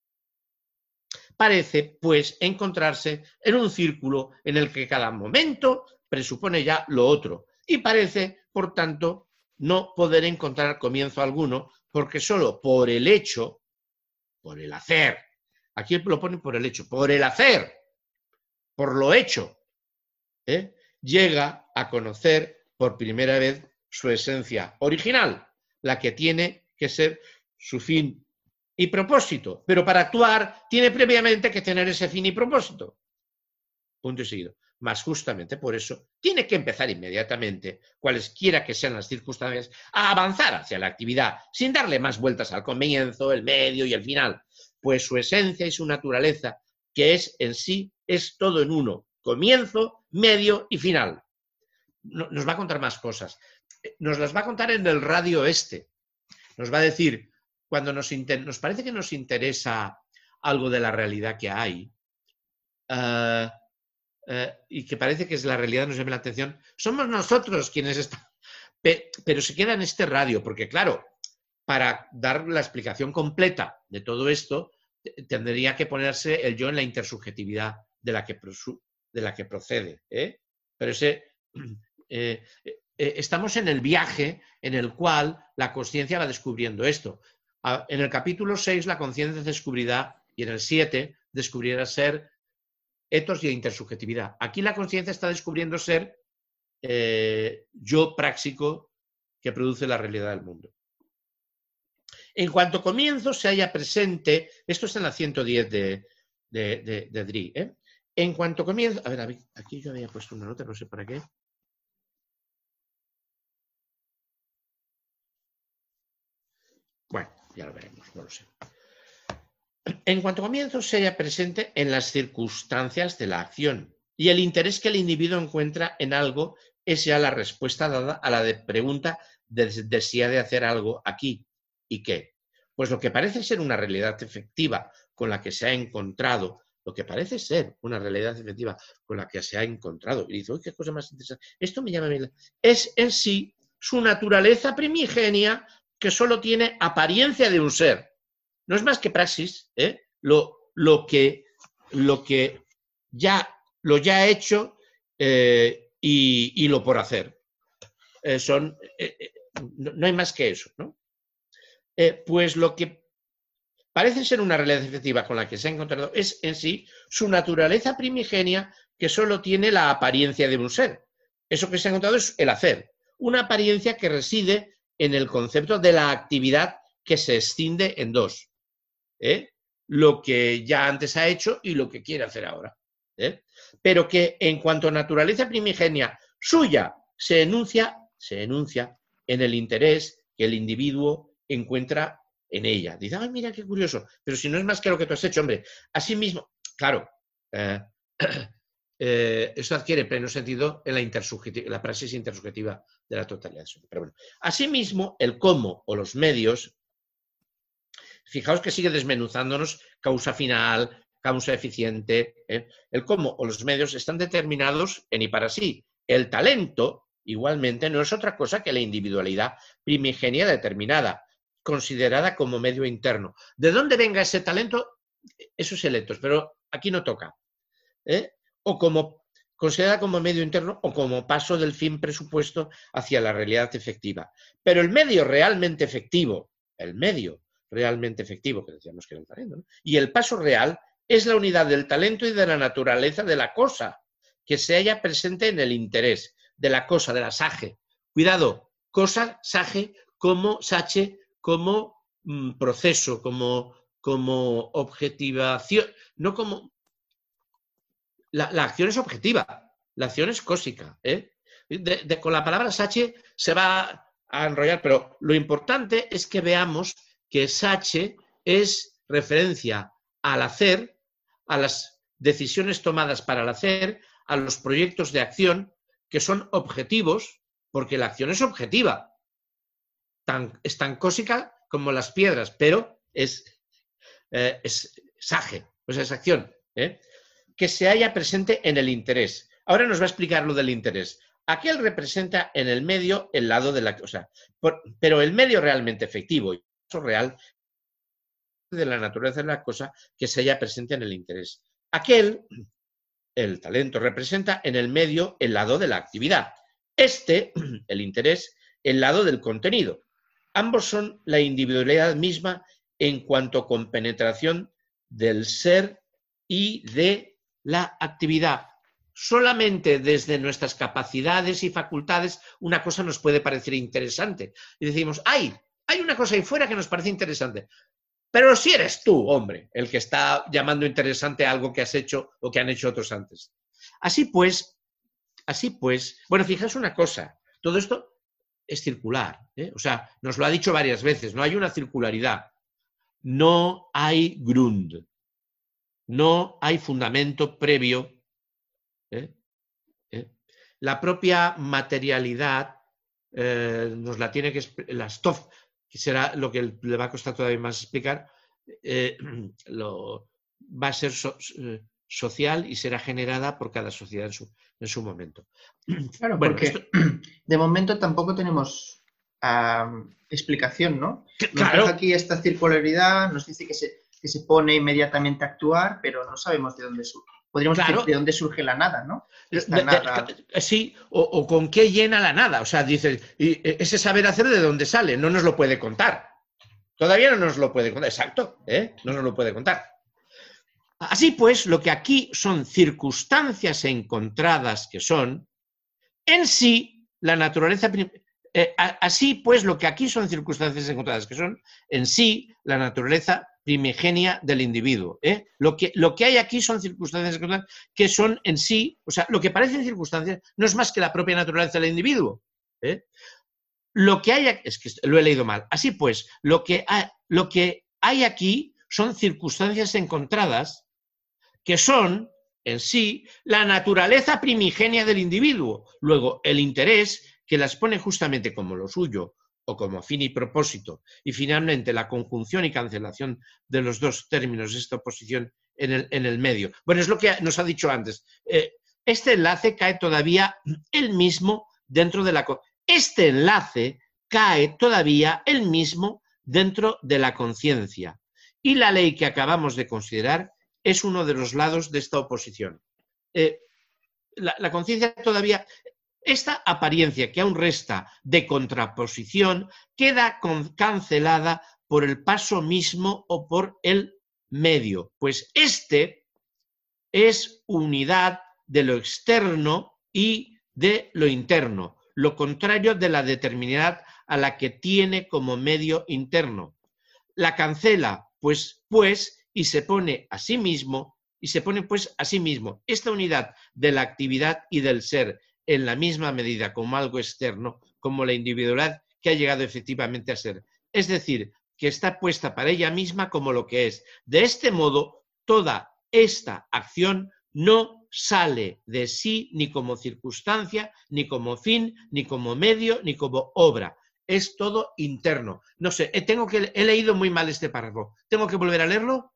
Speaker 1: parece, pues, encontrarse en un círculo en el que cada momento presupone ya lo otro. Y parece, por tanto, no poder encontrar comienzo alguno, porque solo por el hecho, por el hacer, aquí lo ponen por el hecho, por el hacer, por lo hecho, llega a conocer por primera vez su esencia original, la que tiene que ser su fin y propósito. Pero para actuar tiene previamente que tener ese fin y propósito. Punto y seguido. Más justamente por eso tiene que empezar inmediatamente, cualesquiera que sean las circunstancias, a avanzar hacia la actividad, sin darle más vueltas al comienzo, el medio y el final, pues su esencia y su naturaleza, que es en sí, es todo en uno, comienzo, medio y final. Nos va a contar más cosas. Nos las va a contar en el radio este. Nos va a decir, cuando nos parece que nos interesa algo de la realidad que hay, y que parece que es la realidad, nos llama la atención, somos nosotros quienes están, pero se queda en este radio, porque claro, para dar la explicación completa de todo esto, tendría que ponerse el yo en la intersubjetividad de la que procede, ¿eh? Pero estamos en el viaje en el cual la conciencia va descubriendo esto. En el capítulo 6 la conciencia descubrirá, y en el 7 descubrirá ser etos y intersubjetividad. Aquí la conciencia está descubriendo ser yo práctico que produce la realidad del mundo. En cuanto comienzo se halla presente, esto está en la 110 de Dri, ¿eh? En cuanto comienzo, a ver, aquí yo había puesto una nota, no sé para qué. Bueno, ya lo veremos, no lo sé. En cuanto comienzo se halla presente en las circunstancias de la acción y el interés que el individuo encuentra en algo es ya la respuesta dada a la pregunta de si ha de hacer algo aquí y qué. Pues lo que parece ser una realidad efectiva con la que se ha encontrado, y dice, uy, qué cosa más interesante, esto me llama bien, es en sí su naturaleza primigenia que solo tiene apariencia de un ser. No es más que praxis, ¿eh? Lo que ya hecho y lo por hacer. No hay más que eso, ¿no? Pues lo que parece ser una realidad efectiva con la que se ha encontrado es en sí su naturaleza primigenia que solo tiene la apariencia de un ser. Eso que se ha encontrado es el hacer. Una apariencia que reside en el concepto de la actividad que se escinde en dos. Lo que ya antes ha hecho y lo que quiere hacer ahora. Pero que en cuanto a naturaleza primigenia suya se enuncia en el interés que el individuo encuentra en ella. Dice, ay, mira qué curioso, pero si no es más que lo que tú has hecho, hombre. Asimismo, claro, eso adquiere pleno sentido en la praxis intersubjetiva de la totalidad. Pero bueno, asimismo, el cómo o los medios. Fijaos que sigue desmenuzándonos causa final, causa eficiente. El cómo o los medios están determinados en y para sí. El talento, igualmente, no es otra cosa que la individualidad primigenia determinada, considerada como medio interno. ¿De dónde venga ese talento? Eso es electos, pero aquí no toca. O como considerada como medio interno o como paso del fin presupuesto hacia la realidad efectiva. Pero el medio realmente efectivo, que decíamos que era el talento, ¿no? Y el paso real es la unidad del talento y de la naturaleza de la cosa, que se halla presente en el interés de la cosa, de la sage, Cuidado, cosa, sage, como sache, como proceso, como objetivación, no como... La acción es objetiva, la acción es cósica. Con la palabra sache se va a enrollar, pero lo importante es que veamos que sache es referencia al hacer, a las decisiones tomadas para el hacer, a los proyectos de acción que son objetivos, porque la acción es objetiva, es tan cósica como las piedras, pero es sage, pues es acción, que se halla presente en el interés. Ahora nos va a explicar lo del interés. Aquel representa en el medio el lado de la cosa, pero el medio realmente efectivo, y eso real, de la naturaleza de la cosa que se halla presente en el interés. Aquel, el talento, representa en el medio el lado de la actividad. El interés, el lado del contenido. Ambos son la individualidad misma en cuanto a compenetración del ser y de la actividad. Solamente desde nuestras capacidades y facultades una cosa nos puede parecer interesante. Y decimos, hay una cosa ahí fuera que nos parece interesante. Pero si eres tú, hombre, el que está llamando interesante algo que has hecho o que han hecho otros antes. Así pues, bueno, fijaos una cosa, todo esto es circular, o sea, nos lo ha dicho varias veces, no hay una circularidad, no hay Grund, no hay fundamento previo. La propia materialidad nos la tiene que la Stoff, que será lo que le va a costar todavía más explicar, va a ser social y será generada por cada sociedad en su momento.
Speaker 2: Claro,
Speaker 1: bueno,
Speaker 2: porque de momento tampoco tenemos explicación, ¿no?
Speaker 1: Claro.
Speaker 2: Nos deja aquí esta circularidad, nos dice que se pone inmediatamente a actuar, pero no sabemos de dónde surge. Podríamos decir de dónde surge la nada, ¿no? Nada...
Speaker 1: Sí, o con qué llena la nada. O sea, dices, y ese saber hacer de dónde sale, no nos lo puede contar. Todavía no nos lo puede contar, exacto, no nos lo puede contar. Así pues, lo que aquí son circunstancias encontradas que son, en sí, la naturaleza... así pues, lo que aquí son circunstancias encontradas que son, en sí, la naturaleza primigenia del individuo. Lo que hay aquí son circunstancias que son en sí, o sea, lo que parecen circunstancias no es más que la propia naturaleza del individuo. Lo que hay, es que lo he leído mal. Así pues, lo que hay aquí son circunstancias encontradas que son en sí la naturaleza primigenia del individuo. Luego, el interés que las pone justamente como lo suyo o como fin y propósito, y finalmente la conjunción y cancelación de los dos términos de esta oposición en el medio. Bueno, es lo que nos ha dicho antes. Este enlace cae todavía él mismo dentro de la... Este enlace cae todavía él mismo dentro de la conciencia. Y la ley que acabamos de considerar es uno de los lados de esta oposición. La conciencia todavía... Esta apariencia que aún resta de contraposición queda cancelada por el paso mismo o por el medio, pues este es unidad de lo externo y de lo interno, lo contrario de la determinidad a la que tiene como medio interno. La cancela, pues, y se pone a sí mismo, esta unidad de la actividad y del ser, en la misma medida como algo externo, como la individualidad que ha llegado efectivamente a ser. Es decir, que está puesta para ella misma como lo que es. De este modo, toda esta acción no sale de sí ni como circunstancia, ni como fin, ni como medio, ni como obra. Es todo interno. No sé, he leído muy mal este párrafo. ¿Tengo que volver a leerlo?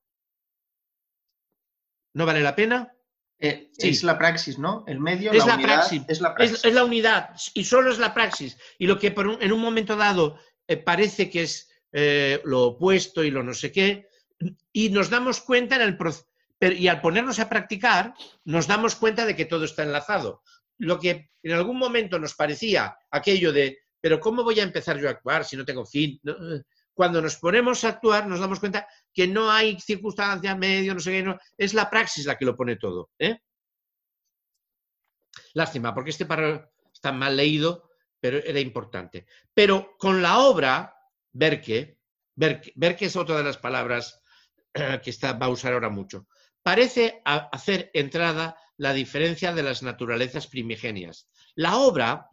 Speaker 1: ¿No vale la pena?
Speaker 2: Sí. Es la praxis, ¿no? El medio,
Speaker 1: es
Speaker 2: la
Speaker 1: unidad,
Speaker 2: praxis. Es la praxis.
Speaker 1: Es la unidad, y solo es la praxis. Y lo que en un momento dado parece que es lo opuesto y lo no sé qué, y nos damos cuenta y al ponernos a practicar, nos damos cuenta de que todo está enlazado. Lo que en algún momento nos parecía aquello de, pero ¿cómo voy a empezar yo a actuar si no tengo fin? ¿No? Cuando nos ponemos a actuar, nos damos cuenta que no hay circunstancia, medio, no sé qué, no, es la praxis la que lo pone todo. Lástima, porque este párrafo está mal leído pero era importante. Pero con la obra, Berke es otra de las palabras que va a usar ahora mucho, parece hacer entrada la diferencia de las naturalezas primigenias. La obra,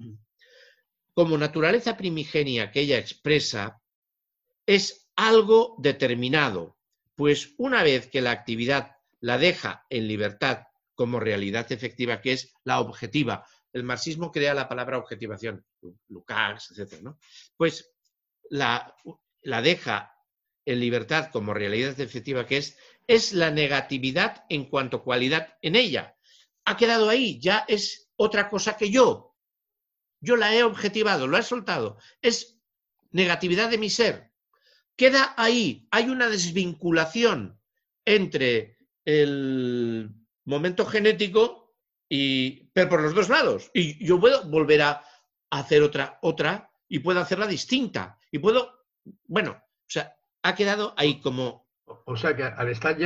Speaker 1: como naturaleza primigenia que ella expresa, es algo determinado, pues una vez que la actividad la deja en libertad como realidad efectiva, que es la objetiva. El marxismo crea la palabra objetivación, Lukács, etc., ¿no? Pues la deja en libertad como realidad efectiva, que es la negatividad en cuanto a cualidad en ella. Ha quedado ahí, ya es otra cosa que yo. Yo la he objetivado, lo he soltado. Es negatividad de mi ser. Queda ahí, hay una desvinculación entre el momento genético pero por los dos lados. Y yo puedo volver a hacer otra y puedo hacerla distinta. Y puedo, bueno, o sea, ha quedado ahí como...
Speaker 4: O sea que al estar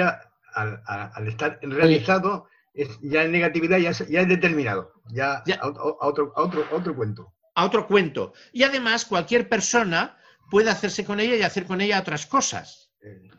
Speaker 4: al estar realizado, ya en negatividad ya es determinado. Ya. A otro cuento.
Speaker 1: A otro cuento. Y además cualquier persona puede hacerse con ella y hacer con ella otras cosas.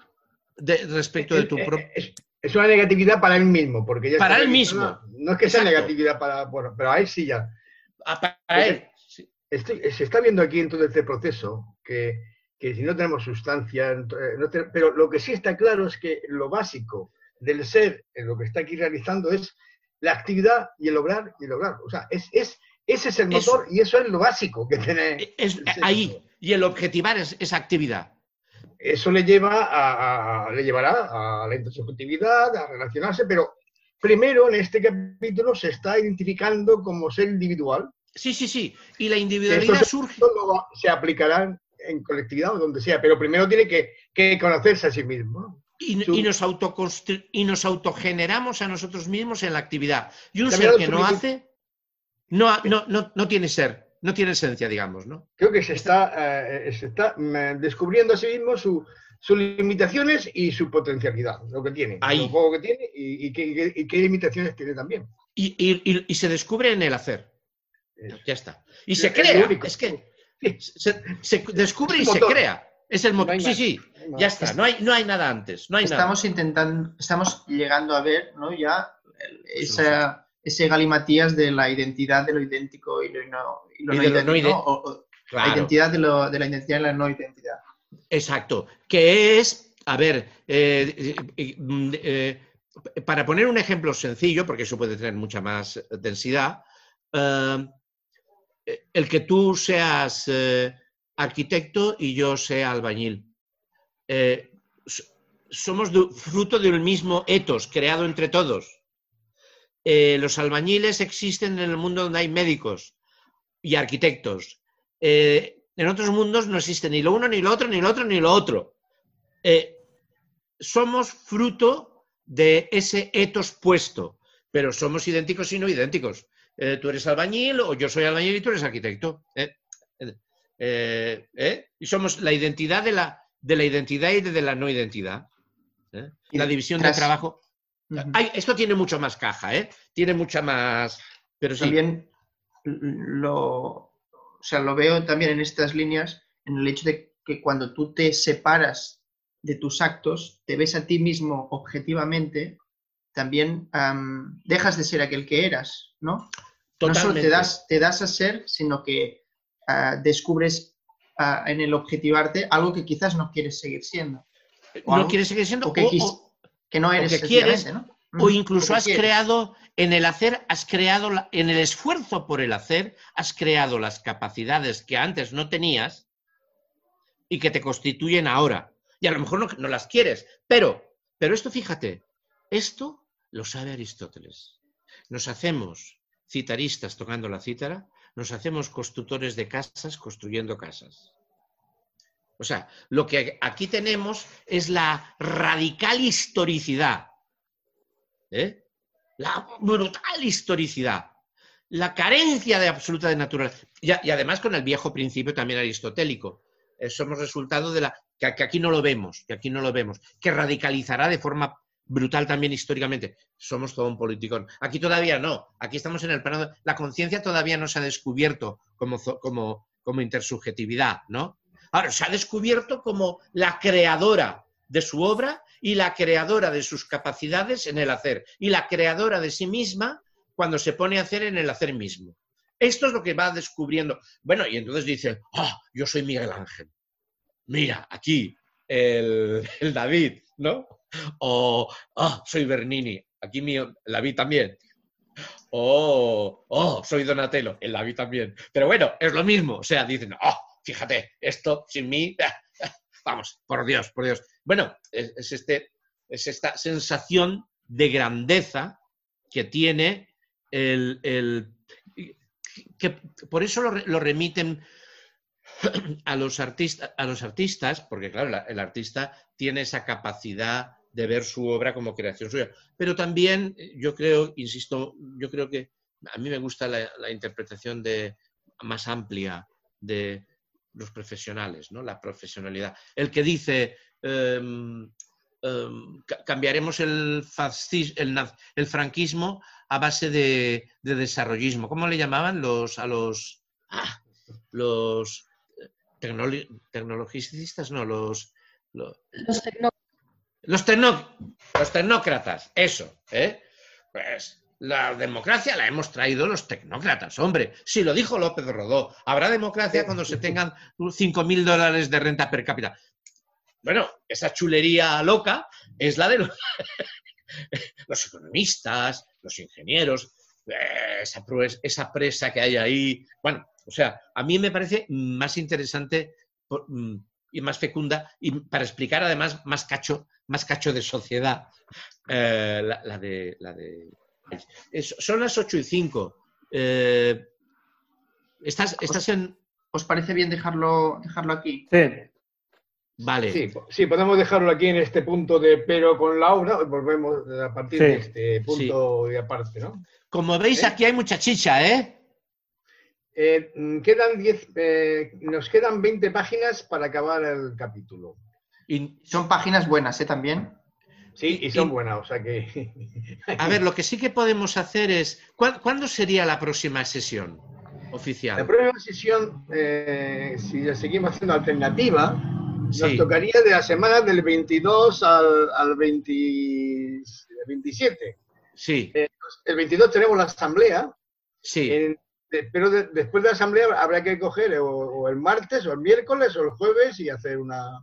Speaker 1: Respecto de tu propio...
Speaker 4: Es una negatividad para él mismo, porque ya
Speaker 1: para él mismo.
Speaker 4: No es que sea negatividad para... Bueno, pero a él sí ya.
Speaker 1: Para él. Sí.
Speaker 4: Se está viendo aquí en todo este proceso que si no tenemos sustancia... pero lo que sí está claro es que lo básico del ser, en lo que está aquí realizando, es la actividad y el obrar y el obrar. O sea, ese es el motor y eso es lo básico que tiene...
Speaker 1: ahí. Y el objetivar es esa actividad.
Speaker 4: Eso le llevará a la intersubjetividad, a relacionarse, pero primero en este capítulo se está identificando como ser individual.
Speaker 1: Sí. Y la individualidad surge...
Speaker 4: Se aplicará en colectividad o donde sea, pero primero tiene que conocerse a sí mismo.
Speaker 1: Y nos autogeneramos a nosotros mismos en la actividad. Y un ser que no hace, no tiene ser. No tiene esencia, digamos, ¿no?
Speaker 4: Creo que se está descubriendo a sí mismo sus limitaciones y su potencialidad, lo que tiene, el juego que tiene y qué limitaciones tiene también.
Speaker 1: Y se descubre en el hacer. Ya está. Y se crea. Es que se descubre y se crea. Es el motor. Sí. Ya está. No hay nada antes. No hay
Speaker 2: estamos llegando a ver, ¿no? Ya ese galimatías de la identidad de lo idéntico y lo no idéntico, claro. La identidad de la identidad y la no identidad.
Speaker 1: Exacto. Que es, a ver, para poner un ejemplo sencillo, porque eso puede tener mucha más densidad, el que tú seas arquitecto y yo sea albañil. Somos fruto del mismo ethos creado entre todos. Los albañiles existen en el mundo donde hay médicos y arquitectos. En otros mundos no existe ni lo uno, ni lo otro, ni lo otro, ni lo otro. Somos fruto de ese ethos puesto, pero somos idénticos y no idénticos. Tú eres albañil o yo soy albañil y tú eres arquitecto. Y somos la identidad de la identidad y de la no identidad. La división de trabajo. Esto tiene mucho más caja, tiene mucha más... Pero sí.
Speaker 2: También lo veo también en estas líneas, en el hecho de que cuando tú te separas de tus actos, te ves a ti mismo objetivamente, también dejas de ser aquel que eras, ¿no?
Speaker 1: Totalmente.
Speaker 2: No solo te das a ser, sino que descubres en el objetivarte algo que quizás no quieres seguir siendo.
Speaker 1: No quieres seguir siendo
Speaker 2: que no eres,
Speaker 1: que quieres,
Speaker 2: ¿no?
Speaker 1: O incluso has creado, en el hacer, en el esfuerzo por el hacer, has creado las capacidades que antes no tenías y que te constituyen ahora. Y a lo mejor no las quieres, pero esto, fíjate, esto lo sabe Aristóteles. Nos hacemos citaristas tocando la cítara, nos hacemos constructores de casas construyendo casas. O sea, lo que aquí tenemos es la radical historicidad, la brutal historicidad, la carencia de absoluta de naturaleza. Y además con el viejo principio también aristotélico. Somos resultado de que aquí no lo vemos, que radicalizará de forma brutal también históricamente. Somos todo un politicón. Aquí todavía no. Aquí estamos en el plano. La conciencia todavía no se ha descubierto como intersubjetividad, ¿no? Ahora, se ha descubierto como la creadora de su obra y la creadora de sus capacidades en el hacer. Y la creadora de sí misma cuando se pone a hacer en el hacer mismo. Esto es lo que va descubriendo. Bueno, y entonces dice, yo soy Miguel Ángel. Mira, aquí el David, ¿no? O, soy Bernini. Aquí David también. Soy Donatello. El David también. Pero bueno, es lo mismo. O sea, dicen, fíjate, esto sin mí, vamos, por Dios, por Dios. Bueno, es esta sensación de grandeza que tiene que por eso lo remiten a los artistas, porque claro, el artista tiene esa capacidad de ver su obra como creación suya. Pero también yo creo, insisto, yo creo que a mí me gusta la interpretación más amplia de los profesionales, ¿no? La profesionalidad. El que dice cambiaremos el franquismo a base de desarrollismo. ¿Cómo le llamaban los tecnologicistas? No, los tecnócratas, eso, ¿eh? Pues la democracia la hemos traído los tecnócratas, hombre. Si lo dijo López Rodó, habrá democracia cuando se tengan $5.000 de renta per cápita. Bueno, esa chulería loca es la de los economistas, los ingenieros, esa presa que hay ahí. Bueno, o sea, a mí me parece más interesante y más fecunda, y para explicar además más cacho de sociedad, la de son las 8:05. ¿Estás en...?
Speaker 2: ¿Os parece bien dejarlo aquí?
Speaker 3: Sí.
Speaker 1: Vale.
Speaker 4: Sí, podemos dejarlo aquí en este punto de pero con la obra, volvemos a partir de este punto de aparte, ¿no?
Speaker 1: Como veis, aquí hay mucha chicha, ¿eh?
Speaker 4: Nos quedan 20 páginas para acabar el capítulo.
Speaker 2: Son páginas buenas, ¿eh? También.
Speaker 4: Sí, y son buenas, o sea que...
Speaker 1: A ver, lo que sí que podemos hacer es... ¿Cuándo sería la próxima sesión oficial?
Speaker 4: La próxima sesión, si la seguimos haciendo alternativa, nos tocaría de la semana del 22 al 27.
Speaker 1: Sí.
Speaker 4: El 22 tenemos la asamblea.
Speaker 1: Sí.
Speaker 4: Pero después de la asamblea habrá que coger o el martes, o el miércoles, o el jueves y hacer una...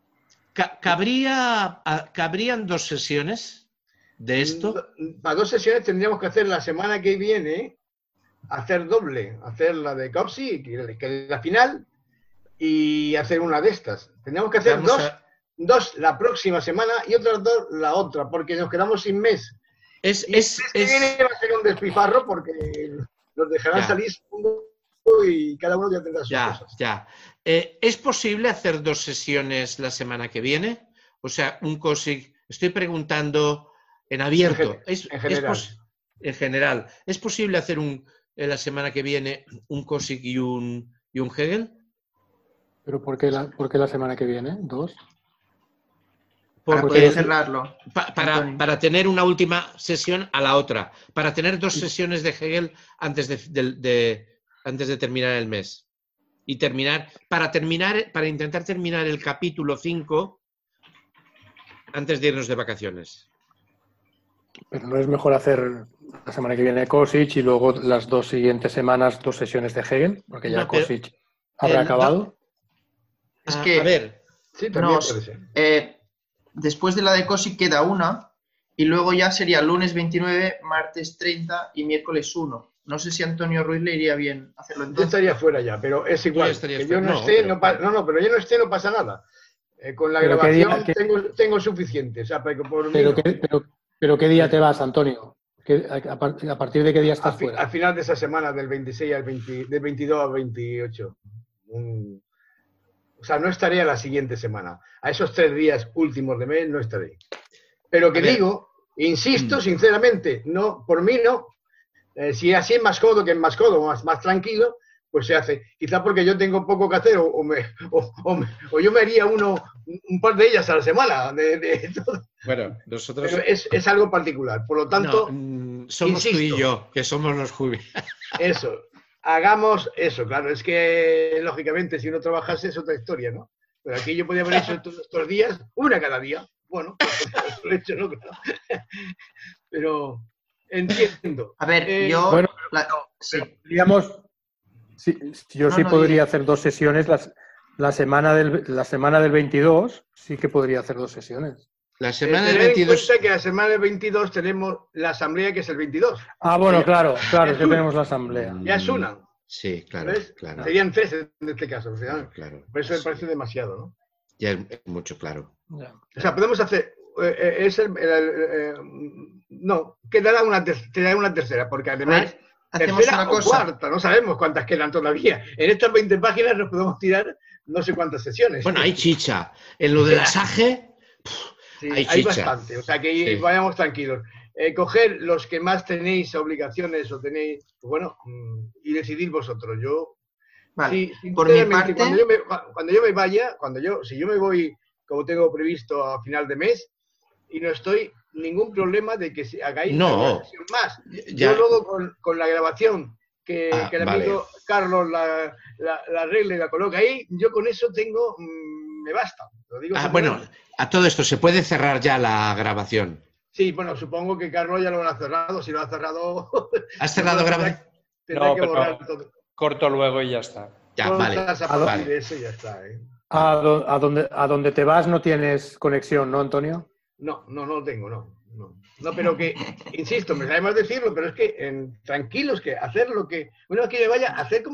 Speaker 1: ¿Cabrían 2 sesiones de esto?
Speaker 4: Para 2 sesiones tendríamos que hacer la semana que viene, hacer doble, hacer la de Copsy, que es la final, y hacer una de estas. Tendríamos que hacer dos la próxima semana y otras 2 la otra, porque nos quedamos sin mes. El mes que viene va a ser un despifarro porque nos dejarán salir y cada uno ya tendrá sus cosas.
Speaker 1: ¿Es posible hacer 2 sesiones la semana que viene? O sea, un COSIC... Estoy preguntando en abierto. En general. ¿Es posible hacer la semana que viene un COSIC y un Hegel?
Speaker 3: ¿Pero por qué la semana que viene? 2.
Speaker 2: Para poder cerrarlo.
Speaker 1: Para tener una última sesión a la otra. Para tener 2 sesiones de Hegel antes de terminar el mes. Y para intentar terminar el capítulo 5 antes de irnos de vacaciones.
Speaker 3: Pero no es mejor hacer la semana que viene Cosich y luego las 2 siguientes semanas 2 sesiones de Hegel, porque ya Cosich habrá acabado.
Speaker 2: Es que,
Speaker 1: a ver,
Speaker 4: sí, también puede ser.
Speaker 2: Después de la de Cosich queda una y luego ya sería lunes 29, martes 30 y miércoles 1. No sé si a Antonio Ruiz le iría bien hacerlo entonces.
Speaker 4: Yo estaría fuera ya, pero es igual. Que yo no esté, pero yo no esté, no pasa nada. Con la grabación tengo suficiente. O sea,
Speaker 3: pero ¿qué día te vas, Antonio? ¿A partir de qué día estás fuera?
Speaker 4: Al final de esa semana, del 26 del 22 al 28. O sea, no estaré a la siguiente semana. A esos 3 días últimos de mes no estaré. Pero insisto sinceramente, no, por mí no. Si así es más cómodo, que es más cómodo, más tranquilo, pues se hace. Quizá porque yo tengo poco que hacer o yo me haría un par de ellas a la semana. Todo.
Speaker 1: Bueno, nosotros...
Speaker 4: Pero es algo particular. Por lo tanto,
Speaker 1: somos
Speaker 4: insisto,
Speaker 1: tú y yo, que somos los jubilados.
Speaker 4: Eso, hagamos eso, claro. Es que, lógicamente, si uno trabajase es otra historia, ¿no? Pero aquí yo podía haber hecho todos estos días, una cada día. Bueno, lo he hecho, ¿no? Claro. Pero entiendo.
Speaker 2: A ver, yo...
Speaker 3: Bueno,
Speaker 2: sí.
Speaker 3: Digamos, yo sí podría hacer 2 sesiones. La semana del 22 sí que podría hacer 2 sesiones.
Speaker 1: La semana del
Speaker 4: Tener
Speaker 1: 22...
Speaker 4: en cuenta que la semana del 22 tenemos la asamblea, que es el 22.
Speaker 3: Ah, bueno, claro, es que tenemos la asamblea.
Speaker 4: Ya es una.
Speaker 1: Sí, claro,
Speaker 4: ¿Ves?
Speaker 1: claro.
Speaker 4: Serían 3 en este caso.
Speaker 1: Claro,
Speaker 4: por eso me parece demasiado, ¿no?
Speaker 1: Ya es mucho, claro.
Speaker 3: Ya.
Speaker 4: O sea, podemos hacer... no, quedará una tercera, porque además...
Speaker 2: Hacemos
Speaker 4: tercera
Speaker 2: una
Speaker 4: o
Speaker 2: cosa.
Speaker 4: cuarta, no sabemos cuántas quedan todavía. En estas 20 páginas nos podemos tirar no sé cuántas sesiones.
Speaker 1: Bueno, hay chicha. En lo del asaje,
Speaker 4: sí,
Speaker 1: hay
Speaker 4: hay
Speaker 1: chicha.
Speaker 4: bastante, o sea que vayamos tranquilos. Coger los que más tenéis obligaciones o tenéis, pues bueno, y decidir vosotros. Yo,
Speaker 2: Vale.
Speaker 4: Por mi parte, cuando yo me vaya, si yo me voy como tengo previsto a final de mes, y no estoy ningún problema de que hagáis una sesión más.
Speaker 1: Ya.
Speaker 4: Yo luego con la grabación que el amigo Carlos la arregle y la coloca ahí, yo con eso tengo, me basta. Lo digo
Speaker 1: bueno, a todo esto, ¿se puede cerrar ya la grabación?
Speaker 4: Sí, bueno, supongo que Carlos ya lo habrá cerrado. Si lo ha cerrado...
Speaker 1: ¿Has cerrado grabación?
Speaker 4: Tendrá que borrar todo.
Speaker 5: Corto luego y ya está.
Speaker 1: Ya, vale.
Speaker 4: De eso ya está, ¿eh?
Speaker 3: ¿A dónde te vas no tienes conexión, no, Antonio?
Speaker 4: No tengo, no. No, pero que, insisto, me sabe más decirlo, pero es que tranquilos, que hacer lo que uno quiere vaya a hacer como